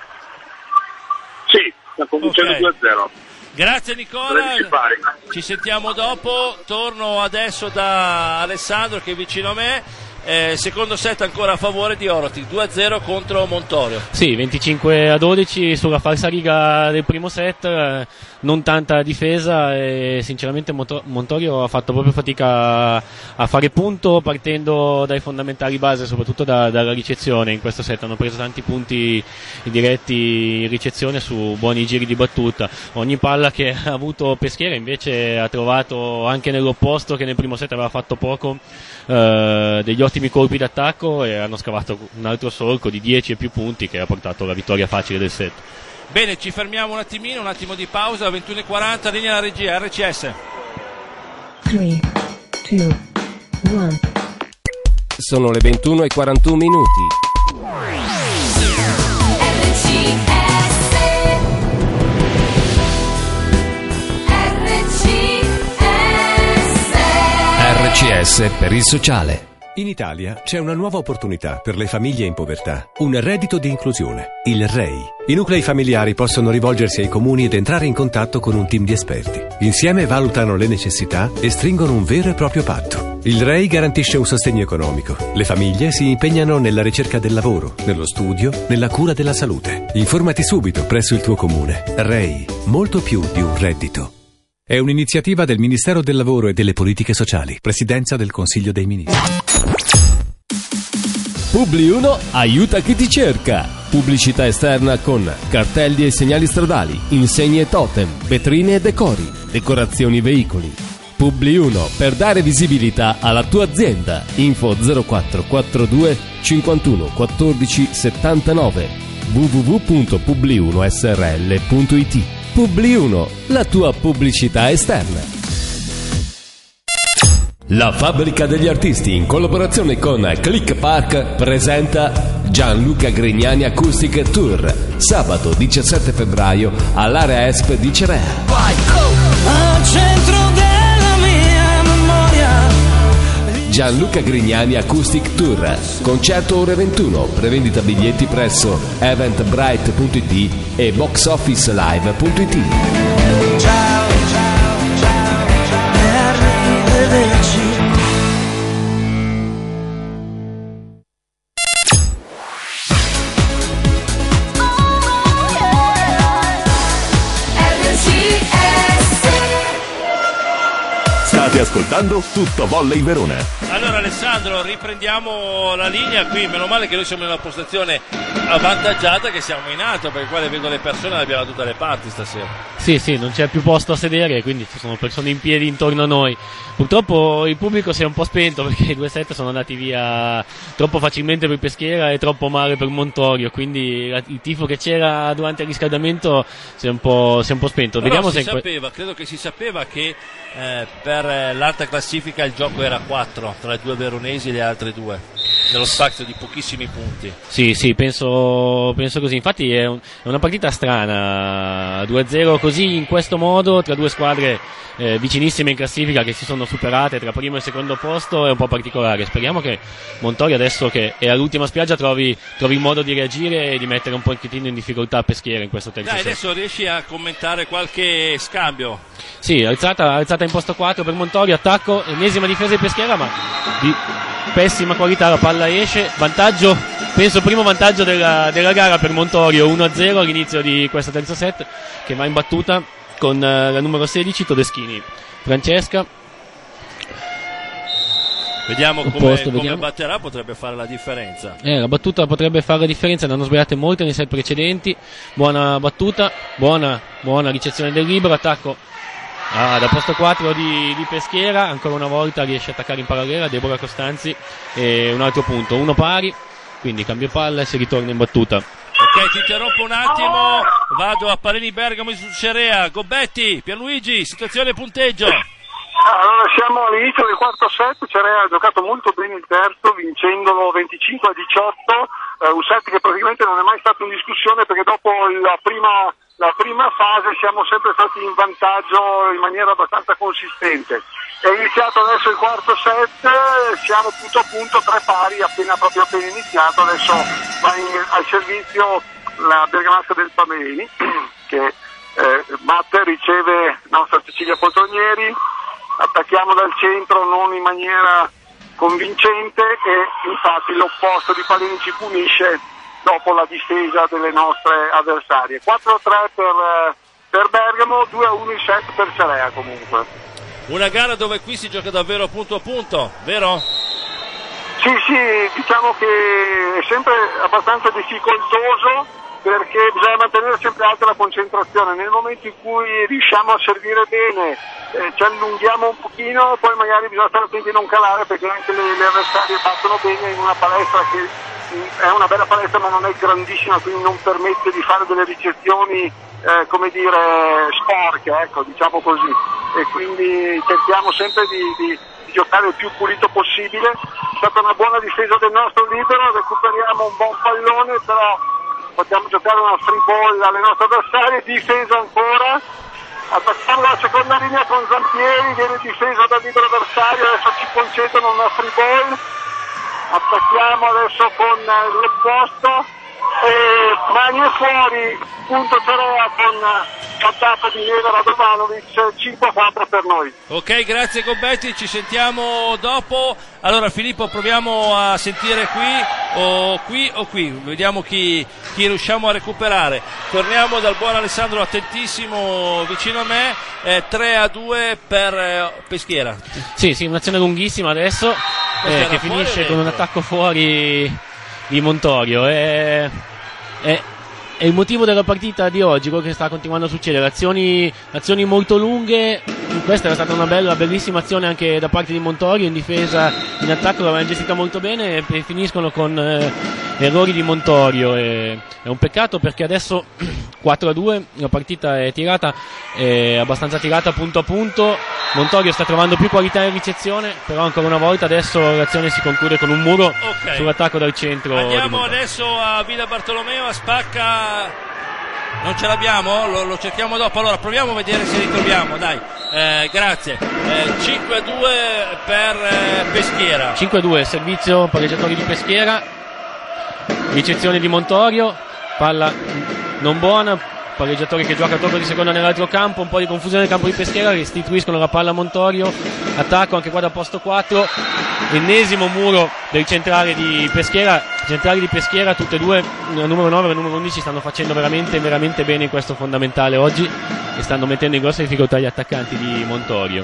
Sì, sta conducendo okay. due a zero. Grazie Nicola, ci sentiamo dopo, torno adesso da Alessandro che è vicino a me. Eh, secondo set ancora a favore di Oroti, due a zero contro Montorio. Sì, venticinque a dodici sulla falsa riga del primo set, eh, non tanta difesa e sinceramente Montorio ha fatto proprio fatica a fare punto partendo dai fondamentali base, soprattutto da, dalla ricezione. In questo set hanno preso tanti punti diretti in ricezione su buoni giri di battuta. Ogni palla che ha avuto Peschiera invece ha trovato anche nell'opposto, che nel primo set aveva fatto poco, eh, degli ottimi colpi d'attacco e hanno scavato un altro solco di dieci e più punti che ha portato alla vittoria facile del set. Bene, ci fermiamo un attimino, un attimo di pausa, ventuno e quaranta, linea alla regia, R C S. tre, due, uno. Sono le ventuno e quarantuno minuti. R C S per il sociale. In Italia c'è una nuova opportunità per le famiglie in povertà, un reddito di inclusione, il R E I. I nuclei familiari possono rivolgersi ai comuni ed entrare in contatto con un team di esperti. Insieme valutano le necessità e stringono un vero e proprio patto. Il R E I garantisce un sostegno economico. Le famiglie si impegnano nella ricerca del lavoro, nello studio, nella cura della salute. Informati subito presso il tuo comune. R E I, molto più di un reddito. È un'iniziativa del Ministero del Lavoro e delle Politiche Sociali, Presidenza del Consiglio dei Ministri. Publi uno aiuta chi ti cerca. Pubblicità esterna con cartelli e segnali stradali, insegne e totem, vetrine e decori, decorazioni veicoli. Publi uno per dare visibilità alla tua azienda. Info zero quattro quattro due cinquantuno quattordici settantanove w w w punto publi uno s r l punto i t. Publi uno, la tua pubblicità esterna. La Fabbrica degli Artisti, in collaborazione con Click Park, presenta Gianluca Grignani Acoustic Tour, sabato diciassette febbraio all'Area Esp di Cerea. Vai, oh! Al centro della mia memoria. Gianluca Grignani Acoustic Tour, concerto ore ventuno, prevendita biglietti presso eventbrite punto it e boxofficelive punto it. Ciao, ciao, ciao, ciao, arrivederci. State ascoltando Tutto Volley Verona. Allora Alessandro, riprendiamo la linea qui, meno male che noi siamo in una postazione avvantaggiata, che siamo in alto, per il quale vedo le persone, le abbiamo da tutte le parti stasera. Sì, sì, non c'è più posto a sedere, quindi ci sono persone in piedi intorno a noi. Purtroppo il pubblico si è un po' spento perché i due set sono andati via troppo facilmente per Peschiera e troppo male per Montorio, quindi il tifo che c'era durante il riscaldamento si è un po', si è un po' spento. Però Vediamo si se sapeva, credo che si sapeva che eh, per l'alta classifica il gioco era quattro tra le due veronesi e le altre due, nello spazio di pochissimi punti. Sì, sì, penso, penso così. Infatti è, un, è una partita strana, due a zero così in questo modo tra due squadre eh, vicinissime in classifica che si sono superate tra primo e secondo posto, è un po' particolare. Speriamo che Montorio, adesso che è all'ultima spiaggia, trovi, trovi il modo di reagire e di mettere un pochettino in difficoltà Peschiera in questo terzo Dai, set. adesso riesci a commentare qualche scambio? Sì, alzata, alzata in posto quattro per Montorio, attacco, ennesima difesa di Peschiera, ma di pessima qualità, la palla esce, vantaggio, penso primo vantaggio della, della gara per Montorio, uno a zero all'inizio di questo terzo set, che va in battuta con uh, la numero sedici Todeschini. Francesca Vediamo come, opposto, come vediamo. batterà, potrebbe fare la differenza. Eh, la battuta potrebbe fare la differenza, ne hanno sbagliate molte nei set precedenti. Buona battuta, buona, buona ricezione del libero, attacco ah, da posto quattro di, di Peschiera, ancora una volta riesce a attaccare in parallela Deborah Costanzi, e un altro punto, uno pari, quindi cambio palla e si ritorna in battuta. Ok, ti interrompo un attimo, vado a Pareni Bergamo su Cerea. Gobbetti, Pierluigi, situazione e punteggio. Allora siamo all'inizio del quarto set, Cerea ha giocato molto bene il terzo, vincendolo venticinque a diciotto, eh, un set che praticamente non è mai stato in discussione perché dopo la prima, la prima fase siamo sempre stati in vantaggio in maniera abbastanza consistente. È iniziato adesso il quarto set, siamo punto a punto, tre pari, appena proprio appena iniziato, adesso va in, al servizio la bergamasca del Pameni che eh, batte, riceve nostra Cecilia Poltronieri, attacchiamo dal centro non in maniera convincente e infatti l'opposto di Paleni ci punisce dopo la difesa delle nostre avversarie. quattro a tre per, per Bergamo, due a uno il set per Cerea comunque. Una gara dove qui si gioca davvero punto a punto, vero? Sì, sì, diciamo che è sempre abbastanza difficoltoso perché bisogna mantenere sempre alta la concentrazione. Nel momento in cui riusciamo a servire bene, eh, ci allunghiamo un pochino, poi magari bisogna stare attenti a non calare perché anche le, le avversarie battono bene in una palestra che mh, è una bella palestra ma non è grandissima, quindi non permette di fare delle ricezioni eh, come dire sporche, ecco, diciamo così, e quindi cerchiamo sempre di, di, di giocare il più pulito possibile. È stata una buona difesa del nostro libero, recuperiamo un buon pallone, però possiamo giocare una free ball alle nostre avversarie, difesa ancora, attacchiamo la seconda linea con Zampieri, viene difesa dal libero avversario, adesso ci concedono una free ball, attacchiamo adesso con l'opposto e mani e fuori, punto Cerea con attacco di Neva Radovanovic, cinque a quattro per noi. Ok, grazie Gobbetti, ci sentiamo dopo. Allora Filippo, proviamo a sentire qui o qui o qui, vediamo chi, chi riusciamo a recuperare. Torniamo dal buon Alessandro attentissimo vicino a me, eh, tre a due per eh, Peschiera. Sì, sì, un'azione lunghissima adesso eh, che finisce con un attacco fuori di Montorio. È, è, è il motivo della partita di oggi, quello che sta continuando a succedere, azioni, azioni molto lunghe. Questa era stata una bella, bellissima azione anche da parte di Montorio, in difesa, in attacco l'avevano gestita molto bene e finiscono con eh, errori di Montorio. E, è un peccato perché adesso quattro a due, la partita è tirata, è abbastanza tirata punto a punto. Montorio sta trovando più qualità in ricezione, però ancora una volta adesso l'azione si conclude con un muro okay. sull'attacco dal centro. Andiamo adesso a Villa Bartolomeo, a Spacca. Non ce l'abbiamo? Lo, lo cerchiamo dopo. Allora proviamo a vedere se ritroviamo, dai. Eh, grazie. Eh, cinque a due per eh, Peschiera. cinque a due, servizio pareggiatori di Peschiera. Ricezione di Montorio, palla non buona. Pareggiatori che gioca a tocco di seconda nell'altro campo, un po' di confusione nel campo di Peschiera, restituiscono la palla a Montorio, attacco anche qua da posto quattro, ennesimo muro del centrale di Peschiera, centrali di Peschiera tutte e due, la numero nove e la numero undici stanno facendo veramente veramente bene in questo fondamentale oggi e stanno mettendo in grossa difficoltà gli attaccanti di Montorio.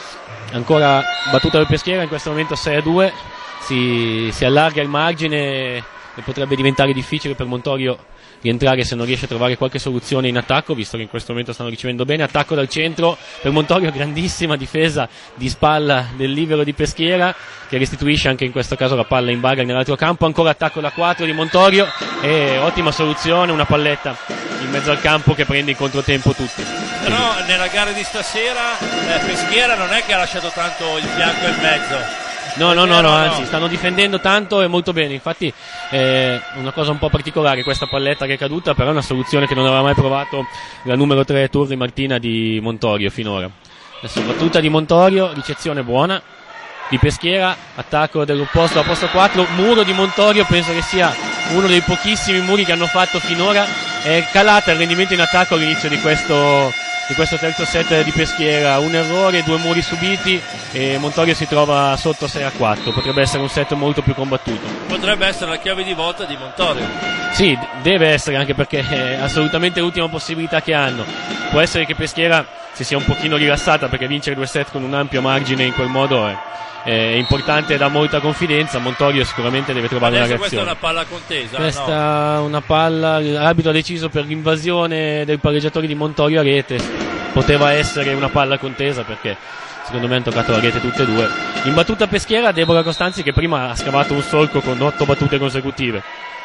Ancora battuta del Peschiera, in questo momento sei a due, si, si allarga il margine e potrebbe diventare difficile per Montorio rientrare se non riesce a trovare qualche soluzione in attacco, visto che in questo momento stanno ricevendo bene. Attacco dal centro per Montorio, grandissima difesa di spalla del libero di Peschiera che restituisce anche in questo caso la palla in baga nell'altro campo. Ancora attacco da quattro di Montorio e ottima soluzione, una palletta in mezzo al campo che prende in controtempo tutti. Però nella gara di stasera eh, Peschiera non è che ha lasciato tanto il fianco in mezzo. No, no, no, no, anzi, stanno difendendo tanto e molto bene. Infatti è una cosa un po' particolare questa palletta che è caduta, però è una soluzione che non aveva mai provato la numero tre Turri Martina di Montorio finora. Adesso battuta di Montorio, ricezione buona di Peschiera, attacco dell'opposto a posto quattro, muro di Montorio, penso che sia uno dei pochissimi muri che hanno fatto finora. È calata il rendimento in attacco all'inizio di questo di questo terzo set di Peschiera, un errore, due muri subiti e Montorio si trova sotto sei a quattro. Potrebbe essere un set molto più combattuto. Potrebbe essere la chiave di volta di Montorio. Sì, deve essere, anche perché è assolutamente l'ultima possibilità che hanno. Può essere che Peschiera si sia un pochino rilassata, perché vincere due set con un ampio margine in quel modo è, è importante e dà molta confidenza. Montorio sicuramente deve trovare Adesso una questa è reazione. una palla contesa, Questa no? una palla, l'arbitro ha deciso per l'invasione del pareggiatore di Montorio a rete, poteva essere una palla contesa perché secondo me hanno toccato la rete tutte e due. In battuta peschiera Deborah Costanzi, che prima ha scavato un solco con otto battute consecutive.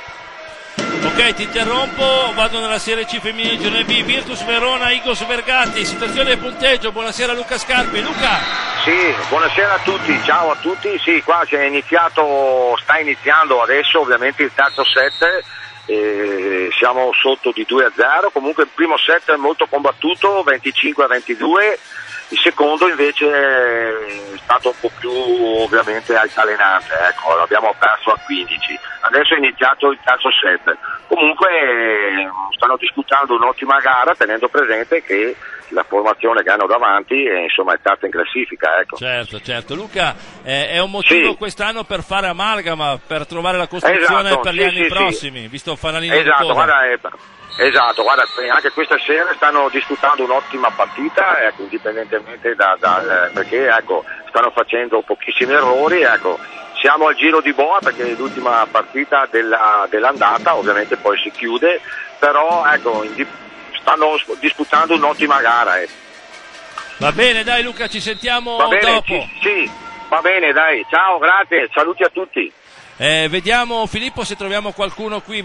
Ok, ti interrompo, vado nella Serie C femminile girone B, Virtus Verona, Igos Vergatti, situazione del punteggio. Buonasera Luca Scarpi. Luca. Sì, buonasera a tutti, ciao a tutti. Sì, qua si è iniziato, sta iniziando adesso ovviamente il terzo set, eh, siamo sotto di due a zero, comunque il primo set è molto combattuto, venticinque a ventidue. Il secondo invece è stato un po' più ovviamente altalenante, ecco, l'abbiamo perso a quindici. Adesso è iniziato il terzo set. Comunque stanno disputando un'ottima gara, tenendo presente che la formazione che hanno davanti è, insomma, è terza in classifica, ecco. Certo, certo. Luca, eh, è un motivo Sì. quest'anno per fare amalgama, per trovare la costruzione Esatto, per gli sì, anni sì, prossimi, sì. visto fanalino Esatto, di coda. guarda, eh, esatto, guarda, anche questa sera stanno disputando un'ottima partita, ecco, indipendentemente da, da eh, perché ecco, stanno facendo pochissimi errori, ecco. Siamo al giro di boa perché è l'ultima partita della, dell'andata, ovviamente poi si chiude, però ecco, in, stanno disputando un'ottima gara. Eh. Va bene, dai Luca, ci sentiamo Va bene, dopo. Sì, sì, va bene, dai, ciao, grazie, saluti a tutti. Eh, vediamo Filippo se troviamo qualcuno qui,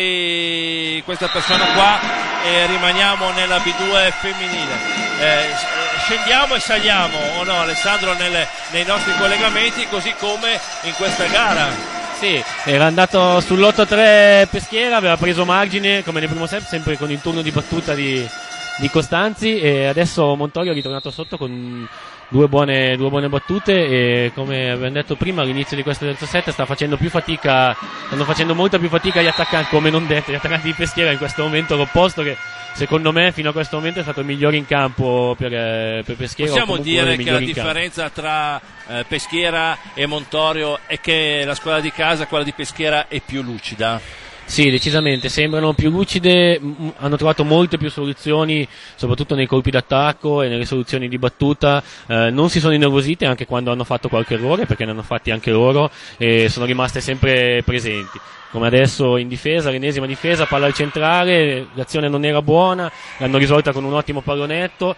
magari questa persona qua, e rimaniamo nella B due femminile. Eh, scendiamo e saliamo, o no Alessandro, nelle, nei nostri collegamenti, così come in questa gara. Sì, era andato sull'otto a tre Peschiera, aveva preso margine come nel primo set, sempre con il turno di battuta di, di Costanzi, e adesso Montorio è ritornato sotto con due buone, due buone battute, e come abbiamo detto prima all'inizio di questo terzo set sta facendo più fatica, stanno facendo molta più fatica gli attaccanti, come non detto, gli attaccanti di Peschiera in questo momento, l'opposto che secondo me fino a questo momento è stato il migliore in campo per, eh, per Peschiera. Possiamo dire che la in differenza tra eh, Peschiera e Montorio è che la squadra di casa, quella di Peschiera, è più lucida? Sì, decisamente, sembrano più lucide, m- hanno trovato molte più soluzioni, soprattutto nei colpi d'attacco e nelle soluzioni di battuta, eh, non si sono innervosite anche quando hanno fatto qualche errore, perché ne hanno fatti anche loro, e sono rimaste sempre presenti. Come adesso in difesa, l'ennesima difesa, palla al centrale, l'azione non era buona, l'hanno risolta con un ottimo pallonetto.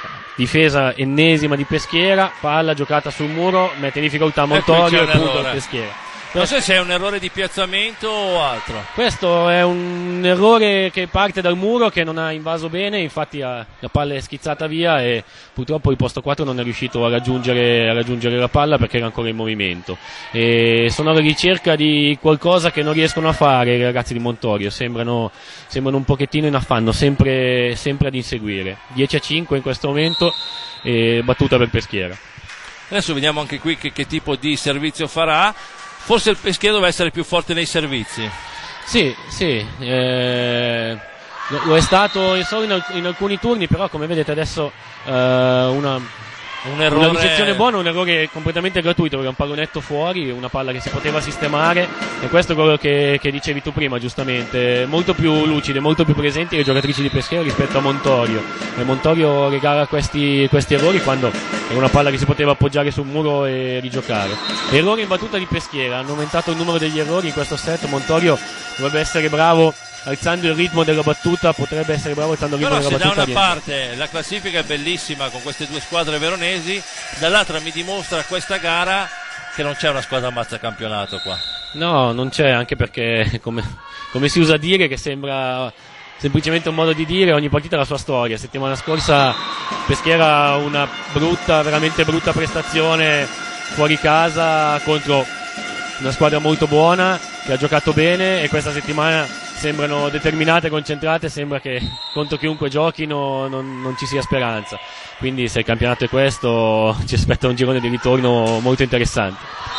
Difesa ennesima di Peschiera, palla giocata sul muro, mette in difficoltà Montorio e punto al Peschiera. Non so se è un errore di piazzamento o altro. Questo è un errore che parte dal muro, che non ha invaso bene, infatti la palla è schizzata via e purtroppo il posto quattro non è riuscito a raggiungere, a raggiungere la palla perché era ancora in movimento. E sono alla ricerca di qualcosa che non riescono a fare i ragazzi di Montorio, sembrano, sembrano un pochettino in affanno, sempre, sempre ad inseguire. dieci a cinque in questo momento, e battuta per Peschiera. Adesso vediamo anche qui che, che tipo di servizio farà. Forse il Peschiera doveva essere più forte nei servizi. Sì, sì, eh, lo, lo è stato solo in, in alcuni turni, però come vedete adesso eh, una... Un errore... Una ricezione buona, un errore completamente gratuito, perché è un pallonetto fuori, una palla che si poteva sistemare, e questo è quello che, che dicevi tu prima, giustamente, molto più lucide, molto più presenti le giocatrici di Peschiera rispetto a Montorio, e Montorio regala questi, questi errori quando era una palla che si poteva appoggiare sul muro e rigiocare. Errori in battuta di Peschiera, hanno aumentato il numero degli errori in questo set. Montorio dovrebbe essere bravo alzando il ritmo della battuta, potrebbe essere bravo alzando il ritmo Però della se battuta. da una parte la classifica è bellissima con queste due squadre veronesi, dall'altra mi dimostra questa gara che non c'è una squadra ammazza campionato qua. No, non c'è, anche perché come, come si usa dire, che sembra semplicemente un modo di dire, ogni partita ha la sua storia. Settimana scorsa Peschiera una brutta, veramente brutta prestazione fuori casa contro una squadra molto buona che ha giocato bene, e questa settimana sembrano determinate, concentrate, sembra che contro chiunque giochino non, non ci sia speranza. Quindi se il campionato è questo, ci aspetta un girone di ritorno molto interessante.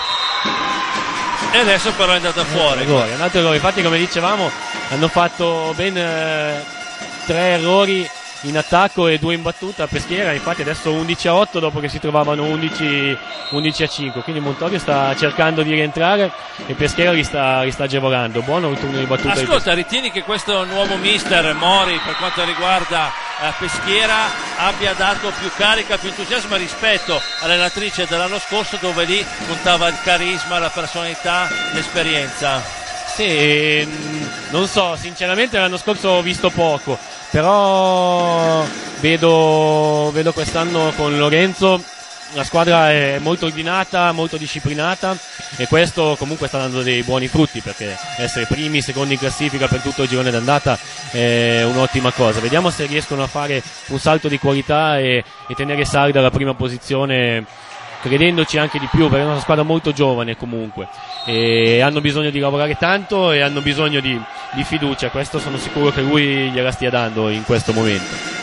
E adesso però è andata fuori. Errore, un altro errore. Infatti, come dicevamo, hanno fatto ben eh, tre errori in attacco e due in battuta. Peschiera infatti adesso undici a otto dopo che si trovavano undici, undici a cinque, quindi Montorio sta cercando di rientrare e Peschiera li sta, li sta agevolando. Buono il turno di battuta. Ascolta, ritieni che questo nuovo mister Mori, per quanto riguarda eh, Peschiera, abbia dato più carica, più entusiasmo rispetto all'allenatrice dell'anno scorso, dove lì contava il carisma, la personalità, l'esperienza? Sì, non so, sinceramente l'anno scorso ho visto poco, però vedo, vedo quest'anno con Lorenzo la squadra è molto ordinata, molto disciplinata e questo comunque sta dando dei buoni frutti, perché essere primi, secondi in classifica per tutto il girone d'andata è un'ottima cosa. Vediamo se riescono a fare un salto di qualità e, e tenere salda la prima posizione, credendoci anche di più, perché è una squadra molto giovane comunque e hanno bisogno di lavorare tanto e hanno bisogno di, di fiducia. Questo sono sicuro che lui gliela stia dando in questo momento.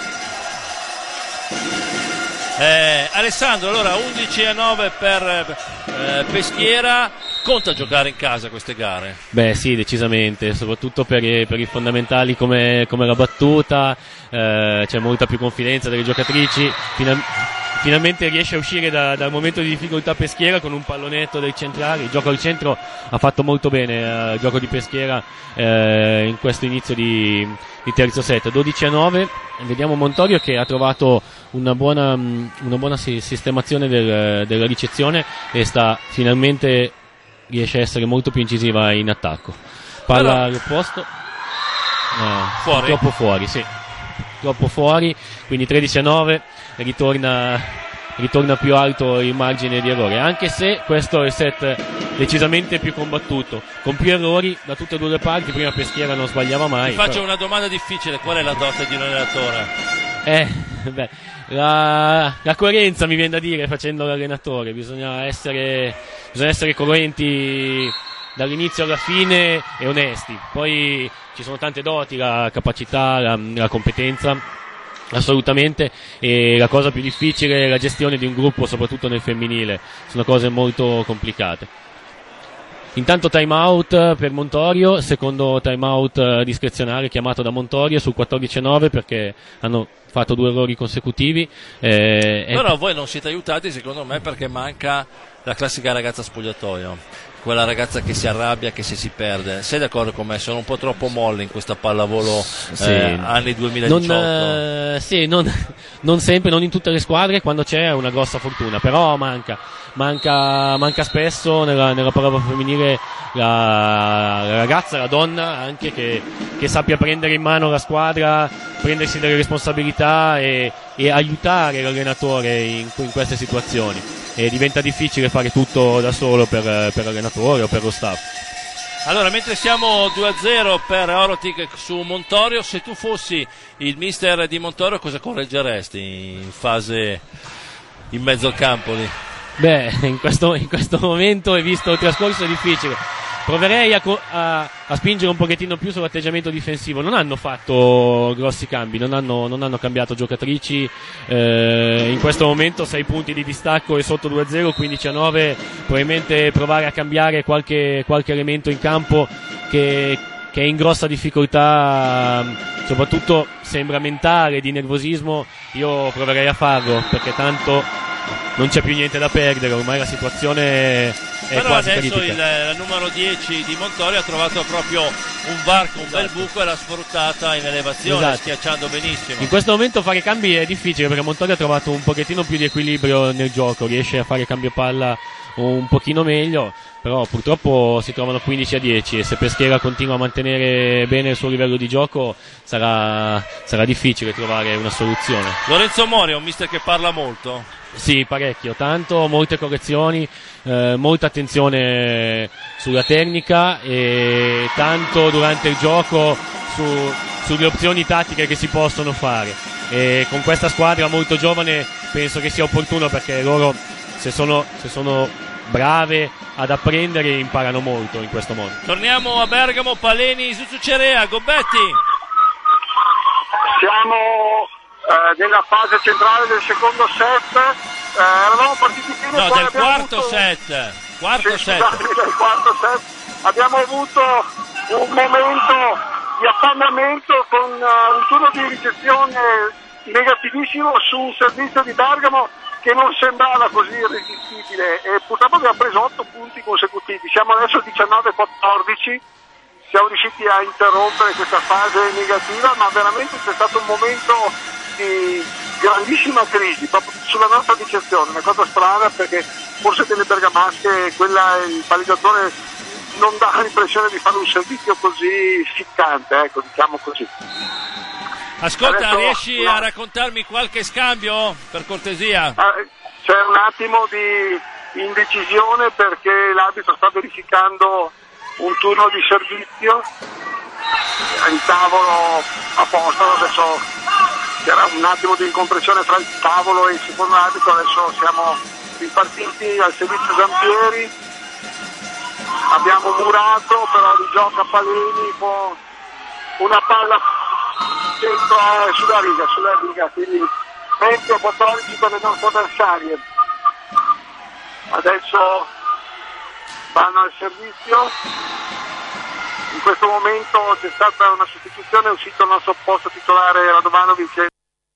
Eh, Alessandro, allora undici a nove per eh, Peschiera. Conta giocare in casa queste gare? Beh sì, decisamente, soprattutto per i, per i fondamentali come, come la battuta, eh, c'è molta più confidenza delle giocatrici. Final, finalmente riesce a uscire da, dal momento di difficoltà Peschiera con un pallonetto del centrale. Il gioco al centro ha fatto molto bene, eh, il gioco di Peschiera eh, in questo inizio di, di terzo set. Dodici a nove, vediamo Montorio che ha trovato una buona, una buona sistemazione del, della ricezione e sta finalmente riesce a essere molto più incisiva in attacco. Palla Però... all'opposto, no, fuori. troppo fuori, sì, troppo fuori, quindi tredici a nove, ritorna, ritorna più alto il margine di errore, anche se questo è il set decisamente più combattuto, con più errori da tutte e due le parti. Prima Peschiera non sbagliava mai. Ti faccio però... una domanda difficile: qual è la dote di un allenatore? Eh, beh, la, la coerenza mi viene da dire facendo l'allenatore, bisogna essere, bisogna essere coerenti dall'inizio alla fine e onesti. Poi ci sono tante doti, la capacità, la, la competenza, assolutamente, e la cosa più difficile è la gestione di un gruppo, soprattutto nel femminile, sono cose molto complicate. Intanto time out per Montorio, secondo time out discrezionale chiamato da Montorio sul quattordici a nove perché hanno fatto due errori consecutivi. Eh, Però voi non siete aiutati secondo me perché manca la classica ragazza spogliatoio, quella ragazza che si arrabbia, che se si perde. Sei d'accordo con me? Sono un po' troppo molle in questa pallavolo sì. eh, anni duemiladiciotto. Non, eh, sì, non, non sempre, non in tutte le squadre, quando c'è una grossa fortuna, però manca. Manca, manca spesso nella, nella pallavolo femminile la, la ragazza, la donna anche che, che sappia prendere in mano la squadra, prendersi delle responsabilità e, e aiutare l'allenatore in, in queste situazioni. E diventa difficile fare tutto da solo per, per l'allenatore o per lo staff. Allora, mentre siamo due a zero per Orotic su Montorio, se tu fossi il mister di Montorio cosa correggeresti in fase in mezzo al campo lì? Beh, in questo, in questo momento, e visto il trascorso, è difficile. Proverei a, a, a spingere un pochettino più sull'atteggiamento difensivo. Non hanno fatto grossi cambi, non hanno, non hanno cambiato giocatrici. Eh, in questo momento sei punti di distacco e sotto due a zero, quindici a nove. Probabilmente provare a cambiare qualche, qualche elemento in campo che, che è in grossa difficoltà, soprattutto sembra mentale, di nervosismo. Io proverei a farlo perché tanto non c'è più niente da perdere, ormai la situazione è Però quasi adesso critica. il, il numero dieci di Montorio ha trovato proprio un varco, un esatto. bel buco, e l'ha sfruttata in elevazione, esatto. schiacciando benissimo. In questo momento fare cambi è difficile perché Montorio ha trovato un pochettino più di equilibrio nel gioco, riesce a fare cambio palla un pochino meglio, però purtroppo si trovano quindici a dieci e se Peschiera continua a mantenere bene il suo livello di gioco sarà, sarà difficile trovare una soluzione. Lorenzo Mori è un mister che parla molto? Sì, parecchio, tanto, molte correzioni, eh, molta attenzione sulla tecnica e tanto durante il gioco su, sulle opzioni tattiche che si possono fare. E con questa squadra molto giovane penso che sia opportuno perché loro, se sono, se sono brave ad apprendere, imparano molto in questo modo. Torniamo a Bergamo, Paleni, Zuzucerea, Gobetti. Siamo eh, nella fase centrale del secondo set, eh, eravamo partiti bene. No, poi del quarto avuto... set. Quarto sì, set. Scusate, del quarto set. Abbiamo avuto un momento di affannamento con uh, un turno di ricezione negativissimo su un servizio di Bergamo che non sembrava così irresistibile e purtroppo abbiamo preso otto punti consecutivi, siamo adesso diciannove quattordici, siamo riusciti a interrompere questa fase negativa, ma veramente c'è stato un momento di grandissima crisi proprio sulla nostra ricezione, una cosa strana perché forse delle bergamasche quella il palleggiatore non dà l'impressione di fare un servizio così ficcante, ecco, diciamo così. Ascolta, Adesso, riesci no. a raccontarmi qualche scambio, per cortesia? Eh, c'è un attimo di indecisione perché l'arbitro sta verificando un turno di servizio, il tavolo a posto, adesso c'era un attimo di incompressione tra il tavolo e il secondo arbitro, adesso siamo ripartiti al servizio Zampieri, abbiamo murato, però rigioca Paleni con una palla dentro eh, sulla riga, sulla riga, quindi venti a quattordici per le nostre avversarie. Adesso vanno al servizio, in questo momento c'è stata una sostituzione, è uscito il nostro posto titolare Radovanovic, è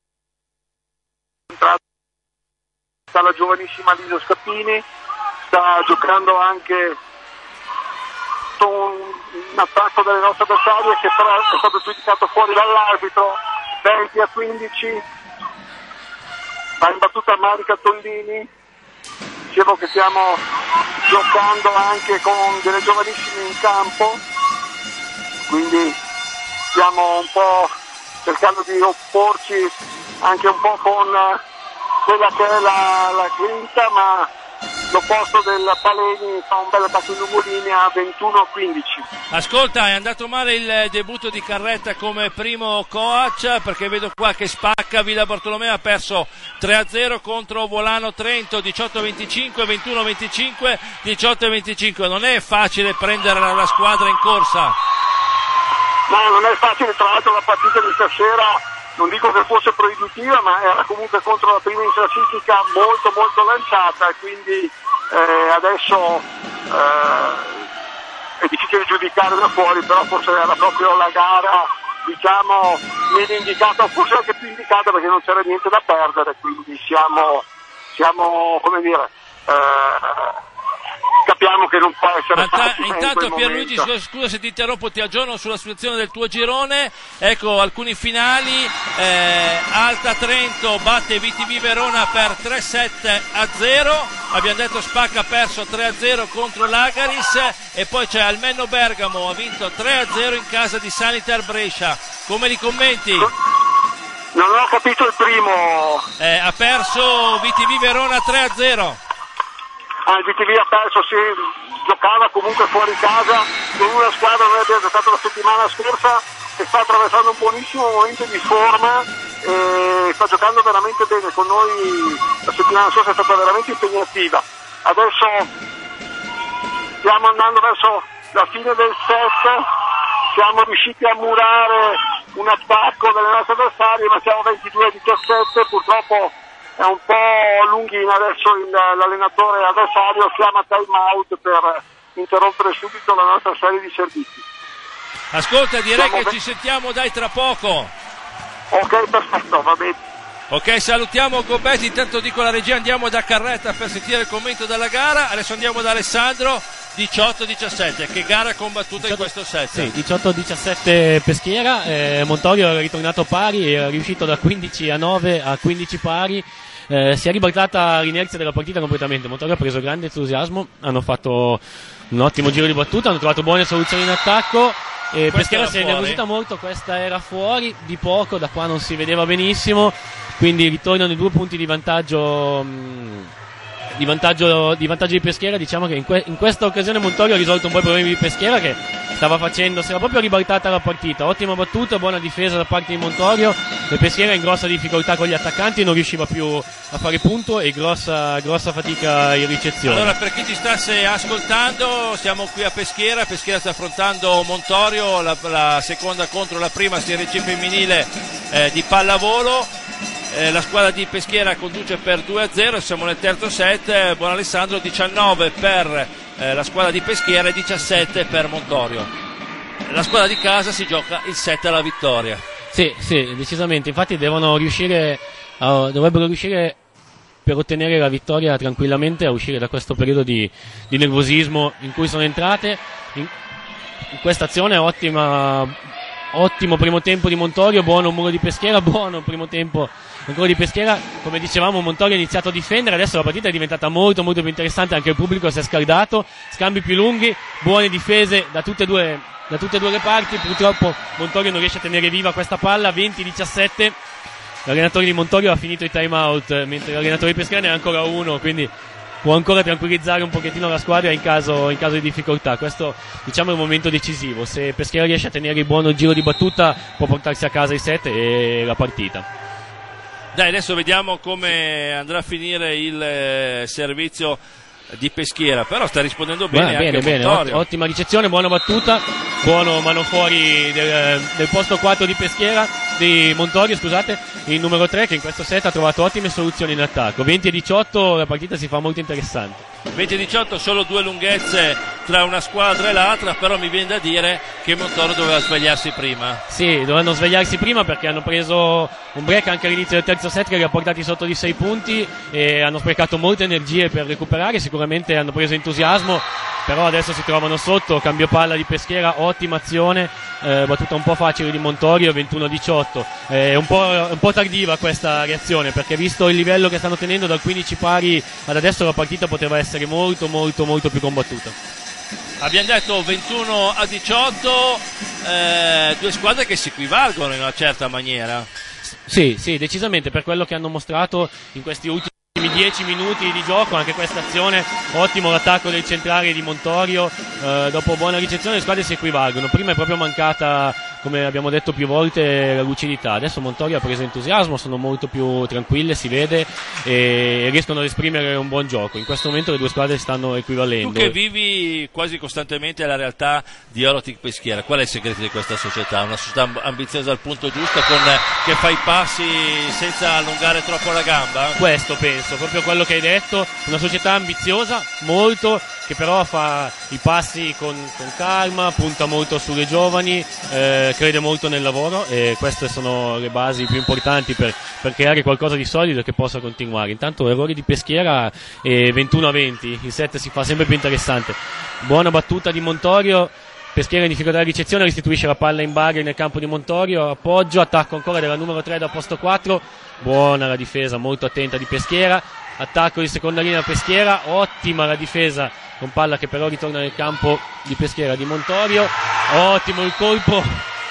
entrata la giovanissima Liso Scappini, sta giocando anche un, un attacco delle nostre avversarie che però è stato giudicato fuori dall'arbitro, venti a quindici, va in battuta Marica Tollini, dicevo che stiamo giocando anche con delle giovanissime in campo, quindi stiamo un po' cercando di opporci anche un po' con quella che è la, la grinta, ma l'opposto del Paleni fa un bel attacco in nuvolini a ventuno a quindici. Ascolta, è andato male il debutto di Carretta come primo coach, perché vedo qua che spacca. Villa Bartolomeo ha perso tre a zero contro Volano Trento, diciotto a venticinque, ventuno a venticinque, diciotto a venticinque. Non è facile prendere la squadra in corsa. No, non è facile, tra l'altro la partita di stasera non dico che fosse proibitiva, ma era comunque contro la prima in classifica molto molto lanciata e quindi eh, adesso eh, è difficile giudicare da fuori, però forse era proprio la gara, diciamo, meglio indicata, o forse anche più indicata perché non c'era niente da perdere, quindi siamo, siamo come dire, eh, capiamo che non può essere facile. Intanto in Pierluigi, momento. scusa se ti interrompo, ti aggiorno sulla situazione del tuo girone. Ecco alcuni finali. eh, Alta Trento batte V T V Verona per tre sette a zero, abbiamo detto Spacca ha perso tre a zero contro l'Agaris, e poi c'è Almenno Bergamo, ha vinto tre a zero in casa di Saniter Brescia. Come li commenti? Non ho capito il primo. Eh, ha perso V T V Verona tre a zero. Ah, il V T V ha perso, si giocava comunque fuori casa con una squadra che abbiamo giocato la settimana scorsa, che sta attraversando un buonissimo momento di forma e sta giocando veramente bene con noi. La settimana scorsa è stata veramente impegnativa. Adesso stiamo andando verso la fine del set, siamo riusciti a murare un attacco delle nostre avversarie, ma siamo ventidue a diciassette, purtroppo è un po' lunghina, adesso il, l'allenatore avversario chiama time out per interrompere subito la nostra serie di servizi. Ascolta, direi Siamo che be- ci sentiamo dai tra poco. Ok, perfetto, va bene. Ok, salutiamo Gobetti, intanto dico alla regia andiamo da Carretta per sentire il commento della gara, adesso andiamo da Alessandro. diciotto a diciassette, che gara combattuta in questo set? Sì, diciotto a diciassette Peschiera, eh, Montorio era ritornato pari, era riuscito da quindici a nove a quindici pari, eh, si è ribaltata l'inerzia della partita completamente. Montorio ha preso grande entusiasmo, hanno fatto un ottimo giro di battuta, hanno trovato buone soluzioni in attacco e Questa Peschiera era si è fuori. nervosita molto, questa era fuori di poco, da qua non si vedeva benissimo, quindi ritornano i due punti di vantaggio mh, Di vantaggio, di vantaggio di Peschiera. Diciamo che in, que- in questa occasione Montorio ha risolto un po' i problemi di Peschiera, che stava facendo, si era proprio ribaltata la partita. Ottima battuta, buona difesa da parte di Montorio, e Peschiera in grossa difficoltà con gli attaccanti, non riusciva più a fare punto e grossa, grossa fatica in ricezione. Allora, per chi ci stasse ascoltando, siamo qui a Peschiera. Peschiera sta affrontando Montorio, la, la seconda contro la prima Serie C femminile eh, di pallavolo. Eh, la squadra di Peschiera conduce per due a zero, siamo nel terzo set. eh, Buon Alessandro, diciannove per eh, la squadra di Peschiera e diciassette per Montorio. La squadra di casa si gioca il set alla vittoria. Sì, sì, decisamente. Infatti devono riuscire, uh, dovrebbero riuscire per ottenere la vittoria tranquillamente a uscire da questo periodo di, di nervosismo in cui sono entrate. In, in questa azione ottima, ottimo primo tempo di Montorio, buono muro di Peschiera, buono primo tempo ancora di Peschiera. Come dicevamo, Montorio ha iniziato a difendere, adesso la partita è diventata molto molto più interessante, anche il pubblico si è scaldato, scambi più lunghi, buone difese da tutte e due, da tutte e due le parti. Purtroppo Montorio non riesce a tenere viva questa palla. Venti diciassette, l'allenatore di Montorio ha finito i time out, mentre l'allenatore di Peschiera ne ha ancora uno, quindi può ancora tranquillizzare un pochettino la squadra in caso, in caso di difficoltà. Questo, diciamo, è un momento decisivo. Se Peschiera riesce a tenere il buono giro di battuta, può portarsi a casa i set e la partita. Dai, adesso vediamo come andrà a finire il eh, servizio di Peschiera, però sta rispondendo bene. Beh, anche bene, bene, Montorio. ottima ricezione, buona battuta, buono mano fuori del, del posto quattro di Peschiera, di Montorio, scusate, il numero tre, che in questo set ha trovato ottime soluzioni in attacco. Venti e diciotto, la partita si fa molto interessante. venti e diciotto, solo due lunghezze tra una squadra e l'altra, però mi viene da dire che Montorio doveva svegliarsi prima. Sì, dovevano svegliarsi prima perché hanno preso un break anche all'inizio del terzo set che li ha portati sotto di sei punti e hanno sprecato molte energie per recuperare. Sicuramente hanno preso entusiasmo, però adesso si trovano sotto. Cambio palla di Peschiera, ottima azione, eh, battuta un po' facile di Montorio, ventuno a diciotto. È un po', un po' tardiva questa reazione, perché visto il livello che stanno tenendo dal quindici pari ad adesso, la partita poteva essere molto molto molto più combattuta. Abbiamo detto ventuno a diciotto, eh, due squadre che si equivalgono in una certa maniera. Sì, sì, decisamente, per quello che hanno mostrato in questi ultimi dieci minuti di gioco. Anche questa azione, ottimo l'attacco del centrale di Montorio, eh, dopo buona ricezione le squadre si equivalgono. Prima è proprio mancata, come abbiamo detto più volte, la lucidità. Adesso Montorio ha preso entusiasmo, sono molto più tranquille, si vede, e riescono ad esprimere un buon gioco. In questo momento le due squadre stanno equivalendo. Tu che vivi quasi costantemente la realtà di Orotic Peschiera, qual è il segreto di questa società? Una società ambiziosa al punto giusto, con, che fa i passi senza allungare troppo la gamba? Questo penso, proprio quello che hai detto, una società ambiziosa, molto, che però fa i passi con, con calma, punta molto sulle giovani, eh, crede molto nel lavoro, e queste sono le basi più importanti per, per creare qualcosa di solido e che possa continuare. Intanto errori di Peschiera e ventuno a venti, il set si fa sempre più interessante. Buona battuta di Montorio, Peschiera in difficoltà di ricezione, restituisce la palla in bagri nel campo di Montorio, appoggio, attacco ancora della numero tre da posto quattro, buona la difesa, molto attenta di Peschiera, attacco di seconda linea Peschiera, ottima la difesa con palla che però ritorna nel campo di Peschiera di Montorio, ottimo il colpo,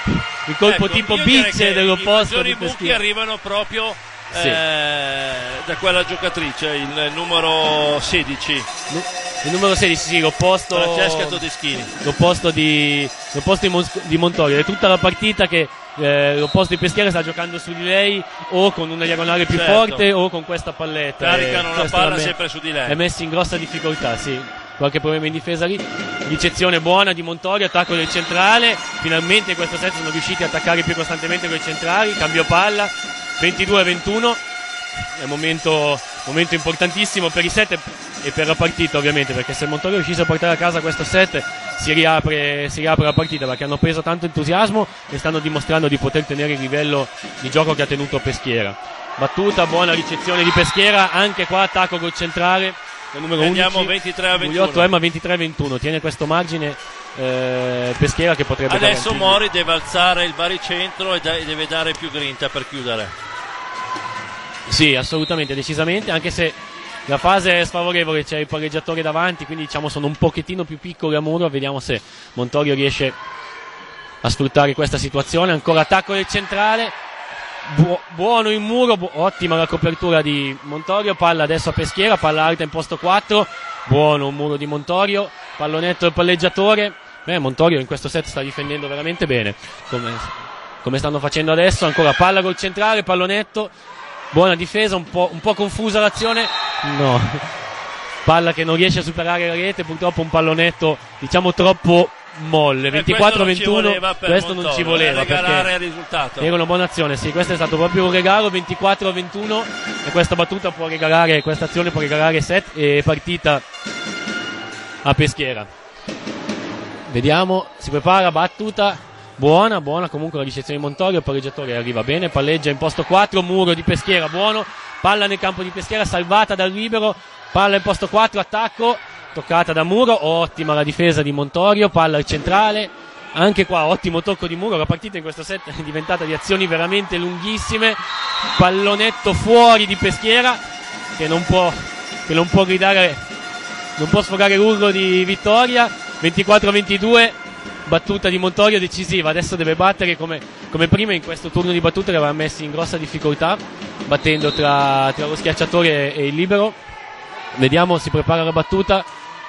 il colpo ecco, tipo bicce dell'opposto di Peschiera. I buchi arrivano proprio sì. eh, da quella giocatrice, il numero sedici. Il numero sedici, sì, l'opposto, Francesca Todeschini. L'opposto di, l'opposto di, Mon- di Montorio. È tutta la partita che eh, l'opposto di Peschiera sta giocando su di lei, o con una diagonale più certo. forte o con questa palletta. Caricano la palla me- sempre su di lei. È messa in grossa difficoltà, sì. Qualche problema in difesa lì. Ricezione buona di Montorio, attacco del centrale. Finalmente in questo set sono riusciti a attaccare più costantemente con i centrali. Cambio palla, ventidue a ventuno. È un momento, momento importantissimo per i set e per la partita, ovviamente, perché se Montorio riuscisse a portare a casa questo set si riapre, si riapre la partita, perché hanno preso tanto entusiasmo e stanno dimostrando di poter tenere il livello di gioco che ha tenuto Peschiera. Battuta, buona ricezione di Peschiera, anche qua attacco col centrale, il numero Andiamo undici, ventitré a ventuno. Gugliotto Emma ventitré a ventuno, tiene questo margine eh, Peschiera che potrebbe adesso garantirgli. Mori deve alzare il baricentro e, da- e deve dare più grinta per chiudere. Sì, assolutamente, decisamente, anche se la fase è sfavorevole, c'è il pareggiatore davanti, quindi diciamo sono un pochettino più piccoli a muro. Vediamo se Montorio riesce a sfruttare questa situazione. Ancora attacco del centrale, Bu- buono in muro, bu- ottima la copertura di Montorio, palla adesso a Peschiera, palla alta in posto quattro, buono un muro di Montorio, pallonetto del palleggiatore. Beh, Montorio in questo set sta difendendo veramente bene, come, come stanno facendo adesso. Ancora palla col centrale, pallonetto, buona difesa, un po', un po' confusa l'azione, no, palla che non riesce a superare la rete, purtroppo un pallonetto diciamo troppo molle. Ventiquattro a ventuno, questo non ci voleva, perché il risultato. era una buona azione, sì, questo è stato proprio un regalo. Ventiquattro a ventuno, e questa battuta può regalare, questa azione può regalare set e partita a Peschiera. Vediamo, si prepara, battuta buona, buona comunque la ricezione di Montorio, il pareggiatore arriva bene, palleggia in posto quattro, Muro di Peschiera, buono, palla nel campo di Peschiera, salvata dal libero, palla in posto quattro, attacco, toccata da Muro, ottima la difesa di Montorio, palla al centrale, anche qua ottimo tocco di Muro, la partita in questo set è diventata di azioni veramente lunghissime, pallonetto fuori di Peschiera che non può, che non può gridare, non può sfogare l'urlo di vittoria, ventiquattro a ventidue, battuta di Montorio decisiva, adesso deve battere come, come prima in questo turno di battute che aveva messi in grossa difficoltà, battendo tra, tra lo schiacciatore e il libero. Vediamo, si prepara la battuta,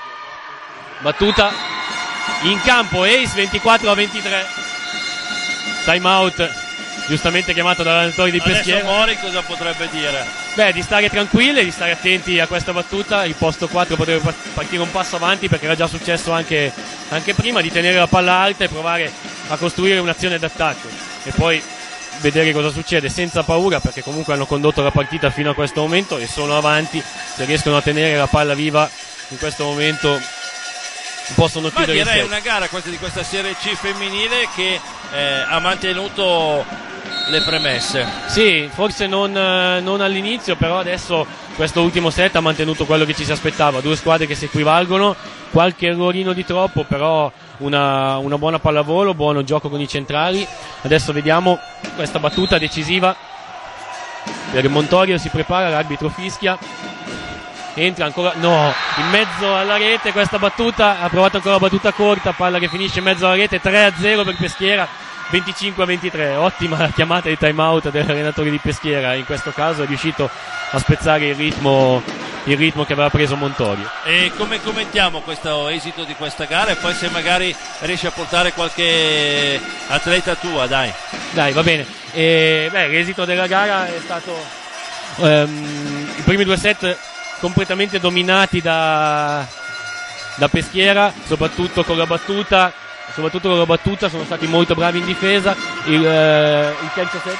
battuta in campo, ace, ventiquattro a ventitré, time out giustamente chiamato dall'allenatore di Peschiera. Adesso Mori cosa potrebbe dire? Beh, di stare tranquilli, di stare attenti a questa battuta, il posto quattro potrebbe partire un passo avanti perché era già successo anche, anche prima, di tenere la palla alta e provare a costruire un'azione d'attacco e poi vedere cosa succede senza paura, perché comunque hanno condotto la partita fino a questo momento e sono avanti, se riescono a tenere la palla viva in questo momento possono Ma chiudere il direi set. una gara questa di questa Serie C femminile che eh, ha mantenuto le premesse. Sì, forse non, eh, non all'inizio, però adesso questo ultimo set ha mantenuto quello che ci si aspettava, due squadre che si equivalgono, qualche errorino di troppo, però una, una buona pallavolo, buono gioco con i centrali. Adesso vediamo questa battuta decisiva per Montorio, si prepara, l'arbitro fischia, entra ancora, no, in mezzo alla rete questa battuta, ha provato ancora la battuta corta, palla che finisce in mezzo alla rete, tre a zero per Peschiera, venticinque a ventitré, ottima la chiamata di time out dell'allenatore di Peschiera, in questo caso è riuscito a spezzare il ritmo, il ritmo che aveva preso Montorio. E come commentiamo questo esito di questa gara e poi se magari riesci a portare qualche atleta tua, dai. Dai, va bene. E, beh, l'esito della gara è stato um, i primi due set completamente dominati da, da Peschiera, soprattutto con la battuta, soprattutto con la battuta sono stati molto bravi in difesa. Il, eh, il terzo set,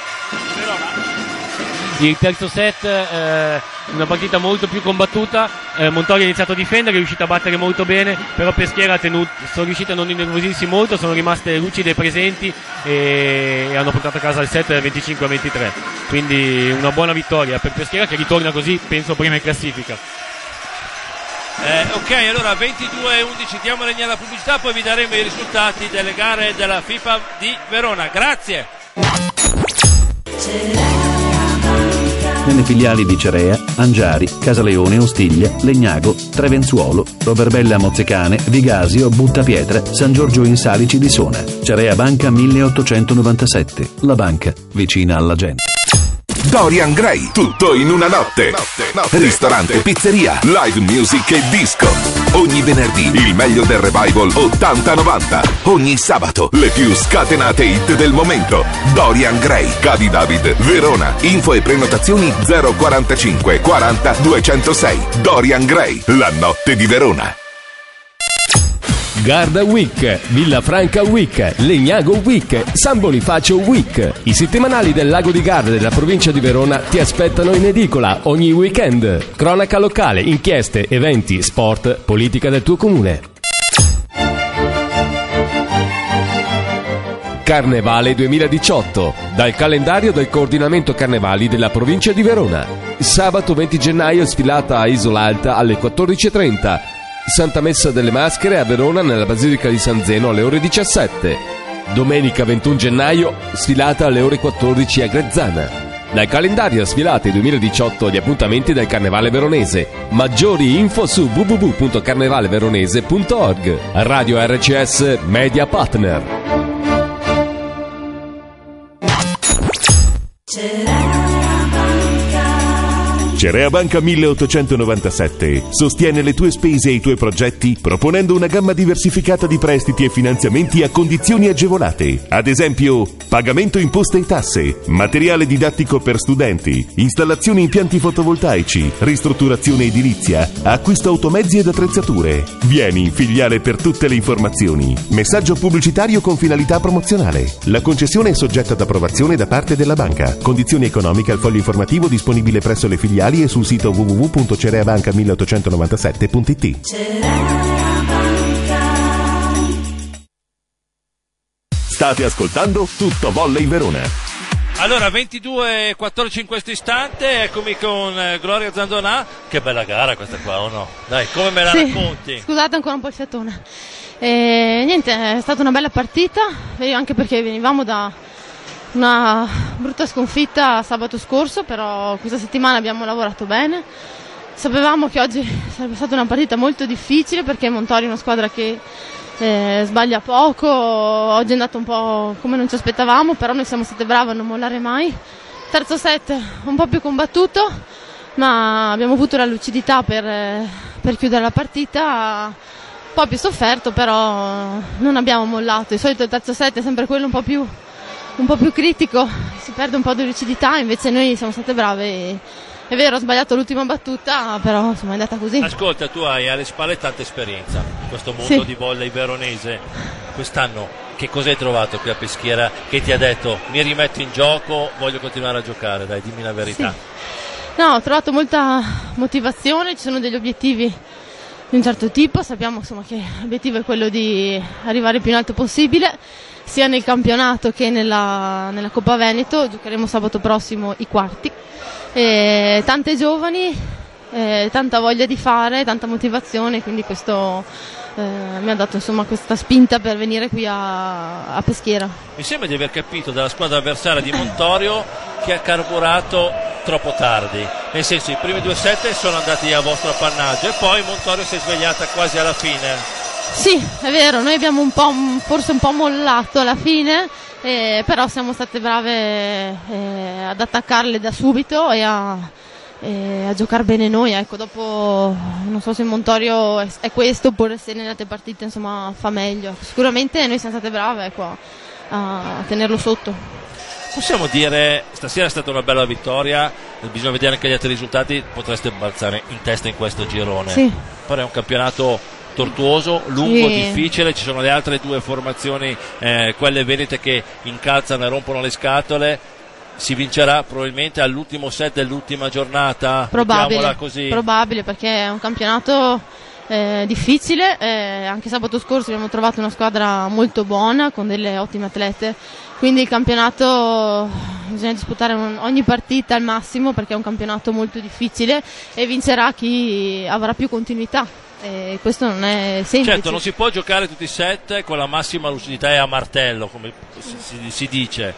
il terzo set eh, una partita molto più combattuta, eh, Montorio ha iniziato a difendere, è riuscito a battere molto bene, però Peschiera ha tenuto, sono riusciti a non innervosirsi molto, sono rimaste lucide e presenti e, e hanno portato a casa il set venticinque a ventitré, quindi una buona vittoria per Peschiera che ritorna così penso prima in classifica. Eh, ok, allora ventidue a undici diamo legna alla pubblicità, poi vi daremo i risultati delle gare della FIFA di Verona. Grazie. Nelle filiali di Cerea, Angiari, Casaleone, Ostiglia, Legnago, Trevenzuolo, Roverbella Mozzecane, Vigasio, Buttapietra, San Giorgio in Salici di Sona. Cerea Banca milleottocentonovantasette, la banca vicina alla gente. Dorian Gray, tutto in una notte. notte, notte Ristorante, pizzeria, live music e disco. Ogni venerdì il meglio del revival ottanta novanta. Ogni sabato le più scatenate hit del momento. Dorian Gray, Cadi David, Verona. Info e prenotazioni zero quarantacinque quaranta duecentosei. Dorian Gray, la notte di Verona. Garda Week, Villafranca Week, Legnago Week, San Bonifacio Week. I settimanali del Lago di Garda della provincia di Verona ti aspettano in edicola ogni weekend. Cronaca locale, inchieste, eventi, sport, politica del tuo comune. Carnevale duemiladiciotto, dal calendario del coordinamento carnevali della provincia di Verona. Sabato venti gennaio sfilata a Isola Alta alle quattordici e trenta. Santa Messa delle Maschere a Verona nella Basilica di San Zeno alle ore diciassette. Domenica ventuno gennaio sfilata alle ore quattordici a Grezzana. Dal calendario sfilate duemiladiciotto gli appuntamenti del Carnevale Veronese. Maggiori info su w w w punto carnevale veronese punto org. Radio R C S Media Partner. Cerea Banca milleottocentonovantasette sostiene le tue spese e i tuoi progetti proponendo una gamma diversificata di prestiti e finanziamenti a condizioni agevolate. Ad esempio, pagamento imposte e tasse, materiale didattico per studenti, installazioni impianti fotovoltaici, ristrutturazione edilizia, acquisto automezzi ed attrezzature. Vieni in filiale per tutte le informazioni. Messaggio pubblicitario con finalità promozionale. La concessione è soggetta ad approvazione da parte della banca. Condizioni economiche al foglio informativo disponibile presso le filiali e sul sito w w w punto cereabanca milleottocentonovantasette punto i t. State ascoltando Tutto Volley Verona. Allora, ventidue e quattordici in questo istante, eccomi con eh, Gloria Zandonà. Che bella gara questa qua, o no? Dai, come me la Sì, racconti? Scusate ancora un po' il fiatone. E, niente, è stata una bella partita, anche perché venivamo da una brutta sconfitta sabato scorso, però questa settimana abbiamo lavorato bene. Sapevamo che oggi sarebbe stata una partita molto difficile perché Montorio è una squadra che eh, sbaglia poco, oggi è andato un po' come non ci aspettavamo, però noi siamo state brave a non mollare mai. Terzo set un po' più combattuto, ma abbiamo avuto la lucidità per, eh, per chiudere la partita, un po' più sofferto, però non abbiamo mollato. Di solito il terzo set è sempre quello un po' più, un po' più critico, si perde un po' di lucidità, invece noi siamo state brave e, è vero, ho sbagliato l'ultima battuta, però insomma è andata così. Ascolta, tu hai alle spalle tanta esperienza in questo mondo Sì. di volley veronese. Quest'anno che cosa hai trovato qui a Peschiera che ti ha detto mi rimetto in gioco, voglio continuare a giocare? Dai, dimmi la verità. Sì. No, ho trovato molta motivazione, ci sono degli obiettivi di un certo tipo, sappiamo insomma che l'obiettivo è quello di arrivare il più in alto possibile, sia nel campionato che nella, nella Coppa Veneto. Giocheremo sabato prossimo i quarti. E tante giovani, eh, tanta voglia di fare, tanta motivazione, quindi questo eh, mi ha dato insomma questa spinta per venire qui a, a Peschiera. Mi sembra di aver capito dalla squadra avversaria di Montorio che ha carburato troppo tardi, nel senso i primi due set sono andati a vostro appannaggio e poi Montorio si è svegliata quasi alla fine. Sì, è vero, noi abbiamo un po', forse un po' mollato alla fine, eh, però siamo state brave eh, ad attaccarle da subito e a, eh, a giocare bene noi. Ecco, dopo non so se Montorio è, è questo oppure se nelle altre partite insomma fa meglio. Sicuramente noi siamo state brave, ecco, a, a tenerlo sotto. Possiamo dire, stasera è stata una bella vittoria, bisogna vedere anche gli altri risultati, potreste balzare in testa in questo girone. Sì. Però è un campionato tortuoso, lungo, Sì. difficile, ci sono le altre due formazioni, eh, quelle venete che incalzano e rompono le scatole. Si vincerà probabilmente all'ultimo set dell'ultima giornata, Probabile, mettiamola così. probabile perché è un campionato eh, difficile, eh, anche sabato scorso abbiamo trovato una squadra molto buona con delle ottime atlete, quindi il campionato bisogna disputare un- ogni partita al massimo perché è un campionato molto difficile e vincerà chi avrà più continuità, e questo non è semplice. Certo, non si può giocare tutti i set con la massima lucidità e a martello, come si, si- si dice,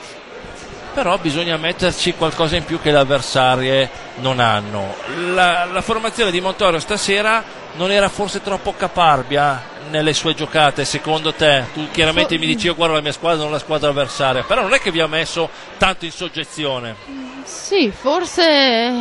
però bisogna metterci qualcosa in più che le avversarie non hanno. La, la formazione di Montorio stasera non era forse troppo caparbia nelle sue giocate, secondo te? Tu chiaramente mi dici io guardo la mia squadra, non la squadra avversaria, però non è che vi ha messo tanto in soggezione. Sì, forse,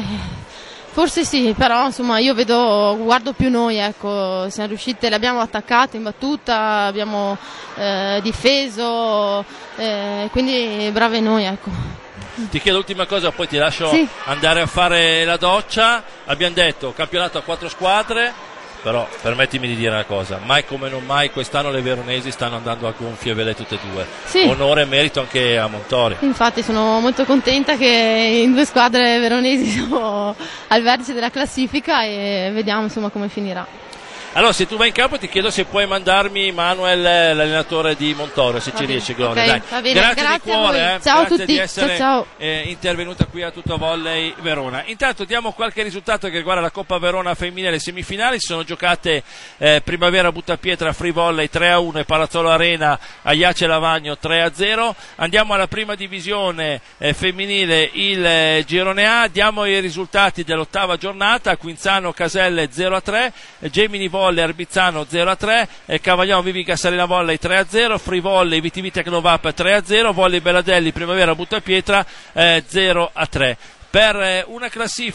forse sì, però insomma io vedo, guardo più noi, ecco, siamo riuscite, le abbiamo attaccate in battuta, abbiamo eh, difeso, eh, quindi brave noi, ecco. Ti chiedo l'ultima cosa, poi ti lascio Sì. andare a fare la doccia. Abbiamo detto campionato a quattro squadre, però permettimi di dire una cosa, mai come non mai quest'anno le veronesi stanno andando a gonfie vele tutte e due. Sì. Onore e merito anche a Montorio. Infatti sono molto contenta che in due squadre veronesi siamo al vertice della classifica e vediamo insomma come finirà. Allora, se tu vai in campo ti chiedo se puoi mandarmi Manuel, l'allenatore di Montorio, se Va ci bene, riesci, Gloria. ok, Dai. va bene, Grazie, grazie di a cuore, voi. eh. Ciao a Grazie tutti, di essere ciao, ciao. eh, intervenuta qui a Tutto Volley Verona. Intanto diamo qualche risultato che riguarda la Coppa Verona femminile, le semifinali. Si sono giocate eh, Primavera Buttapietra Free Volley tre a uno e Palazzolo Arena a Iace Lavagno tre a zero. Andiamo alla prima divisione eh, femminile, il eh, Girone A. Diamo i risultati dell'ottava giornata: Quinzano Caselle zero a tre, Gemini Volley Arbizzano zero a tre, eh, Cavagliano Vivica Salina Volley tre a zero, Free Volley V T V Tecnovap tre a zero, Volley Belladelli Primavera Buttapietra eh, zero a tre. Per eh, una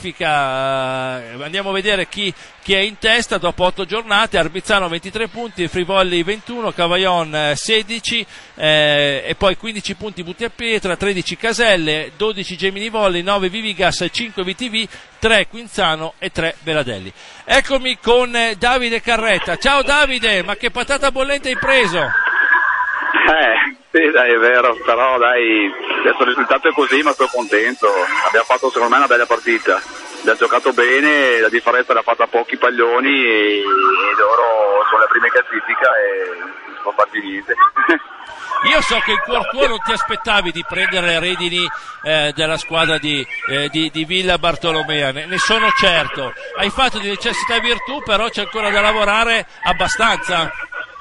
classifica eh, andiamo a vedere chi, chi è in testa dopo otto giornate: Arbizzano ventitré punti, Free Volley ventuno, Cavaglion eh, sedici eh, e poi quindici punti Buttapietra, tredici Caselle, dodici Gemini Volley, nove Vivigas, cinque V T V, tre Quinzano e tre Belladelli. Eccomi con eh, Davide Carretta. Ciao Davide, ma che patata bollente hai preso? Eh, sì, dai, è vero, però dai, adesso il risultato è così, ma sono contento. Abbiamo fatto secondo me una bella partita. abbiamo giocato bene, la differenza l'ha fatta a pochi palloni e, e loro sono le prime in classifica e non sono fatti niente. Io so che in cuor tuo non ti aspettavi di prendere le redini eh, della squadra di, eh, di, di Villa Bartolomea, ne, ne sono certo. Hai fatto di necessità e virtù, però c'è ancora da lavorare abbastanza.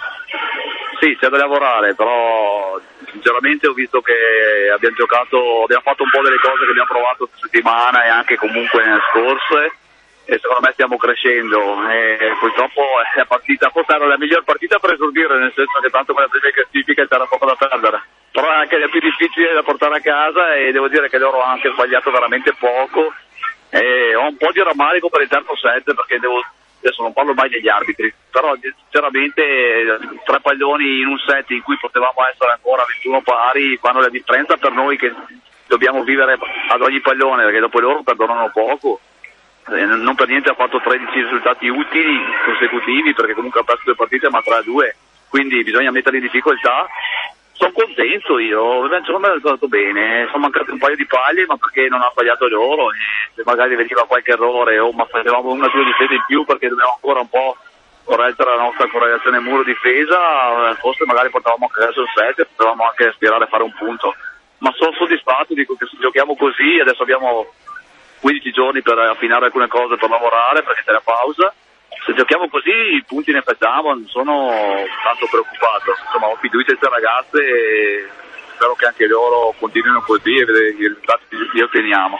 Sì, c'è da lavorare, però sinceramente ho visto che abbiamo giocato, abbiamo fatto un po' delle cose che abbiamo provato questa settimana e anche comunque nelle scorse, e secondo me stiamo crescendo e purtroppo è partita, forse era la miglior partita per esordire, nel senso che tanto con la prima classifica c'era poco da perdere, però è anche la più difficile da portare a casa e devo dire che loro hanno anche sbagliato veramente poco e ho un po' di rammarico per il terzo set perché devo, adesso non parlo mai degli arbitri, però sinceramente tre palloni in un set in cui potevamo essere ancora ventuno pari fanno la differenza per noi che dobbiamo vivere ad ogni pallone, perché dopo loro perdonano poco. Non per niente ha fatto tredici risultati utili consecutivi perché comunque ha perso due partite ma tre a due, quindi bisogna mettere in difficoltà. Sono contento io, secondo me è stato bene, sono mancati un paio di paglie ma perché non ha sbagliato loro e se magari veniva qualche errore o ma facevamo una o due difese in più perché dobbiamo ancora un po' correggere la nostra correlazione muro-difesa, forse magari portavamo a casa il set, potevamo anche aspirare a fare un punto, ma sono soddisfatto, dico che se giochiamo così adesso abbiamo quindici giorni per affinare alcune cose, per lavorare perché c'è la pausa, se giochiamo così i punti ne facciamo, non sono tanto preoccupato, insomma ho fiducia in queste ragazze e spero che anche loro continuino così e vedere i risultati che otteniamo.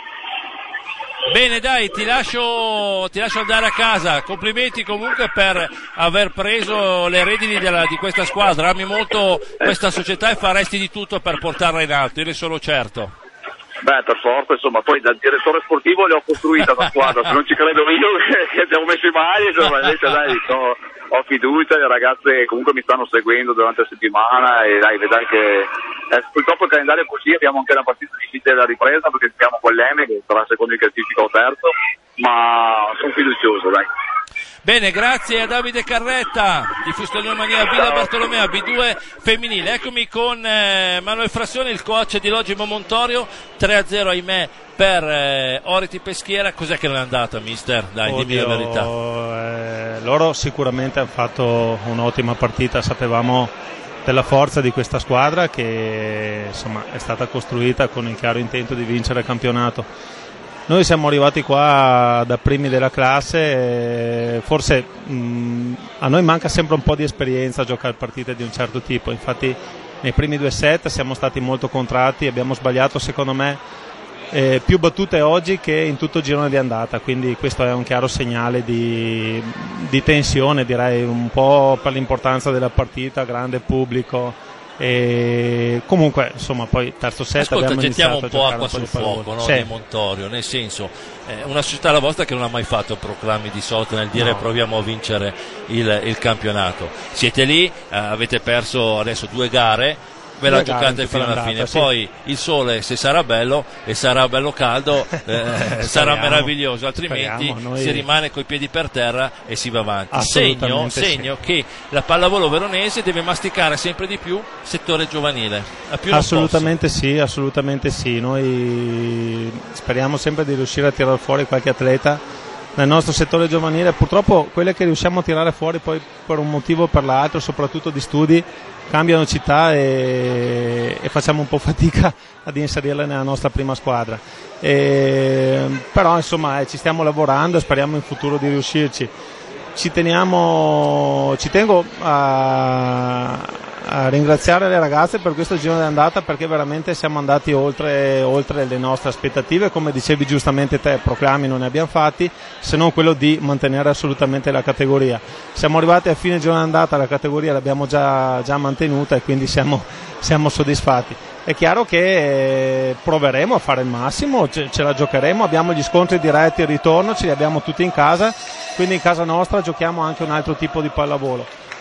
Bene dai, ti lascio, ti lascio andare a casa, complimenti comunque per aver preso le redini della, di questa squadra, ami molto questa società e faresti di tutto per portarla in alto, io ne sono certo. Beh, per forza, insomma, poi da direttore sportivo le ho costruita la squadra, se non ci credo io che abbiamo messo i magli, insomma, invece dai, no, ho fiducia, le ragazze comunque mi stanno seguendo durante la settimana e dai, vedrai che eh, purtroppo il calendario è così, abbiamo anche una partita difficile da ripresa perché siamo con l'Eme che sarà secondo in classifica o terzo, ma sono fiducioso, dai. Bene, grazie a Davide Carretta di Fustorione Mania Villa Bartolomea B due femminile. Eccomi con eh, Manuel Frassoni, il coach di Logimo Montorio. Tre a zero ahimè per eh, Oreti Peschiera. Cos'è che non è andata, mister? Dai, Oddio, dimmi la verità. Eh, loro sicuramente hanno fatto un'ottima partita, sapevamo della forza di questa squadra che insomma è stata costruita con il chiaro intento di vincere il campionato. Noi siamo arrivati qua da primi della classe, forse mh, a noi manca sempre un po' di esperienza a giocare partite di un certo tipo, infatti nei primi due set siamo stati molto contratti, abbiamo sbagliato secondo me eh, più battute oggi che in tutto il girone di andata, quindi questo è un chiaro segnale di, di tensione, direi un po' per l'importanza della partita, grande pubblico. E comunque insomma poi terzo set ascolta, abbiamo gettiamo iniziato un po' a acqua sul sul fuoco, no? Sì. Di Montorio, nel senso eh, una società la vostra che non ha mai fatto proclami di sorte nel dire No. proviamo a vincere il, il campionato, siete lì, eh, avete perso adesso due gare, ve la Due gare giocate in fino alla tutta fine, l'andata, poi il sole se sarà bello e sarà bello caldo eh, sarà meraviglioso, altrimenti speriamo, noi- si rimane coi piedi per terra e si va avanti. Segno, Assolutamente sì. segno che la pallavolo veronese deve masticare sempre di più settore giovanile, a più non Assolutamente sì, assolutamente sì. Noi speriamo sempre di riuscire a tirare fuori qualche atleta nel nostro settore giovanile. Purtroppo quelle che riusciamo a tirare fuori poi per un motivo o per l'altro, soprattutto di studi, cambiano città e, e facciamo un po' fatica ad inserirle nella nostra prima squadra. E, però insomma eh, ci stiamo lavorando e speriamo in futuro di riuscirci. Ci teniamo, ci tengo a, a ringraziare le ragazze per questo giro di andata perché veramente siamo andati oltre, oltre le nostre aspettative, come dicevi giustamente te, proclami non ne abbiamo fatti se non quello di mantenere assolutamente la categoria. Siamo arrivati a fine giro di andata, la categoria l'abbiamo già, già mantenuta e quindi siamo, siamo soddisfatti. È chiaro che proveremo a fare il massimo, ce, ce la giocheremo, abbiamo gli scontri diretti al ritorno, ce li abbiamo tutti in casa, quindi in casa nostra giochiamo anche un altro tipo di pallavolo.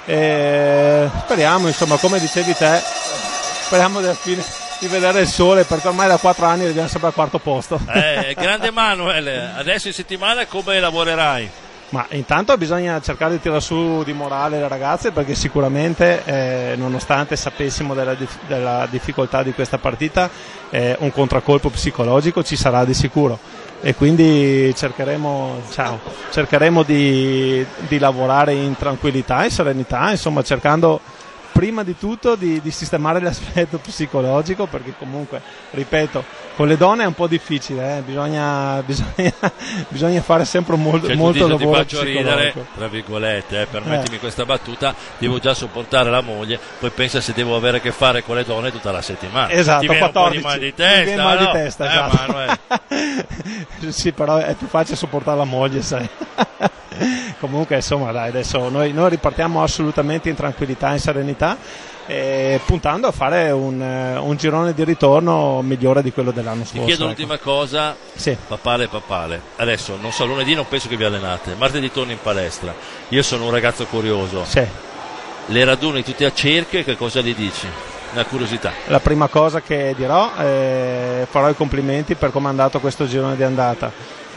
E speriamo, insomma, come dicevi te, speriamo alla fine di vedere il sole, perché ormai da quattro anni arriviamo sempre al quarto posto. Eh, grande Manuel, adesso in settimana come lavorerai? Ma intanto bisogna cercare di tirare su di morale le ragazze, perché sicuramente eh, nonostante sapessimo della, dif- della difficoltà di questa partita, eh, un contraccolpo psicologico ci sarà di sicuro, e quindi cercheremo, ciao, cercheremo di, di lavorare in tranquillità e serenità, insomma cercando prima di tutto di, di sistemare l'aspetto psicologico, perché comunque, ripeto, con le donne è un po' difficile, eh? bisogna, bisogna, bisogna fare sempre molto, cioè, molto tu dici, lavoro ti faccio ridere, tra virgolette, eh, permettimi eh. questa battuta, devo già sopportare la moglie, poi pensa se devo avere a che fare con le donne tutta la settimana. Esatto, ti viene quattordici, un po' di mal di ti viene testa, mal no? di testa, eh, esatto. Manuel. Sì, però è più facile sopportare la moglie, sai. Comunque insomma dai, adesso noi, noi ripartiamo assolutamente in tranquillità, in serenità, e puntando a fare un, un girone di ritorno migliore di quello dell'anno scorso. Ti chiedo ecco. l'ultima cosa, sì. papale papale, adesso non so, lunedì non penso che vi allenate, martedì torni in palestra, io sono un ragazzo curioso, sì. le raduni tutti a cerchio e che cosa gli dici? Una curiosità. La prima cosa che dirò, eh, farò i complimenti per come è andato questo girone di andata,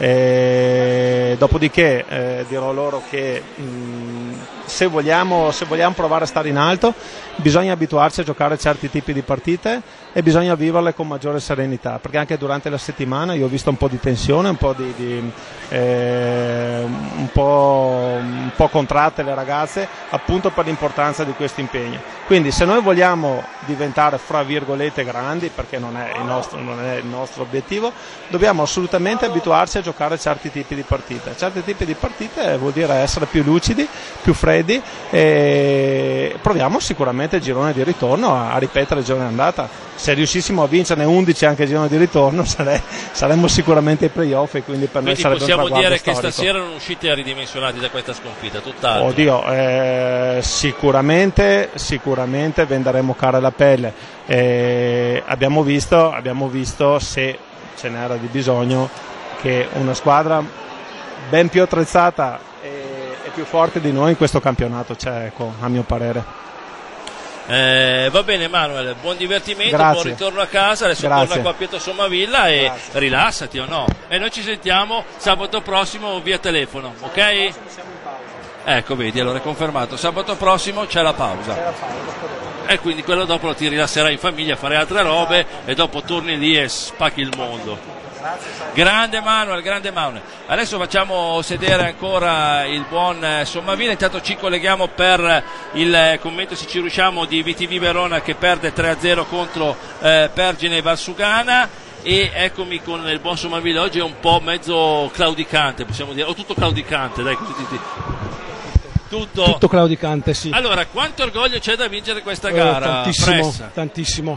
e dopodiché eh, dirò loro che mh, se vogliamo, se vogliamo provare a stare in alto bisogna abituarsi a giocare certi tipi di partite e bisogna viverle con maggiore serenità, perché anche durante la settimana io ho visto un po' di tensione, un po' di, di eh, un po', un po' contratte le ragazze, appunto per l'importanza di questo impegno. Quindi se noi vogliamo diventare fra virgolette grandi, perché non è il nostro, non è il nostro obiettivo, dobbiamo assolutamente abituarsi a giocare certi tipi di partite. Certi tipi di partite vuol dire essere più lucidi, più freddi, e proviamo sicuramente il girone di ritorno a, a ripetere il girone di andata. Se riuscissimo a vincerne undici anche il girone di ritorno sare, saremmo sicuramente ai playoff, e quindi per quindi noi sarebbe un possiamo traguardo dire storico. che stasera non uscite ridimensionati da questa sconfitta, tutt'altro. Oddio, eh, sicuramente, sicuramente venderemo cara la pelle. Eh, abbiamo visto, abbiamo visto, se ce n'era di bisogno, che una squadra ben più attrezzata e, e più forte di noi in questo campionato c'è, ecco, a mio parere. Eh, va bene Manuel, buon divertimento, Grazie. buon ritorno a casa, adesso Grazie. torna qua a Pietro Sommavilla e Grazie. rilassati o no? E noi ci sentiamo sabato prossimo via telefono, ok? Ecco, vedi, allora è confermato, sabato prossimo c'è la pausa. C'è la pausa. E quindi quello dopo lo ti rilasserai in famiglia a fare altre robe e dopo torni lì e spacchi il mondo. Grande Manuel, grande Manuel. Adesso facciamo sedere ancora il buon Sommavilla, intanto ci colleghiamo per il commento, se ci riusciamo, di V T V Verona che perde tre a zero contro eh, Pergine e Valsugana. E eccomi con il buon Sommavilla, oggi è un po' mezzo claudicante, possiamo dire, o tutto claudicante, dai, così ti, ti. Tutto... tutto claudicante, sì. Allora, quanto orgoglio c'è da vincere questa Eh, gara? tantissimo, Pressa. tantissimo.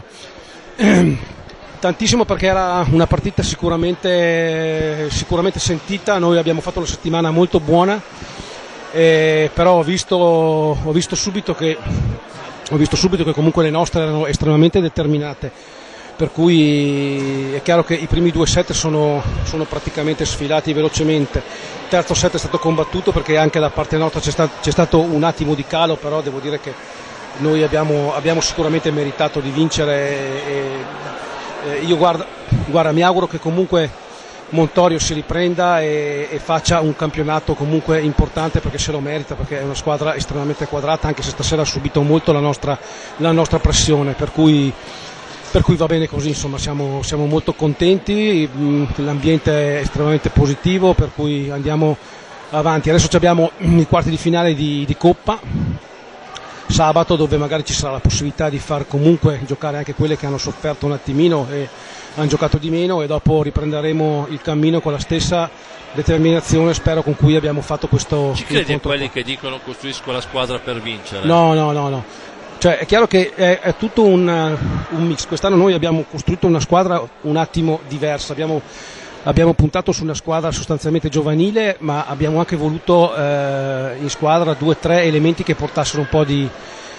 Tantissimo, perché era una partita sicuramente, sicuramente sentita. Noi abbiamo fatto una settimana molto buona, eh, però ho visto, ho visto subito che ho visto subito che comunque le nostre erano estremamente determinate, per cui è chiaro che i primi due set sono, sono praticamente sfilati velocemente. Il terzo set è stato combattuto perché anche da parte nostra c'è stato, c'è stato un attimo di calo, però devo dire che noi abbiamo, abbiamo sicuramente meritato di vincere. E, e io guarda, guarda, mi auguro che comunque Montorio si riprenda e, e faccia un campionato comunque importante, perché se lo merita, perché è una squadra estremamente quadrata, anche se stasera ha subito molto la nostra, la nostra pressione, per cui, per cui va bene così, insomma siamo, siamo molto contenti, l'ambiente è estremamente positivo, per cui andiamo avanti. Adesso abbiamo i quarti di finale di, di Coppa sabato, dove magari ci sarà la possibilità di far comunque giocare anche quelle che hanno sofferto un attimino e hanno giocato di meno, e dopo riprenderemo il cammino con la stessa determinazione, spero, con cui abbiamo fatto questo Ci credi a incontro quelli qua. che dicono costruisco la squadra per vincere? No, no, no, no. Cioè, è chiaro che è, è tutto un, un mix. Quest'anno noi abbiamo costruito una squadra un attimo diversa, abbiamo, abbiamo puntato su una squadra sostanzialmente giovanile, ma abbiamo anche voluto eh, in squadra due o tre elementi che portassero un po' di,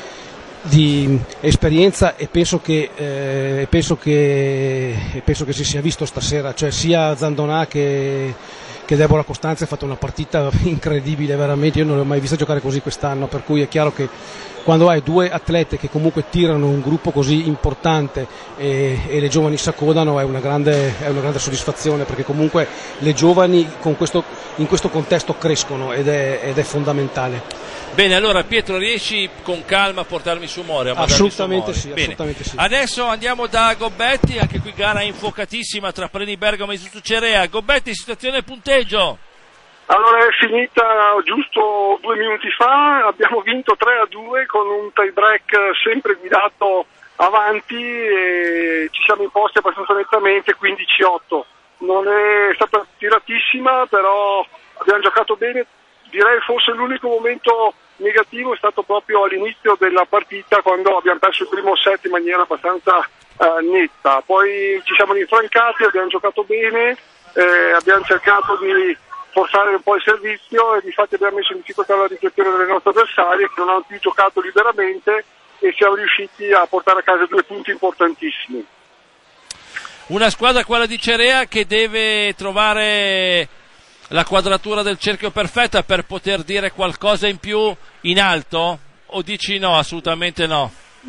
di esperienza, e penso che, eh, penso che, penso che si sia visto stasera, cioè sia Zandonà che, che Deborah Costanza ha fatto una partita incredibile veramente, io non l'ho mai vista giocare così quest'anno, per cui è chiaro che quando hai due atlete che comunque tirano un gruppo così importante e, e le giovani si accodano è una grande, è una grande soddisfazione, perché comunque le giovani con questo, in questo contesto crescono ed è, ed è fondamentale. Bene, allora Pietro, riesci con calma a portarmi su Mori? A Assolutamente su sì, Mori? assolutamente sì. Adesso andiamo da Gobbetti, anche qui gara infuocatissima tra Paleni Bergamo e Istituto Cerea. Gobbetti, situazione e punteggio. Allora è finita giusto due minuti fa, abbiamo vinto tre a due con un tie break sempre guidato avanti e ci siamo imposti abbastanza nettamente, quindici a otto. Non è stata tiratissima, però abbiamo giocato bene. Direi forse l'unico momento negativo è stato proprio all'inizio della partita, quando abbiamo perso il primo set in maniera abbastanza eh, netta. Poi ci siamo rinfrancati, abbiamo giocato bene, eh, abbiamo cercato di forzare un po' il servizio e difatti abbiamo messo in difficoltà la riflessione delle nostre avversarie, che non hanno più giocato liberamente, e siamo riusciti a portare a casa due punti importantissimi. Una squadra, quella di Cerea, che deve trovare la quadratura del cerchio perfetta per poter dire qualcosa in più in alto, o dici no, assolutamente no?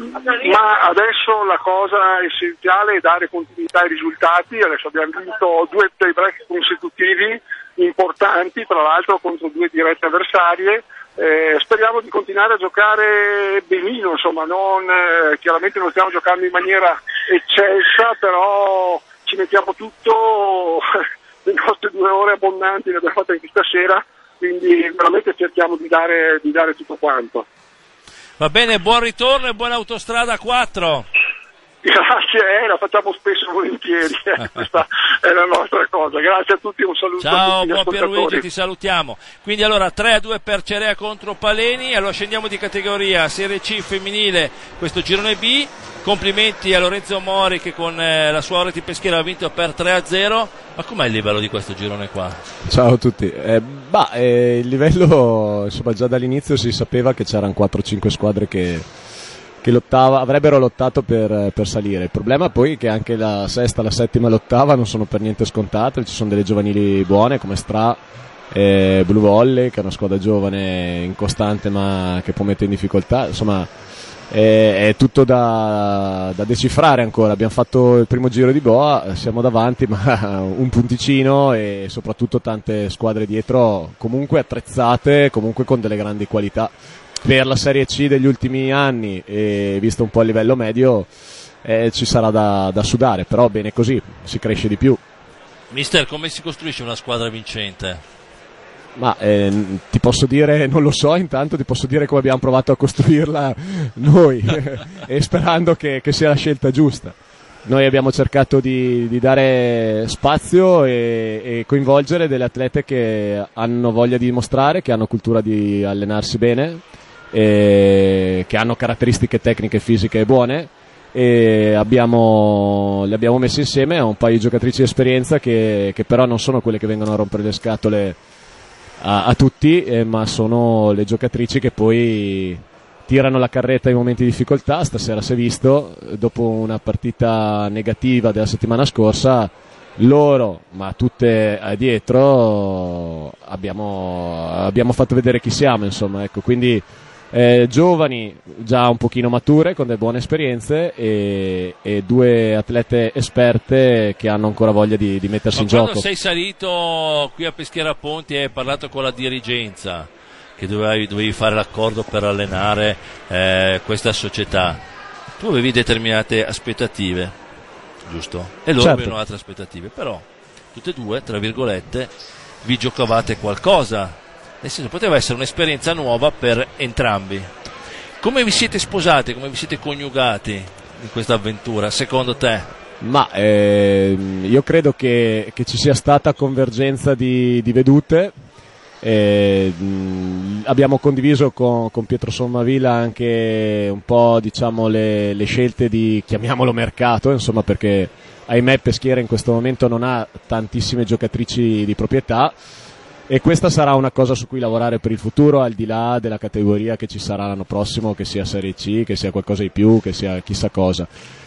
Ma adesso la cosa essenziale è dare continuità ai risultati. Adesso abbiamo vinto due tie break consecutivi importanti, tra l'altro contro due dirette avversarie. Eh, speriamo di continuare a giocare benino, insomma, non, eh, chiaramente non stiamo giocando in maniera eccelsa, però ci mettiamo tutto. Le nostre due ore abbondanti le abbiamo fatte anche stasera, quindi veramente cerchiamo di dare, di dare tutto quanto. Va bene, buon ritorno e buona autostrada quattro. Grazie, eh, la facciamo spesso e volentieri, questa è la nostra cosa. Grazie a tutti, un saluto. Ciao, a tutti. buon Pierluigi, ti salutiamo. Quindi allora tre a due per Cerea contro Paleni. Allora scendiamo di categoria, Serie C femminile, questo girone B. Complimenti a Lorenzo Mori, che con eh, la sua Oreti Peschiera ha vinto per tre a zero. Ma com'è il livello di questo girone qua? Ciao a tutti. Eh, bah, eh, il livello, insomma, già dall'inizio si sapeva che c'erano quattro cinque squadre che, che lottava, avrebbero lottato per, per salire. Il problema poi è che anche la sesta, la settima e l'ottava non sono per niente scontate. Ci sono delle giovanili buone come Stra e Blue Volley, che è una squadra giovane, incostante, ma che può mettere in difficoltà. Insomma, è, è tutto da, da decifrare ancora. Abbiamo fatto il primo giro di boa, siamo davanti, ma un punticino, e soprattutto tante squadre dietro comunque attrezzate, comunque con delle grandi qualità. Per la Serie C degli ultimi anni, e visto un po' il livello medio, eh, ci sarà da, da sudare, però bene così, si cresce di più. Mister, come si costruisce una squadra vincente? Ma eh, ti posso dire, non lo so, intanto ti posso dire come abbiamo provato a costruirla noi e sperando che, che sia la scelta giusta. Noi abbiamo cercato di, di dare spazio e, e coinvolgere delle atlete che hanno voglia di dimostrare, che hanno cultura di allenarsi bene, e che hanno caratteristiche tecniche e fisiche buone, e abbiamo, le abbiamo messe insieme a un paio di giocatrici di esperienza che, che però non sono quelle che vengono a rompere le scatole a, a tutti, eh, ma sono le giocatrici che poi tirano la carretta in momenti di difficoltà. Stasera si è visto, dopo una partita negativa della settimana scorsa, loro, ma tutte dietro, abbiamo, abbiamo fatto vedere chi siamo, insomma, ecco, quindi eh, giovani già un pochino mature con delle buone esperienze e, e due atlete esperte che hanno ancora voglia di, di mettersi Ma in gioco. quando sei salito qui a Peschiera Ponti e hai parlato con la dirigenza che dovevi, dovevi fare l'accordo per allenare eh, questa società, tu avevi determinate aspettative, giusto? E loro Certo. avevano altre aspettative, però tutte e due, tra virgolette, vi giocavate qualcosa, nel senso poteva essere un'esperienza nuova per entrambi. Come vi siete sposati, come vi siete coniugati in questa avventura, secondo te? Ma ehm, io credo che, che ci sia stata convergenza di, di vedute. Eh, mh, abbiamo condiviso con, con Pietro Sommavilla anche un po', diciamo, le, le scelte di, chiamiamolo, mercato, insomma, perché ahimè Peschiera in questo momento non ha tantissime giocatrici di proprietà, e questa sarà una cosa su cui lavorare per il futuro, al di là della categoria che ci sarà l'anno prossimo, che sia Serie C, che sia qualcosa di più, che sia chissà cosa.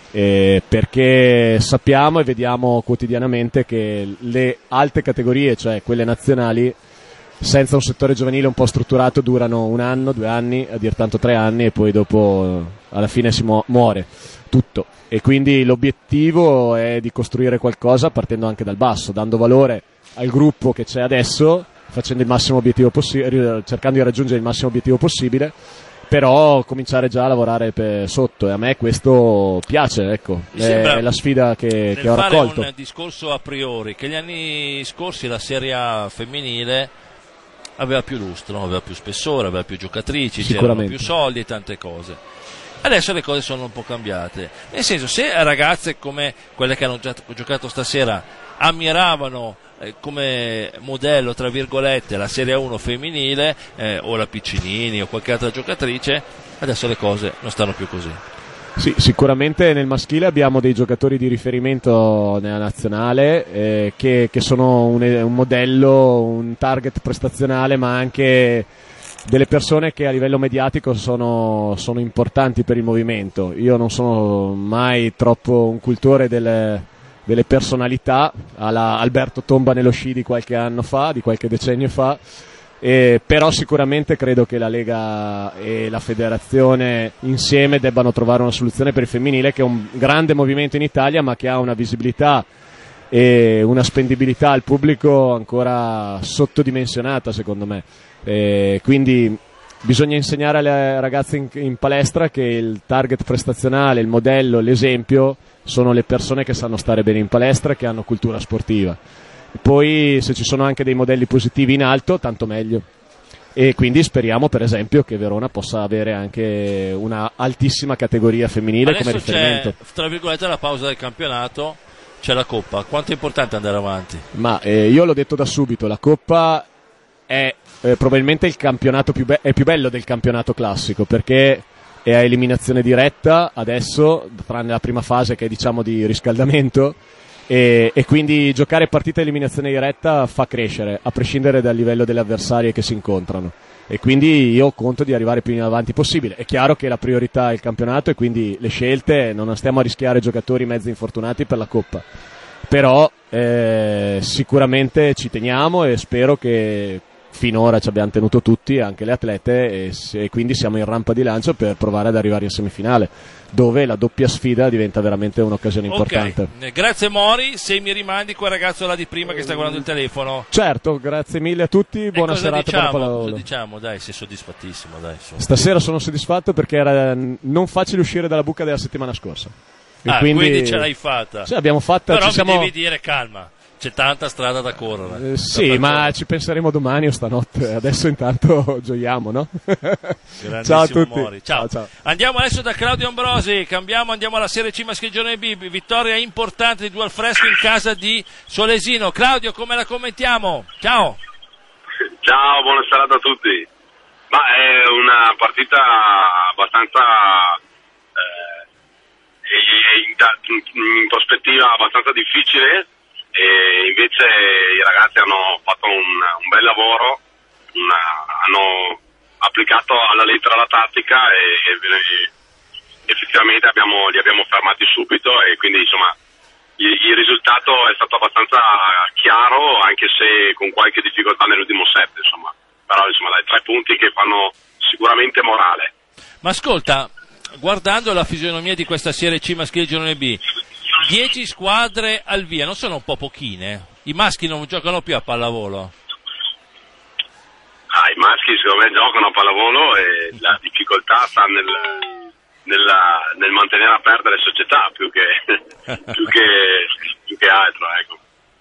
eh, perché sappiamo e vediamo quotidianamente che le alte categorie, cioè quelle nazionali, senza un settore giovanile un po' strutturato durano un anno, due anni, a dir tanto tre anni, e poi dopo alla fine si mu- muore tutto. E quindi l'obiettivo è di costruire qualcosa partendo anche dal basso, dando valore al gruppo che c'è adesso, facendo il massimo obiettivo possibile, cercando di raggiungere il massimo obiettivo possibile, però cominciare già a lavorare per sotto, e a me questo piace, ecco, è la sfida che, che ho raccolto. Un discorso a priori, che gli anni scorsi la Serie A femminile aveva più lustro, aveva più spessore, aveva più giocatrici, c'erano più soldi e tante cose. Adesso le cose sono un po' cambiate, nel senso, se ragazze come quelle che hanno già giocato stasera ammiravano eh, come modello, tra virgolette, la Serie A uno femminile, eh, o la Piccinini o qualche altra giocatrice, adesso le cose non stanno più così. Sì, sicuramente nel maschile abbiamo dei giocatori di riferimento nella nazionale eh, che, che sono un, un modello, un target prestazionale, ma anche delle persone che a livello mediatico sono, sono importanti per il movimento. Io non sono mai troppo un cultore delle, delle personalità, alla Alberto Tomba nello sci di qualche anno fa, di qualche decennio fa, eh, però sicuramente credo che la Lega e la federazione insieme debbano trovare una soluzione per il femminile, che è un grande movimento in Italia ma che ha una visibilità e una spendibilità al pubblico ancora sottodimensionata, secondo me. Eh, quindi bisogna insegnare alle ragazze in, in palestra che il target prestazionale, il modello, l'esempio sono le persone che sanno stare bene in palestra, che hanno cultura sportiva. Poi se ci sono anche dei modelli positivi in alto, tanto meglio, e quindi speriamo per esempio che Verona possa avere anche una altissima categoria femminile. Adesso come riferimento. C'è, tra virgolette, la pausa del campionato, c'è la Coppa. Quanto è importante andare avanti? Ma eh, io l'ho detto da subito, la Coppa è eh, probabilmente il campionato più, be- è più bello del campionato classico, perché è a eliminazione diretta adesso, tranne la prima fase che è, diciamo, di riscaldamento, e, e quindi giocare partita a eliminazione diretta fa crescere, a prescindere dal livello delle avversarie che si incontrano, e quindi io conto di arrivare più in avanti possibile. È chiaro che la priorità è il campionato e quindi le scelte, non stiamo a rischiare giocatori mezzi infortunati per la Coppa, però eh, sicuramente ci teniamo e spero che finora ci abbiamo tenuto tutti, anche le atlete, e, se, e quindi siamo in rampa di lancio per provare ad arrivare in semifinale, dove la doppia sfida diventa veramente un'occasione importante. Okay. Grazie Mori, se mi rimandi quel ragazzo là di prima che sta guardando il telefono. Certo, grazie mille a tutti, buona serata. Diciamo, per cosa diciamo? Dai, sei soddisfattissimo, dai, sono stasera sono soddisfatto perché era non facile uscire dalla buca della settimana scorsa. E ah, quindi... quindi ce l'hai fatta. Sì, abbiamo fatta. Però ci mi siamo... devi dire calma. C'è tanta strada da correre. Eh, sì, ma ci penseremo domani o stanotte. Adesso intanto gioiamo, no? Ciao a tutti. Mori. Ciao. Ciao, ciao. Andiamo adesso da Claudio Ambrosi. Cambiamo, andiamo alla Serie C maschile girone B. Vittoria importante di due al fresco in casa di Solesino. Claudio, come la commentiamo? Ciao. Ciao, buona serata a tutti. Ma è una partita abbastanza eh, in, in prospettiva abbastanza difficile. E invece i ragazzi hanno fatto un, un bel lavoro, una, hanno applicato alla lettera la tattica e, e effettivamente abbiamo, li abbiamo fermati subito, e quindi insomma il, il risultato è stato abbastanza chiaro, anche se con qualche difficoltà nell'ultimo set, insomma. Però insomma dai, tre punti che fanno sicuramente morale. Ma ascolta, guardando la fisionomia di questa Serie C maschile girone B, dieci squadre al via, non sono un po' pochine? I maschi non giocano più a pallavolo? Ah, i maschi secondo me giocano a pallavolo, e la difficoltà sta nel, nella, nel mantenere aperte le società più che, più che, più che altro, ecco.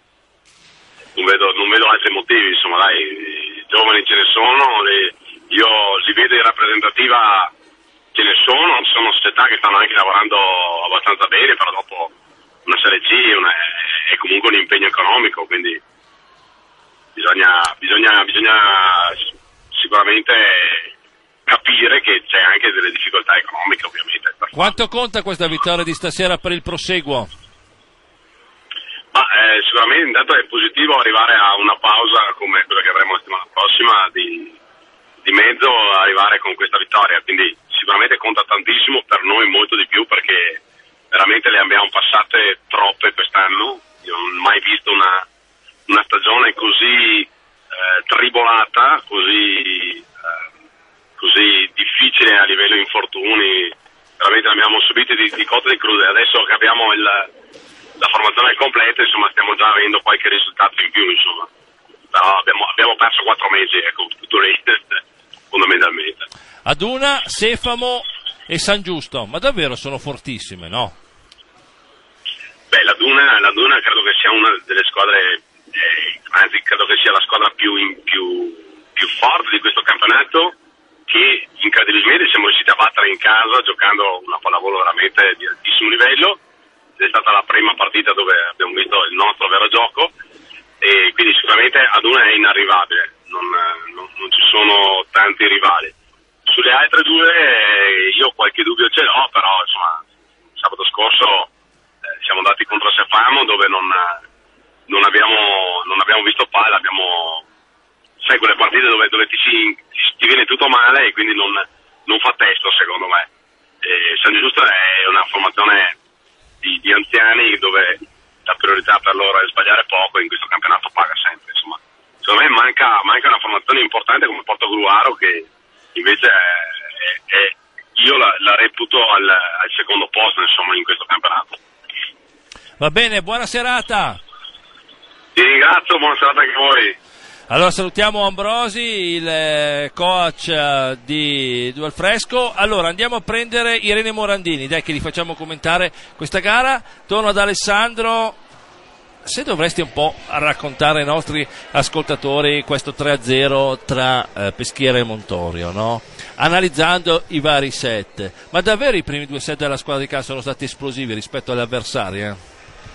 Non vedo, non vedo altri motivi, insomma dai, giovani ce ne sono, le, io li vedo in rappresentativa, ce ne sono, sono società che stanno anche lavorando abbastanza bene, però dopo una Serie C una, è comunque un impegno economico, quindi bisogna, bisogna, bisogna sicuramente capire che c'è anche delle difficoltà economiche, ovviamente. Quanto conta questa vittoria di stasera per il proseguo? Ma eh, sicuramente intanto è positivo arrivare a una pausa come quella che avremo la settimana prossima di, di mezzo, arrivare con questa vittoria, quindi sicuramente conta tantissimo, per noi molto di più, perché veramente le abbiamo passate troppe quest'anno. Io non ho mai visto una, una stagione così eh, tribolata, così, eh, così difficile a livello infortuni. Veramente ne abbiamo subiti di, di cotte di crude. Adesso che abbiamo il, la formazione completa, insomma, stiamo già avendo qualche risultato in più, insomma. Però abbiamo, abbiamo perso quattro mesi, ecco, tutto lì, fondamentalmente. Aduna, Sefamo e San Giusto, ma davvero sono fortissime, no? Beh, la Duna, la Duna credo che sia una delle squadre, eh, anzi credo che sia la squadra più, in, più, più forte di questo campionato, che incredibilmente siamo riusciti a battere in casa giocando una pallavolo veramente di altissimo livello. È stata la prima partita dove abbiamo visto il nostro vero gioco e quindi sicuramente Aduna è inarrivabile, non, non, non ci sono tanti rivali. Sulle altre due eh, io qualche dubbio ce l'ho, però insomma sabato scorso eh, siamo andati contro Sefamo dove non, non, abbiamo, non abbiamo visto palla, abbiamo sai quelle partite dove, dove ti, ci, ti viene tutto male e quindi non, non fa testo secondo me. E San Giusto è una formazione di, di anziani dove la priorità per loro è sbagliare poco e in questo campionato paga sempre, insomma. Secondo me manca, manca una formazione importante come Portogruaro che invece è, è, io la, la reputo al, al secondo posto insomma in questo campionato. Va bene, buona serata. Ti ringrazio, buona serata anche a voi. Allora salutiamo Ambrosi, il coach di Dual Fresco. Allora andiamo a prendere Irene Morandini, dai che li facciamo commentare questa gara. Torno ad Alessandro, se dovresti un po' raccontare ai nostri ascoltatori questo tre a zero tra eh, Peschiera e Montorio, no? Analizzando i vari set, ma davvero i primi due set della squadra di casa sono stati esplosivi rispetto agli avversari, eh?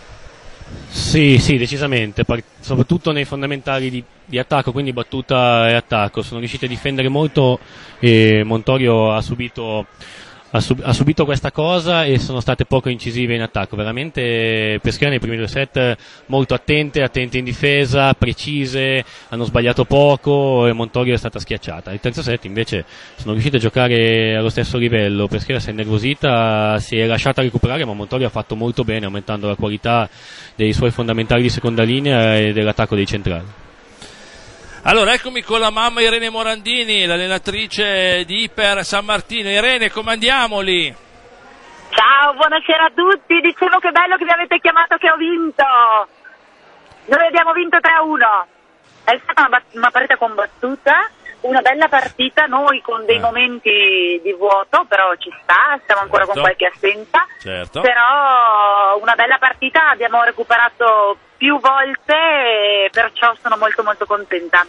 Sì, sì, decisamente, par- soprattutto nei fondamentali di, di attacco, quindi battuta e attacco, sono riusciti a difendere molto e Montorio ha subito, ha, sub- ha subito questa cosa e sono state poco incisive in attacco, veramente Peschiera nei primi due set molto attente, attente in difesa, precise, hanno sbagliato poco e Montorio è stata schiacciata. Il terzo set invece sono riusciti a giocare allo stesso livello, Peschiera si è innervosita, si è lasciata recuperare, ma Montorio ha fatto molto bene aumentando la qualità dei suoi fondamentali di seconda linea e dell'attacco dei centrali. Allora eccomi con la mamma Irene Morandini, l'allenatrice di Iper San Martino. Irene, come andiamo lì? Ciao, buonasera a tutti, dicevo che bello che mi avete chiamato che ho vinto. Noi abbiamo vinto tre a uno, è stata una, una partita combattuta, una bella partita, noi con dei eh. momenti di vuoto, però ci sta, stiamo ancora certo. con qualche assenza, certo. però una bella partita, abbiamo recuperato più volte e perciò sono molto molto contenta.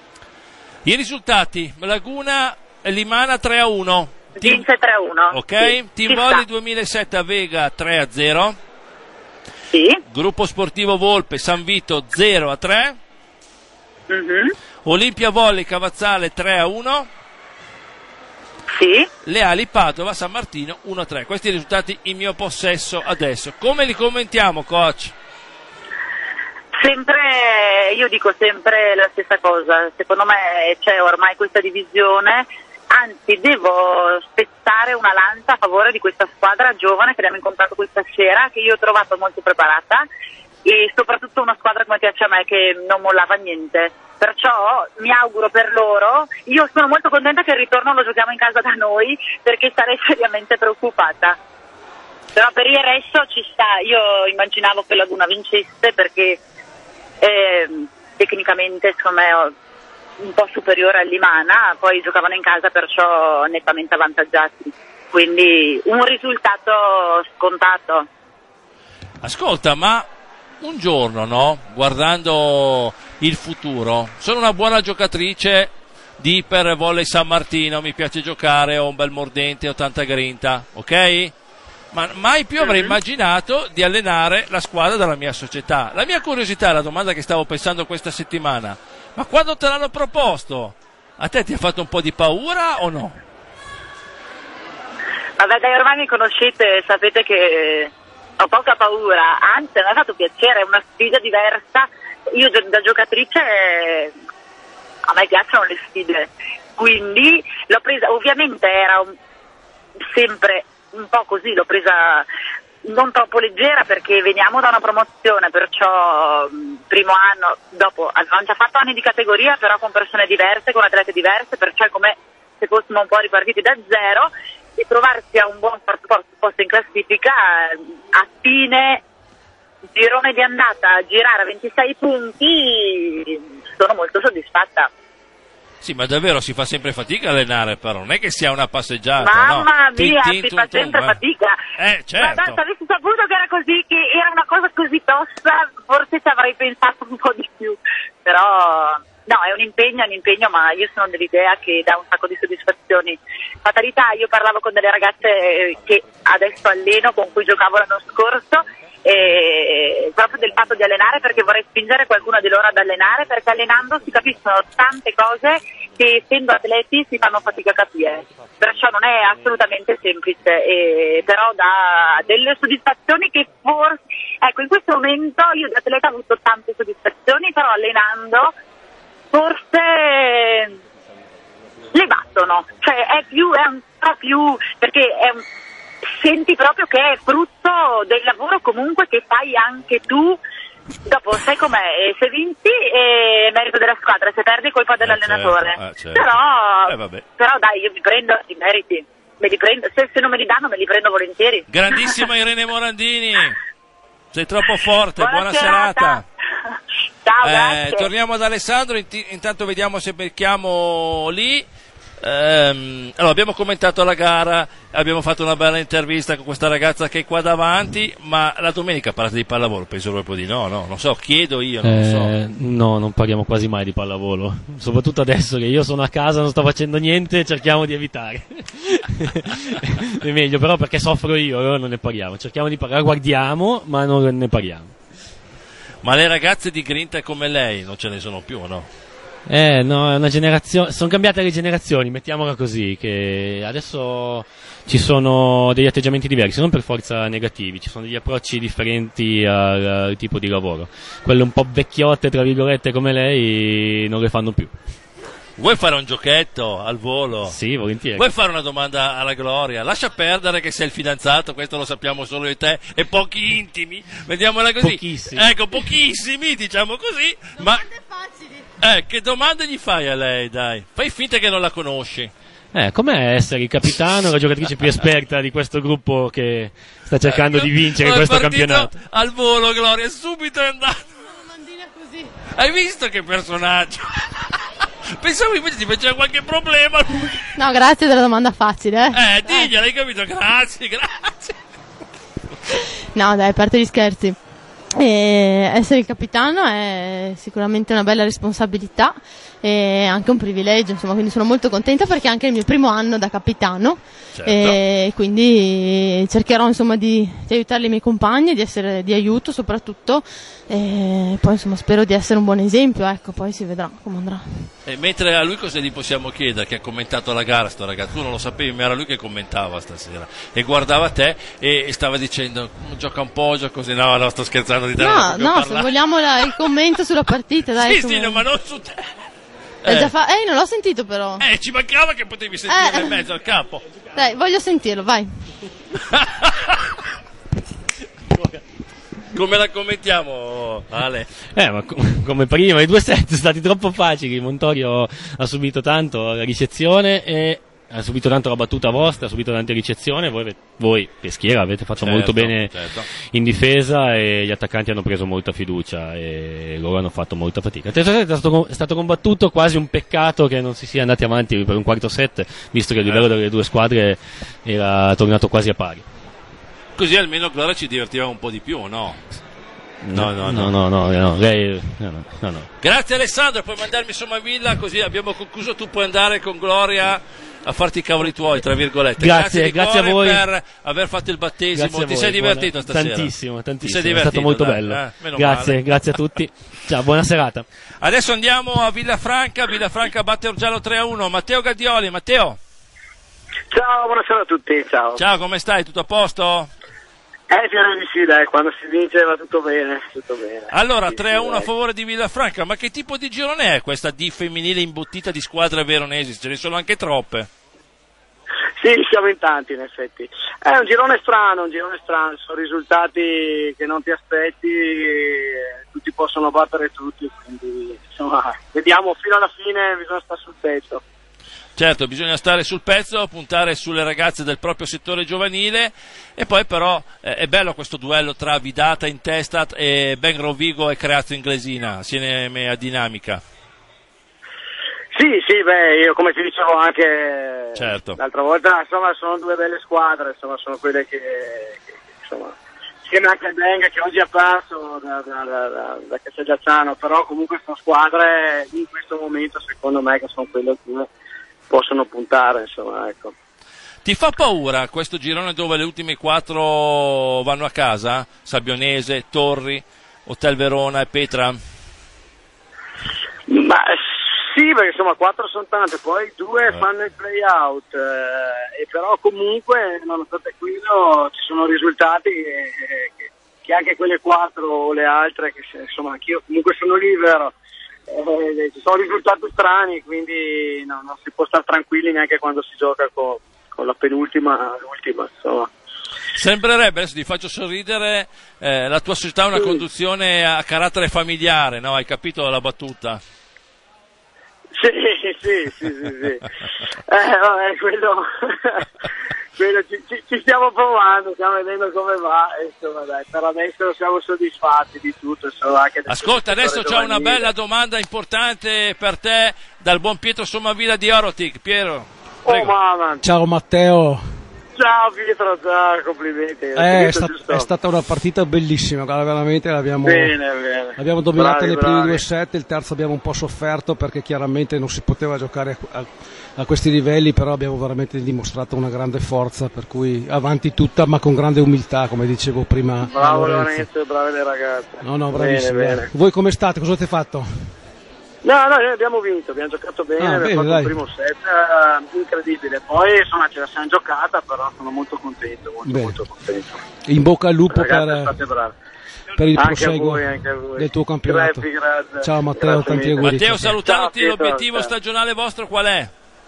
I risultati, Laguna Limana tre a uno. Vince tre a uno. Ok, sì, Team Volley duemilasette a Vega tre a zero. Sì. Gruppo Sportivo Volpe San Vito zero a tre. Mm-hmm. Olimpia Volley Cavazzale tre a uno. Sì. Leali Padova San Martino uno a tre. Questi risultati in mio possesso adesso. Come li commentiamo, coach? Sempre, io dico sempre la stessa cosa, secondo me c'è ormai questa divisione, anzi devo spezzare una lancia a favore di questa squadra giovane che abbiamo incontrato questa sera, che io ho trovato molto preparata e soprattutto una squadra come piace a me che non mollava niente, perciò mi auguro per loro, io sono molto contenta che il ritorno lo giochiamo in casa da noi perché sarei seriamente preoccupata, però per il resto ci sta, io immaginavo che Laguna vincesse perché Eh, tecnicamente secondo me un po' superiore al Limana, poi giocavano in casa perciò nettamente avvantaggiati, quindi un risultato scontato. Ascolta, ma un giorno, no? Guardando il futuro, sono una buona giocatrice di Iper Volley San Martino, mi piace giocare, ho un bel mordente, ho tanta grinta, ok? Ma mai più avrei immaginato di allenare la squadra della mia società. La mia curiosità, la domanda che stavo pensando questa settimana, ma quando te l'hanno proposto, a te ti ha fatto un po' di paura o no? Vabbè dai, ormai mi conoscete, sapete che ho poca paura, anzi mi ha fatto piacere, è una sfida diversa, io da giocatrice a me piacciono le sfide, quindi l'ho presa, ovviamente era un, sempre un po' così, l'ho presa non troppo leggera perché veniamo da una promozione, perciò mh, primo anno, dopo avevamo già fatto anni di categoria però con persone diverse, con atlete diverse, perciò è come se fossimo un po' ripartiti da zero, e trovarsi a un buon quarto posto in classifica eh, a fine girone di andata a girare a ventisei punti sono molto soddisfatta. Sì, ma davvero si fa sempre fatica a allenare, però non è che sia una passeggiata. Mamma no? mia, tin, tin, si tum, fa tum, sempre eh. fatica. Eh, certo. Ma se avessi saputo che era così, che era una cosa così tosta, forse ci avrei pensato un po' di più. Però no, è un impegno, è un impegno, ma io sono dell'idea che dà un sacco di soddisfazioni. Fatalità, io parlavo con delle ragazze che adesso alleno, con cui giocavo l'anno scorso, e proprio del fatto di allenare, perché vorrei spingere qualcuno di loro ad allenare, perché allenando si capiscono tante cose che essendo atleti si fanno fatica a capire, perciò non è assolutamente semplice, e però dà delle soddisfazioni che forse, ecco, in questo momento io da atleta ho avuto tante soddisfazioni, però allenando forse le battono, cioè è più, è un po' più, perché è un, senti proprio che è frutto del lavoro comunque che fai anche tu. Dopo sai com'è, se vinci è merito della squadra, se perdi è colpa dell'allenatore. certo, eh, certo. Però, Eh, vabbè. però dai, io mi prendo i meriti, me li prendo, se, se non me li danno me li prendo volentieri. Grandissima Irene Morandini, sei troppo forte, buona, Buona serata. serata. Ciao, Eh, grazie. torniamo ad Alessandro, int- intanto vediamo se becchiamo lì. Ehm, allora, abbiamo commentato la gara, abbiamo fatto una bella intervista con questa ragazza che è qua davanti, ma la domenica parlate di pallavolo? Penso proprio di no, no, non so, chiedo io, non Eh, so. no, non parliamo quasi mai di pallavolo, soprattutto adesso che io sono a casa, non sto facendo niente, cerchiamo di evitare. È meglio, però, perché soffro io, allora non ne parliamo, cerchiamo di parlare, guardiamo, ma non ne parliamo. Ma le ragazze di grinta come lei non ce ne sono più, no? Eh, no, è una generazione, sono cambiate le generazioni, mettiamola così, che adesso ci sono degli atteggiamenti diversi, non per forza negativi, ci sono degli approcci differenti al, al tipo di lavoro. Quelle un po' vecchiotte, tra virgolette, come lei, non le fanno più. Vuoi fare un giochetto al volo? Sì, volentieri. Vuoi fare una domanda alla Gloria? Lascia perdere che sei il fidanzato, questo lo sappiamo solo io e te, e pochi intimi, vediamola così. Pochissimi. Ecco, pochissimi, diciamo così, ma... Eh, che domande gli fai a lei, dai? Fai finta che non la conosci. Eh, com'è essere il capitano, la giocatrice più esperta di questo gruppo che sta cercando di vincere È questo partito campionato? Al volo, Gloria, subito è andato. Hai visto che personaggio? Pensavo invece ti faceva qualche problema. No, grazie della domanda facile. Eh, Eh, digliela, hai capito? Grazie, grazie. No, dai, a parte gli scherzi. E essere il capitano è sicuramente una bella responsabilità e anche un privilegio, insomma, quindi sono molto contenta perché è anche il mio primo anno da capitano. Certo. E quindi cercherò, insomma, di, di aiutare i miei compagni, di essere di aiuto soprattutto, e poi, insomma, spero di essere un buon esempio, ecco, poi si vedrà come andrà. E mentre a lui cosa gli possiamo chiedere, che ha commentato la gara sto ragazzo, tu non lo sapevi, ma era lui che commentava stasera e guardava te e, e stava dicendo gioca un po', gioca così, no, no, sto scherzando di te. No, no, se vogliamo la- il commento sulla partita, dai. Sì, come- sì, no, ma non su te. L'hai già fa- eh, non l'ho sentito però. Eh, ci mancava che potevi sentire Eh. in mezzo al capo. Dai, voglio sentirlo, vai. Come la commentiamo, Ale? Eh, ma co- come prima, i due set sono stati troppo facili. Montorio ha subito tanto la ricezione e ha subito tanto la battuta vostra, ha subito tante ricezioni. Voi, ave- voi peschiera, avete fatto Certo, molto bene certo. in difesa e gli attaccanti hanno preso molta fiducia e loro hanno fatto molta fatica. Il terzo set è stato, è stato combattuto, quasi un peccato che non si sia andati avanti per un quarto set, visto che il livello delle due squadre era tornato quasi a pari. Così almeno Gloria ci divertiva un po' di più, no? No, no, no, no. no, no, no, lei, no, no, no, no. Grazie Alessandro, puoi mandarmi insomma in villa, così abbiamo concluso, tu puoi andare con Gloria a farti i cavoli tuoi, tra virgolette. Grazie, di grazie a cuore voi. per aver fatto il battesimo. Grazie a Ti voi, sei divertito buona- stasera? Tantissimo, Ti tantissimo, sei è divertito, stato molto dai, bello. eh? Meno Grazie, male. grazie a tutti. Ciao, buona serata. Adesso andiamo a Villafranca, Villafranca batte Orgiano tre a uno. Matteo Gaddioli, Matteo. Ciao, buonasera a tutti, ciao. Ciao, come stai? Tutto a posto? Eh, direi di sì, dai, quando si vince va tutto bene, tutto bene. Allora, Sì, tre a sì, uno a dai. favore di Villafranca, ma che tipo di girone è questa D femminile imbottita di squadre veronesi? Ce ne sono anche troppe. Sì, siamo in tanti in effetti. È un girone strano, un girone strano, sono risultati che non ti aspetti, tutti possono battere tutti, quindi insomma, vediamo fino alla fine, bisogna stare sul pezzo. Certo, bisogna stare sul pezzo, puntare sulle ragazze del proprio settore giovanile e poi però eh, è bello questo duello tra Vidata in testa e Ben Rovigo e Creazio Inglesina, assieme a dinamica. Sì, sì, beh, io come ti dicevo anche certo. l'altra volta, insomma, sono due belle squadre, insomma, sono quelle che, che insomma, insieme anche al Benga che oggi ha perso da, da, da, da, da Castelgiazzano, però comunque sono squadre in questo momento, secondo me, che sono quelle che possono puntare, insomma, ecco. Ti fa paura questo girone dove le ultime quattro vanno a casa? Sabionese, Torri, Hotel Verona e Petra? Ma sì, perché insomma quattro sono tante, poi due eh. fanno il play out, eh, e però comunque nonostante quello ci sono risultati che, che, che anche quelle quattro o le altre, che insomma anch'io comunque sono libero, eh, ci sono risultati strani, quindi no, non si può stare tranquilli neanche quando si gioca con, con la penultima, l'ultima, insomma. Sembrerebbe, adesso ti faccio sorridere, eh, la tua società è una sì. conduzione a carattere familiare, no? Hai capito la battuta? Sì, sì, sì, sì, sì. Eh, vabbè, quello, quello ci, ci, ci stiamo provando, stiamo vedendo come va, insomma, dai, per adesso siamo soddisfatti di tutto. Insomma, anche ascolta, adesso c'è una bella domanda importante per te dal buon Pietro Sommavilla di Orotic. Piero, prego. Oh, mamma. Ciao Matteo. Ciao Pietro, ciao, complimenti. Eh, è, stat- è stata una partita bellissima, veramente l'abbiamo, bene, bene. l'abbiamo dominata bravi, nei bravi. primi due set, il terzo abbiamo un po' sofferto perché chiaramente non si poteva giocare a, a, a questi livelli, però abbiamo veramente dimostrato una grande forza, per cui avanti tutta ma con grande umiltà, come dicevo prima. Bravo Lorenzo, brave le ragazze. No, no, bravissimo. Bene, bene. Voi come state? Cosa avete fatto? No, no, noi abbiamo vinto, abbiamo giocato bene, ah, abbiamo bene, fatto dai. il primo set, uh, incredibile. Poi insomma ce la siamo giocata, però sono molto contento, molto, bene. molto contento. In bocca al lupo Ragazzi, per, per il anche proseguo a voi, anche a voi. del tuo campionato. Grazie, grazie. Ciao Matteo, grazie tanti mille. auguri. Matteo, salutati, Ciao, l'obiettivo ciao. stagionale vostro qual è?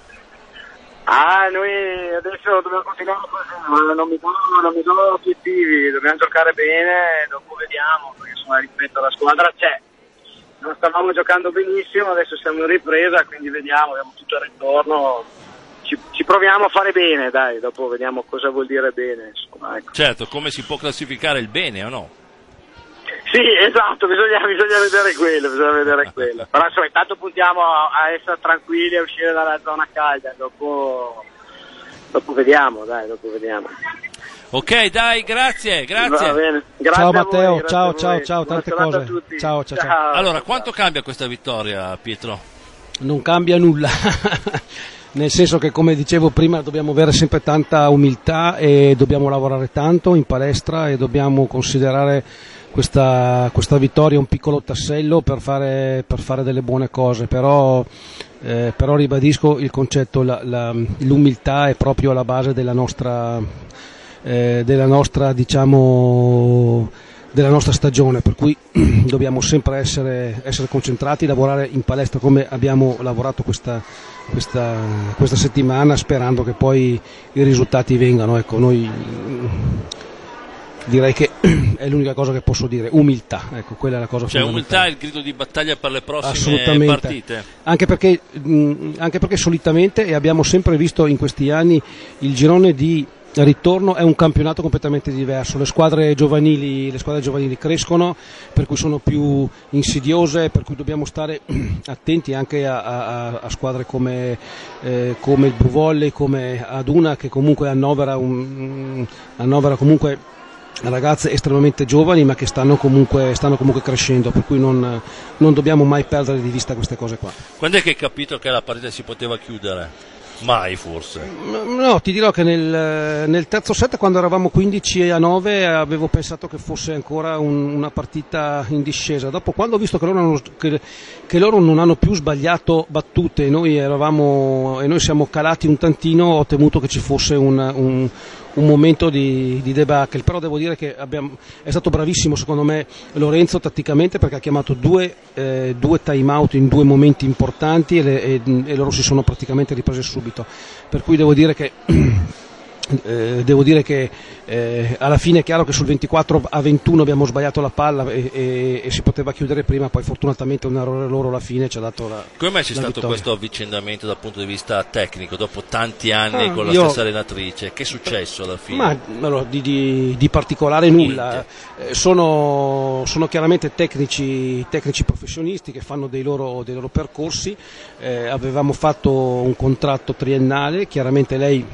Ah, noi adesso dobbiamo continuare così, non mi do, non mi do obiettivi, dobbiamo giocare bene, dopo vediamo, perché insomma ripeto, la squadra c'è. Non stavamo giocando benissimo, adesso siamo in ripresa, quindi vediamo, abbiamo tutto il ritorno, ci, ci proviamo a fare bene, dai, dopo vediamo cosa vuol dire bene, insomma, ecco. Certo, come si può classificare il bene o no? Sì, esatto, bisogna, bisogna vedere quello, bisogna vedere quello. Però insomma, intanto puntiamo a, a essere tranquilli, a uscire dalla zona calda, dopo, dopo vediamo, dai, dopo vediamo. Ok, dai, grazie, grazie. Va bene. Grazie ciao a Matteo, voi, ciao, grazie ciao, ciao, Buona tante serata cose. a tutti. Ciao, ciao, ciao. Ciao. Allora, quanto cambia questa vittoria, Pietro? Non cambia nulla. Nel senso che, come dicevo prima, dobbiamo avere sempre tanta umiltà e dobbiamo lavorare tanto in palestra e dobbiamo considerare questa, questa vittoria un piccolo tassello per fare, per fare delle buone cose, però, eh, però ribadisco il concetto, la, la, l'umiltà è proprio alla base della nostra, eh, della nostra, diciamo, della nostra stagione, per cui dobbiamo sempre essere, essere concentrati, lavorare in palestra come abbiamo lavorato questa, questa, questa settimana, sperando che poi i risultati vengano. Ecco, noi direi che è l'unica cosa che posso dire, umiltà, ecco, quella è la cosa cioè fondamentale. umiltà è il grido di battaglia per le prossime Assolutamente. partite, anche perché, mh, anche perché solitamente, e abbiamo sempre visto in questi anni, il girone di ritorno è un campionato completamente diverso, le squadre giovanili, le squadre giovanili crescono, per cui sono più insidiose, per cui dobbiamo stare attenti anche a, a, a squadre come, eh, come il Blue Volley, come Aduna, che comunque annovera, un, annovera comunque ragazze estremamente giovani ma che stanno comunque, stanno comunque crescendo, per cui non, non dobbiamo mai perdere di vista queste cose qua. Quando è che hai capito che la partita si poteva chiudere? Mai forse? No, ti dirò che nel, nel terzo set, quando eravamo quindici a nove, avevo pensato che fosse ancora un, una partita in discesa. Dopo, quando ho visto che loro, hanno, che, che loro non hanno più sbagliato battute e noi, eravamo, e noi siamo calati un tantino, ho temuto che ci fosse un, un, un momento di, di debacle, però devo dire che abbiamo, è stato bravissimo secondo me Lorenzo tatticamente, perché ha chiamato due, eh, due time out in due momenti importanti e, le, e, e loro si sono praticamente riprese subito, per cui devo dire che Eh, devo dire che eh, alla fine è chiaro che sul ventiquattro a ventuno abbiamo sbagliato la palla e, e, e si poteva chiudere prima, poi fortunatamente un errore loro alla fine ci ha dato la Come mai c'è la stato vittoria. questo avvicendamento dal punto di vista tecnico dopo tanti anni Ah, con la io- stessa allenatrice? Che è successo alla fine? Ma allora, di, di, di particolare nulla. Eh, sono, sono chiaramente tecnici, tecnici professionisti che fanno dei loro, dei loro percorsi. Eh, avevamo fatto un contratto triennale, chiaramente lei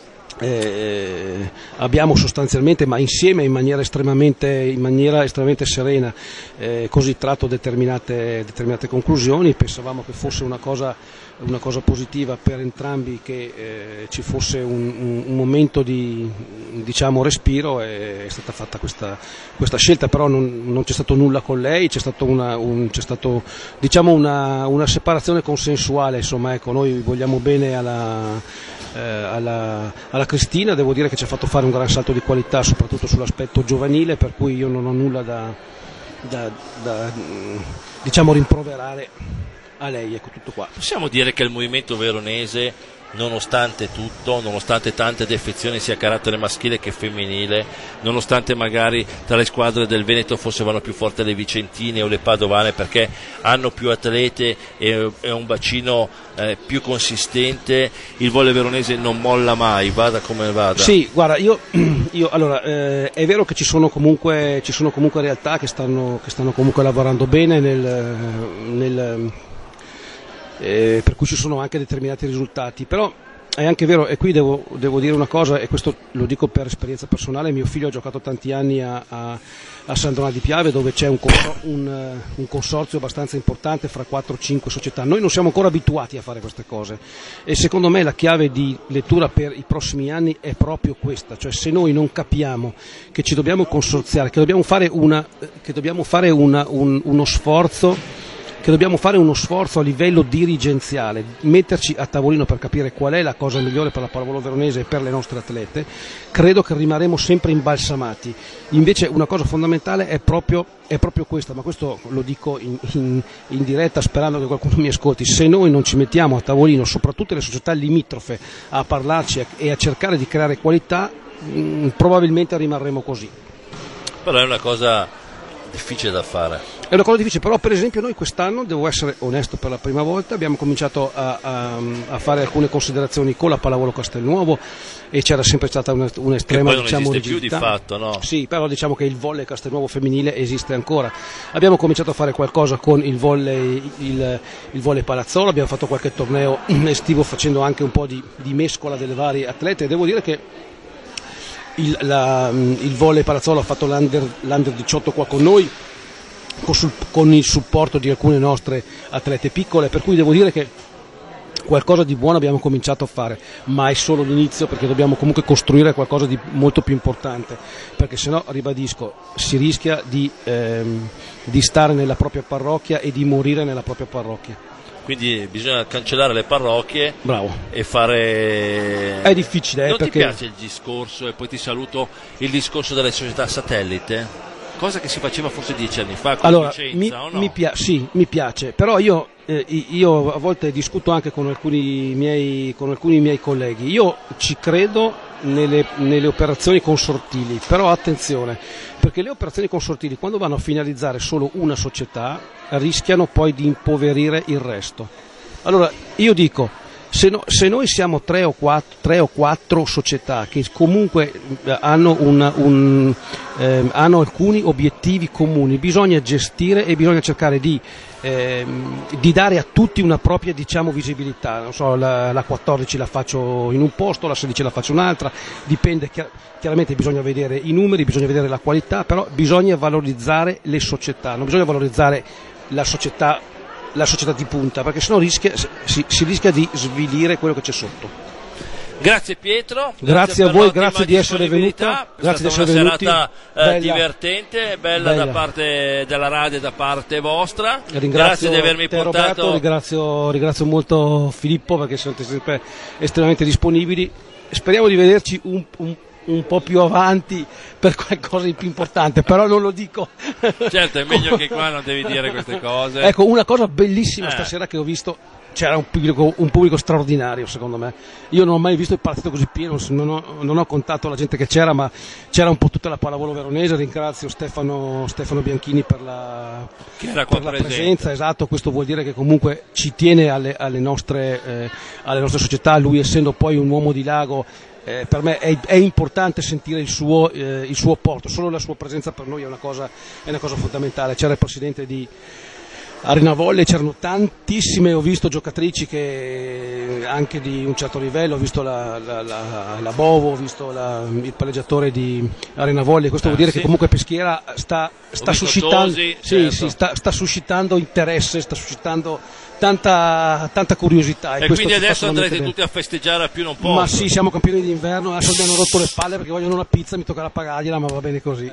eh, abbiamo sostanzialmente, ma insieme in maniera estremamente, in maniera estremamente serena, eh, così tratto determinate, determinate conclusioni. Pensavamo che fosse una cosa, una cosa positiva per entrambi, che eh, ci fosse un, un, un momento di, diciamo, respiro, e è stata fatta questa, questa scelta, però non, non c'è stato nulla con lei, c'è stato una, un, c'è stato, diciamo, una, una separazione consensuale, insomma, ecco, noi vogliamo bene alla Eh, alla, alla Cristina, devo dire che ci ha fatto fare un gran salto di qualità soprattutto sull'aspetto giovanile, per cui io non ho nulla da, da, da diciamo rimproverare a lei, ecco, tutto qua. Possiamo dire che il movimento veronese, nonostante tutto, nonostante tante defezioni sia a carattere maschile che femminile, nonostante magari tra le squadre del Veneto forse vanno più forti le vicentine o le padovane perché hanno più atlete e, e un bacino eh, più consistente, il volley veronese non molla mai, vada come vada. Sì, guarda, io, io allora eh, è vero che ci sono comunque, ci sono comunque realtà che stanno, che stanno comunque lavorando bene nel, nel Eh, per cui ci sono anche determinati risultati, però è anche vero, e qui devo, devo dire una cosa, e questo lo dico per esperienza personale: mio figlio ha giocato tanti anni a, a, a San Donà di Piave, dove c'è un, un, un consorzio abbastanza importante fra quattro cinque società. Noi non siamo ancora abituati a fare queste cose, e secondo me la chiave di lettura per i prossimi anni è proprio questa, cioè se noi non capiamo che ci dobbiamo consorziare, che dobbiamo fare, una, che dobbiamo fare una, un, uno sforzo che dobbiamo fare uno sforzo a livello dirigenziale, metterci a tavolino per capire qual è la cosa migliore per la pallavolo veronese e per le nostre atlete, credo che rimarremo sempre imbalsamati. Invece una cosa fondamentale è proprio, è proprio questa, ma questo lo dico in, in, in diretta sperando che qualcuno mi ascolti: se noi non ci mettiamo a tavolino, soprattutto le società limitrofe, a parlarci e a cercare di creare qualità, mh, probabilmente rimarremo così. Però è una cosa difficile da fare. È una cosa difficile, però per esempio noi quest'anno, devo essere onesto, per la prima volta abbiamo cominciato a, a, a fare alcune considerazioni con la pallavolo Castelnuovo, e c'era sempre stata una, un'estrema, che poi non diciamo, esiste più di rigidità. fatto, no? Sì, però diciamo che il volley Castelnuovo femminile esiste ancora. Abbiamo cominciato a fare qualcosa con il volley, il, il volley Palazzolo, abbiamo fatto qualche torneo estivo facendo anche un po' di, di mescola delle varie atlete, e devo dire che il, la, il volley Palazzolo ha fatto l'under, l'under diciotto qua con noi, con il supporto di alcune nostre atlete piccole, per cui devo dire che qualcosa di buono abbiamo cominciato a fare, ma è solo l'inizio, perché dobbiamo comunque costruire qualcosa di molto più importante, perché sennò, ribadisco, si rischia di, ehm, di stare nella propria parrocchia e di morire nella propria parrocchia. Quindi bisogna cancellare le parrocchie. Bravo. E fare... È difficile, eh, non perché... ti piace il discorso, e poi ti saluto, il discorso delle società satellite? Cosa che si faceva forse dieci anni fa con allora, Vicenza, mi, o no? mi pia- sì, mi piace, però io, eh, io a volte discuto anche con alcuni miei, con alcuni miei colleghi. Io ci credo nelle, nelle operazioni consortili, però attenzione, perché le operazioni consortili, quando vanno a finalizzare solo una società, rischiano poi di impoverire il resto. Allora io dico, Se, no, se noi siamo tre o, quattro, tre o quattro società che comunque hanno, una, un, eh, hanno alcuni obiettivi comuni, bisogna gestire e bisogna cercare di, eh, di dare a tutti una propria, diciamo, visibilità. Non so, la, la quattordici la faccio in un posto, la sedici la faccio in un'altra, dipende, chiar- chiaramente bisogna vedere i numeri, bisogna vedere la qualità, però bisogna valorizzare le società, non bisogna valorizzare la società la società di punta, perché sennò rischia, si, si rischia di svilire quello che c'è sotto. Grazie Pietro, grazie, grazie a voi, grazie di essere venuta, grazie di essere una venuti. serata eh, Bella. divertente, bella, Bella da parte della radio e da parte vostra. Ringrazio grazie di avermi te, portato. Roberto, ringrazio, ringrazio molto Filippo, perché siete sempre estremamente disponibili. Speriamo di vederci un, un un po' più avanti per qualcosa di più importante, però non lo dico. Certo, è meglio che qua non devi dire queste cose. Ecco, una cosa bellissima Eh. stasera che ho visto, c'era un pubblico, un pubblico straordinario secondo me. Io non ho mai visto il palazzetto così pieno, non ho, non ho contato la gente che c'era, ma c'era un po' tutta la pallavolo veronese. Ringrazio Stefano, Stefano Bianchini per la, Che era qua per la presente. presenza, esatto. Questo vuol dire che comunque ci tiene alle, alle, nostre, eh, alle nostre società. Lui, essendo poi un uomo di lago, eh, per me è, è importante sentire il suo, eh, il suo apporto. Solo la sua presenza per noi è una cosa, è una cosa fondamentale. C'era il presidente di Arena Volley, c'erano tantissime, ho visto giocatrici che anche di un certo livello, ho visto la, la, la, la Bovo, ho visto la, il palleggiatore di Arena Volley. Questo Ah, vuol dire sì. che comunque Peschiera sta, sta visto suscitando, Tosi, sì, certo. sì, sta, sta suscitando interesse, sta suscitando tanta, tanta curiosità. E questo quindi ci fa adesso solamente andrete bene. tutti a festeggiare a più non posso. Ma sì, siamo campioni d'inverno, adesso mi hanno rotto le palle perché vogliono una pizza, mi toccherà pagargliela, ma va bene così.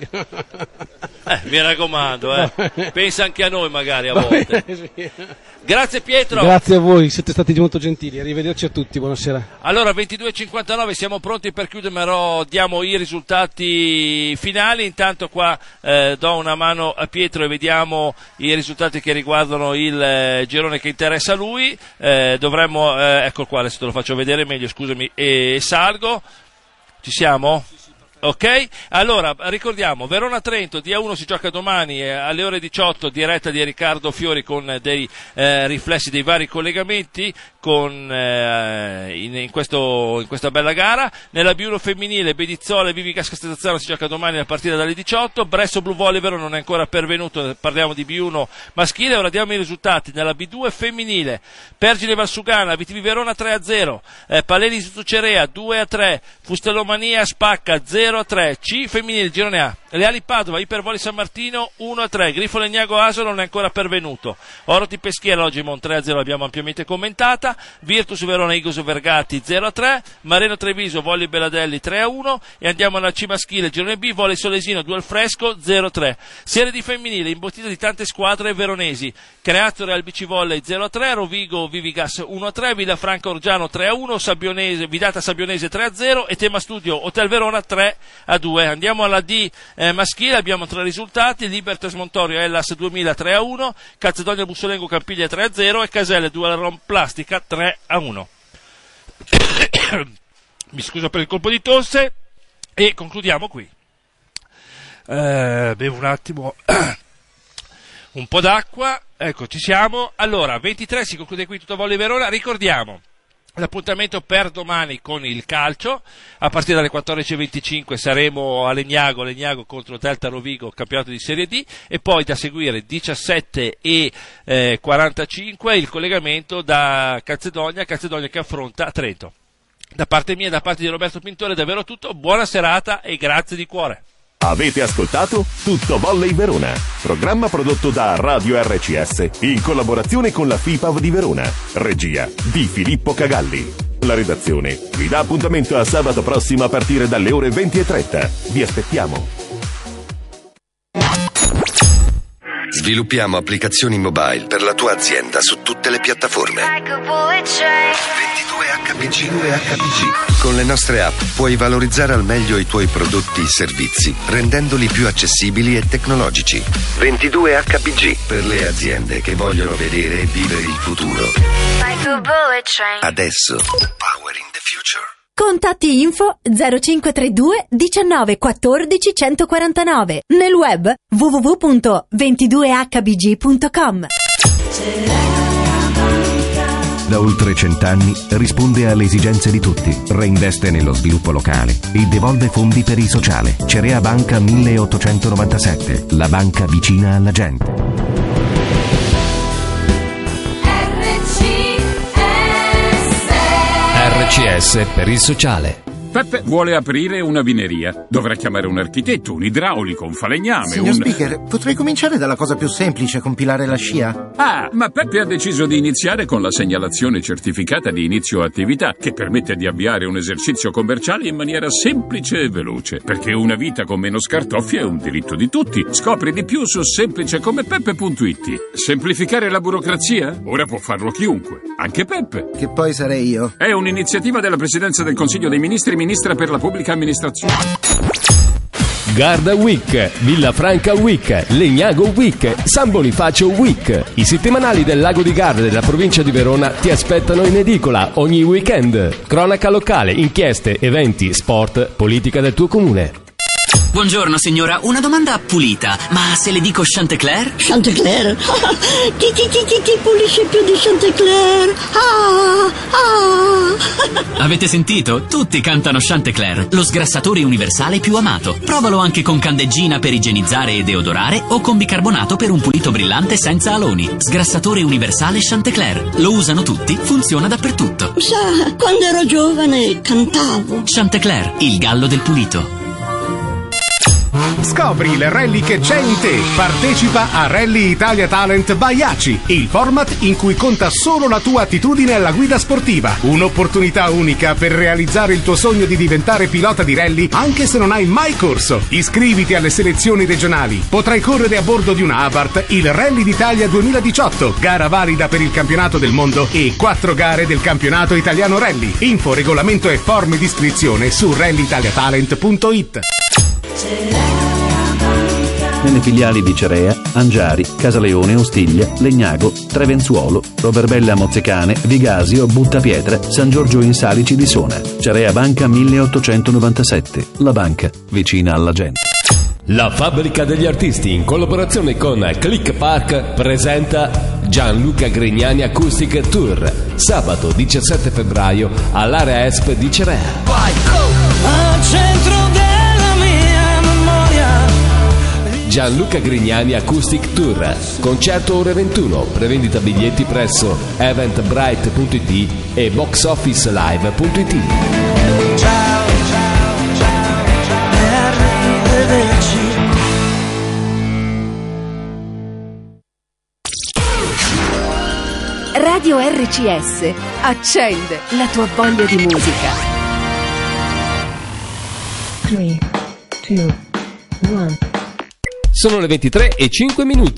Eh, mi raccomando, eh. Pensa anche a noi magari a Va volte. bene, sì. Grazie Pietro. Grazie a voi, siete stati molto gentili, arrivederci a tutti, buonasera. Allora, ventidue e cinquantanove, siamo pronti per chiudere, però diamo i risultati finali. Intanto qua eh, do una mano a Pietro e vediamo i risultati che riguardano il eh, girone che interessa a lui. Eh, dovremmo, eh, ecco qua, adesso te lo faccio vedere meglio, scusami, e salgo. Ci siamo? Ok, allora ricordiamo Verona-Trento, D A uno si gioca domani eh, alle ore diciotto, diretta di Riccardo Fiori con dei eh, riflessi dei vari collegamenti con, eh, in, in, questo, in questa bella gara. Nella B uno femminile Bedizzola e Vivigas Castellazzaro si gioca domani la partita dalle diciotto, Bresso Blue Volley Verona non è ancora pervenuto, parliamo di B uno maschile. Ora diamo i risultati. Nella B due femminile Pergine Valsugana, V T V Verona tre a zero, eh, Paleni Sucerea due a tre, Fustellomania Spacca zero a tre, C femminile girone A, Leali Padova Ipervoli San Martino uno a tre, Grifo Legnago Asolo non è ancora pervenuto, Oroti Peschiera Logimon tre a zero, l'abbiamo ampiamente commentata, Virtus Verona Igoso Vergati zero a tre, Mareno Treviso Volley Beladelli tre a uno, e andiamo alla C maschile girone B, Volley Solesino due al fresco zero a tre. Serie di femminile imbottita di tante squadre veronesi, Creatore al B C Volley zero a tre, Rovigo Vivigas uno a tre, Villafranca Orgiano tre a uno, Sabionese, Vidata Sabionese tre a zero e Tema Studio Hotel Verona tre a due. Andiamo alla D eh, maschile, abbiamo tre risultati: Libertas Montorio Hellas duemila tre a uno, Calzedonia Bussolengo Campiglia tre a zero e Caselle due alla Rom Plastica tre a uno. Mi scuso per il colpo di tosse e concludiamo qui. Eh, bevo un attimo un po' d'acqua, ecco, ci siamo. Allora, ventitré si conclude qui tutto Volley Verona. Ricordiamo l'appuntamento per domani con il calcio, a partire dalle quattordici e venticinque saremo a Legnago, Legnago contro Delta Rovigo, campionato di Serie D, e poi da seguire diciassette e quarantacinque il collegamento da Calzedonia, Calzedonia che affronta Trento. Da parte mia e da parte di Roberto Pintore è davvero tutto, buona serata e grazie di cuore. Avete ascoltato Tutto Volley Verona, programma prodotto da Radio R C S in collaborazione con la FIPAV di Verona, regia di Filippo Cagalli. La redazione vi dà appuntamento a sabato prossimo a partire dalle ore venti e trenta. Vi aspettiamo. Sviluppiamo applicazioni mobile per la tua azienda su tutte le piattaforme. ventidue H P G. Con le nostre app puoi valorizzare al meglio i tuoi prodotti e servizi, rendendoli più accessibili e tecnologici. ventidue H P G per le aziende che vogliono vedere e vivere il futuro. Adesso. Powering the future. Contatti info zero cinque tre due diciannove quattordici centoquarantanove. Nel web w w w punto ventidue h b g punto com. Da oltre cent'anni risponde alle esigenze di tutti, reinveste nello sviluppo locale e devolve fondi per il sociale. Cerea Banca milleottocentonovantasette, la banca vicina alla gente. R C S per il sociale. Peppe vuole aprire una vineria. Dovrà chiamare un architetto, un idraulico, un falegname, Signor un... Speaker, potrei cominciare dalla cosa più semplice, compilare la scia? Ah, ma Peppe ha deciso di iniziare con la segnalazione certificata di inizio attività, che permette di avviare un esercizio commerciale in maniera semplice e veloce. Perché una vita con meno scartoffie è un diritto di tutti. Scopri di più su semplicecomepeppe punto it. Semplificare la burocrazia? Ora può farlo chiunque, anche Peppe. Che poi sarei io. È un'iniziativa della Presidenza del Consiglio dei Ministri, ministra per la pubblica amministrazione. Garda Week, Villafranca Week, Legnago Week, San Bonifacio Week. I settimanali del Lago di Garda della provincia di Verona ti aspettano in edicola ogni weekend. Cronaca locale, inchieste, eventi, sport, politica del tuo comune. Buongiorno signora, una domanda pulita, ma se le dico Chantecler? Chantecler? chi, chi, chi, chi, chi pulisce più di Chantecler? Ah, ah. Avete sentito? Tutti cantano Chantecler, lo sgrassatore universale più amato. Provalo anche con candeggina per igienizzare e deodorare o con bicarbonato per un pulito brillante senza aloni. Sgrassatore universale Chantecler. Lo usano tutti, funziona dappertutto. Sa, quando ero giovane cantavo. Chantecler, il gallo del pulito. Scopri il rally che c'è in te. Partecipa a Rally Italia Talent by A C I, il format in cui conta solo la tua attitudine alla guida sportiva. Un'opportunità unica per realizzare il tuo sogno di diventare pilota di rally anche se non hai mai corso. Iscriviti alle selezioni regionali. Potrai correre a bordo di una Abarth il Rally d'Italia duemiladiciotto, gara valida per il campionato del mondo e quattro gare del campionato italiano rally. Info, regolamento e forme di iscrizione su rally italia talent punto it. Nelle filiali di Cerea, Angiari, Casaleone, Ostiglia, Legnago, Trevenzuolo, Roverbella Mozzecane, Vigasio, Buttapietra, San Giorgio in Salici di Sona. Cerea Banca milleottocentonovantasette, la banca vicina alla gente. La Fabbrica degli Artisti, in collaborazione con Click Park, presenta Gianluca Grignani Acoustic Tour, sabato diciassette febbraio all'Area Esp di Cerea. Vai, go! Al centro della mia memoria. Gianluca Grignani Acoustic Tour, concerto ore ventuno, prevendita biglietti presso eventbrite punto it e boxofficelive punto it. Ciao, ciao, ciao, ciao, arrivederci. Radio R C S accende la tua voglia di musica. tre, due, uno. Sono le ventitré e cinque minuti.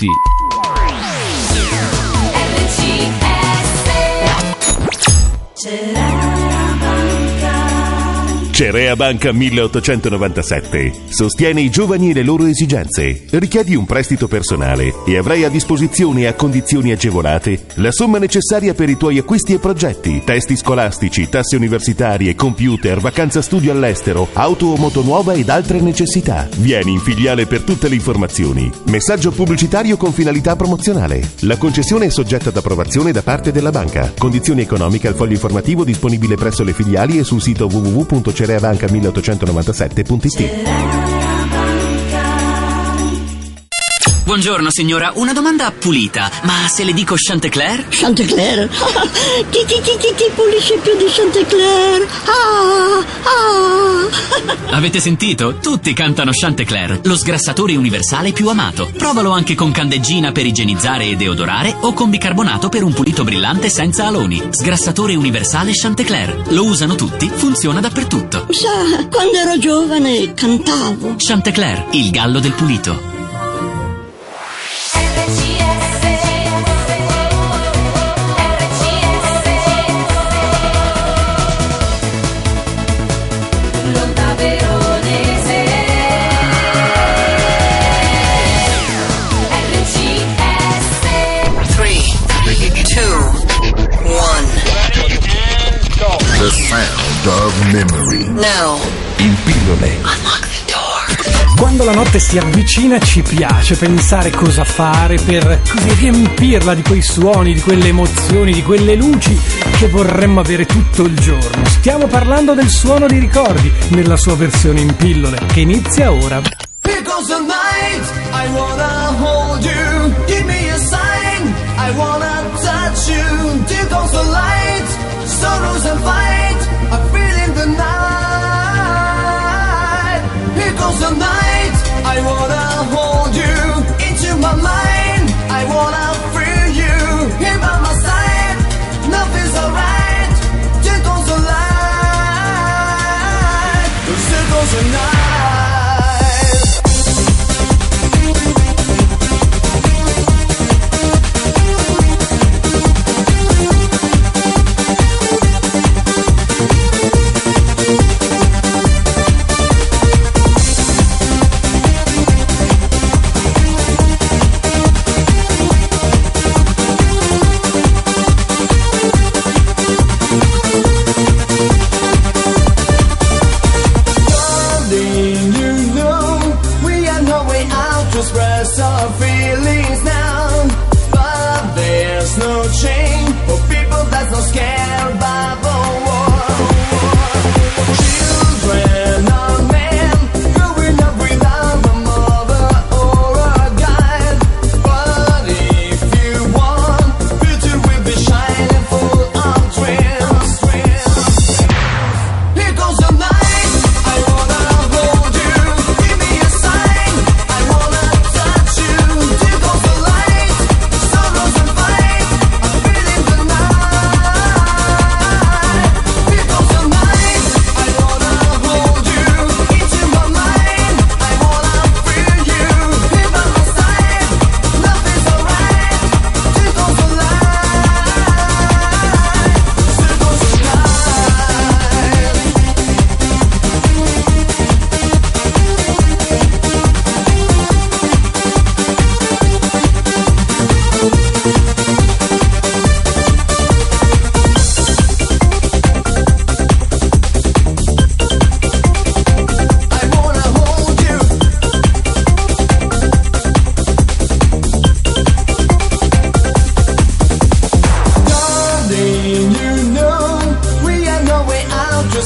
Cerea Banca milleottocentonovantasette sostiene i giovani e le loro esigenze. Richiedi un prestito personale e avrai a disposizione a condizioni agevolate la somma necessaria per i tuoi acquisti e progetti, testi scolastici, tasse universitarie, computer, vacanza studio all'estero, auto o moto nuova ed altre necessità. Vieni in filiale per tutte le informazioni. Messaggio pubblicitario con finalità promozionale. La concessione è soggetta ad approvazione da parte della banca. Condizioni economiche al foglio informativo disponibile presso le filiali e sul sito w w w punto cerea banca milleottocentonovantasette punto it. Buongiorno signora, una domanda pulita, ma se le dico Chantecler? Chantecler? chi, chi, chi, chi, chi pulisce più di Chantecler? Ah, ah. Avete sentito? Tutti cantano Chantecler, lo sgrassatore universale più amato. Provalo anche con candeggina per igienizzare e deodorare o con bicarbonato per un pulito brillante senza aloni. Sgrassatore universale Chantecler. Lo usano tutti, funziona dappertutto. Sa, quando ero giovane cantavo. Chantecler, il gallo del pulito. The sound of memory. Now. In pillole. Unlock the door. Quando la notte si avvicina ci piace pensare cosa fare per così riempirla di quei suoni, di quelle emozioni, di quelle luci che vorremmo avere tutto il giorno. Stiamo parlando del suono dei ricordi nella sua versione in pillole che inizia ora. Here goes the night, I wanna hold you, give me a sign, I wanna touch you. Here goes the light, sorrows and fight, I feel in the night. Here goes the night, I wanna hold you into my mind, I wanna feel you here by my side. Nothing's alright, here goes the light, here goes the night.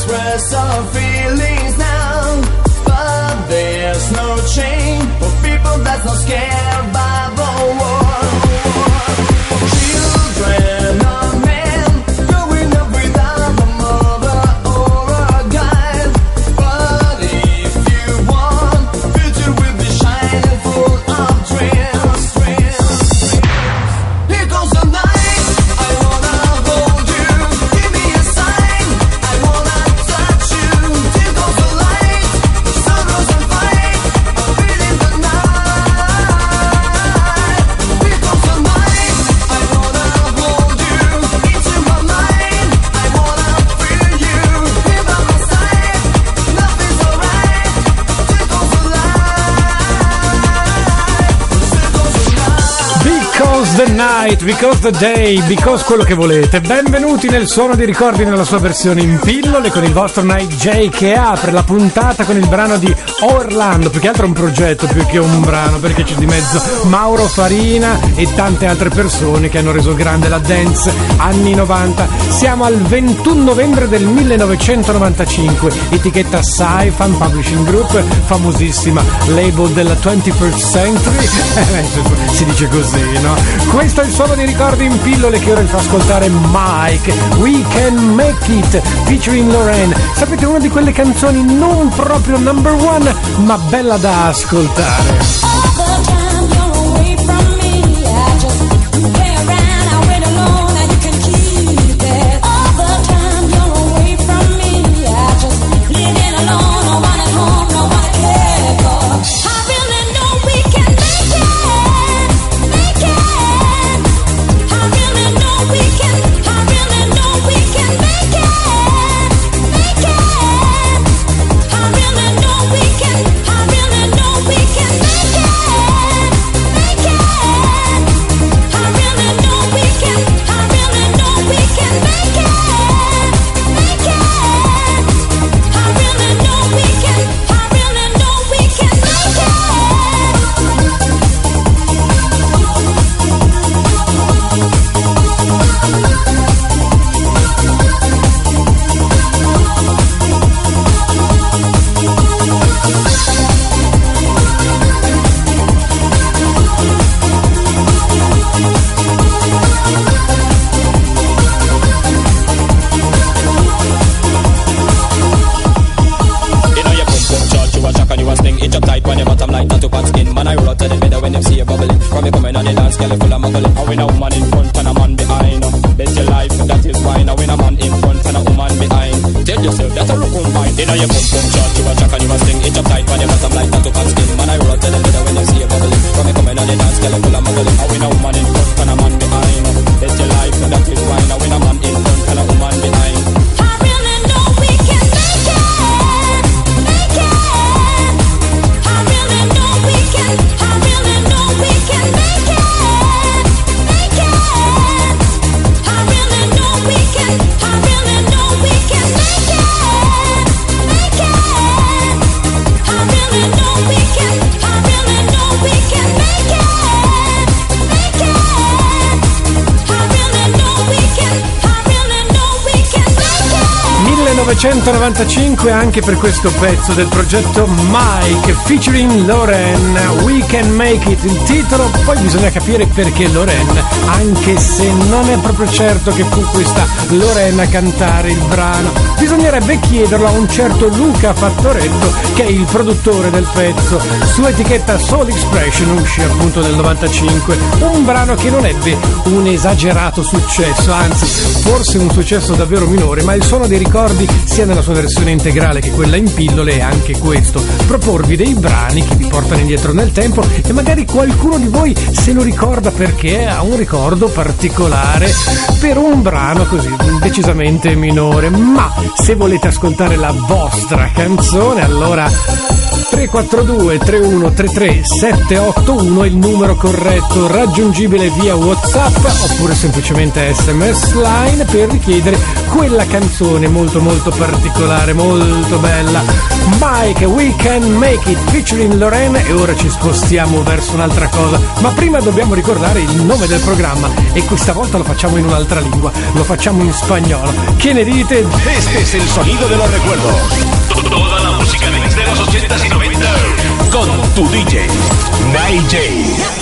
express our feelings now, but there's no chain for people that's not scared by the war. Children are men growing up without a mother or a guide, but if you want, future will be shining full of dreams. Here goes the night, I wanna hold you, give me a sign, I wanna touch you. Here goes the light, the sun rose and fight, I'm feeling the night. Here goes the night, I wanna hold you into my mind, I wanna feel you here by my side, nothing's alright. Here goes the Because the night, because the day, because quello che volete. Benvenuti nel Suono dei Ricordi nella sua versione in pillole con il vostro Night J che apre la puntata con il brano di Orlando, più che altro un progetto più che un brano, perché c'è di mezzo Mauro Farina e tante altre persone che hanno reso grande la dance anni novanta. Siamo al ventuno novembre del millenovecentonovantacinque, etichetta Psy, Fan Publishing Group, famosissima label della twenty-first century, si dice così, no? Questo è il Suono dei Ricordi in pillole che ora vi fa ascoltare Mike, We Can Make It, featuring Lorraine. Sapete, una di quelle canzoni non proprio number one, ma bella da ascoltare. millenovecentonovantacinque anche per questo pezzo del progetto Mike featuring Lorraine, We Can Make It, il titolo. Poi bisogna capire perché Lorraine, anche se non è proprio certo che fu questa Lorraine a cantare il brano. Bisognerebbe chiederlo a un certo Luca Fattoretto, che è il produttore del pezzo. Su etichetta Soul Expression uscì appunto nel novantacinque, un brano che non ebbe un esagerato successo, anzi forse un successo davvero minore, ma il Suono dei Ricordi, sia nella sua versione integrale che quella in pillole, è anche questo: proporvi dei brani che vi portano indietro nel tempo e magari qualcuno di voi se lo ricorda perché ha un ricordo particolare per un brano così decisamente minore. Ma se volete ascoltare la vostra canzone, allora tre quattro due tre uno tre tre sette otto uno è il numero corretto, raggiungibile via WhatsApp oppure semplicemente S M S Line per richiedere quella canzone molto molto particolare, molto bella. Mike, We Can Make It featuring Lorraine. E ora ci spostiamo verso un'altra cosa, ma prima dobbiamo ricordare il nome del programma e questa volta lo facciamo in un'altra lingua, lo facciamo in spagnolo. Che ne dite? Este es el sonido de los recuerdos. Toda la música de los ochenta y noventa con tu D J, Night J.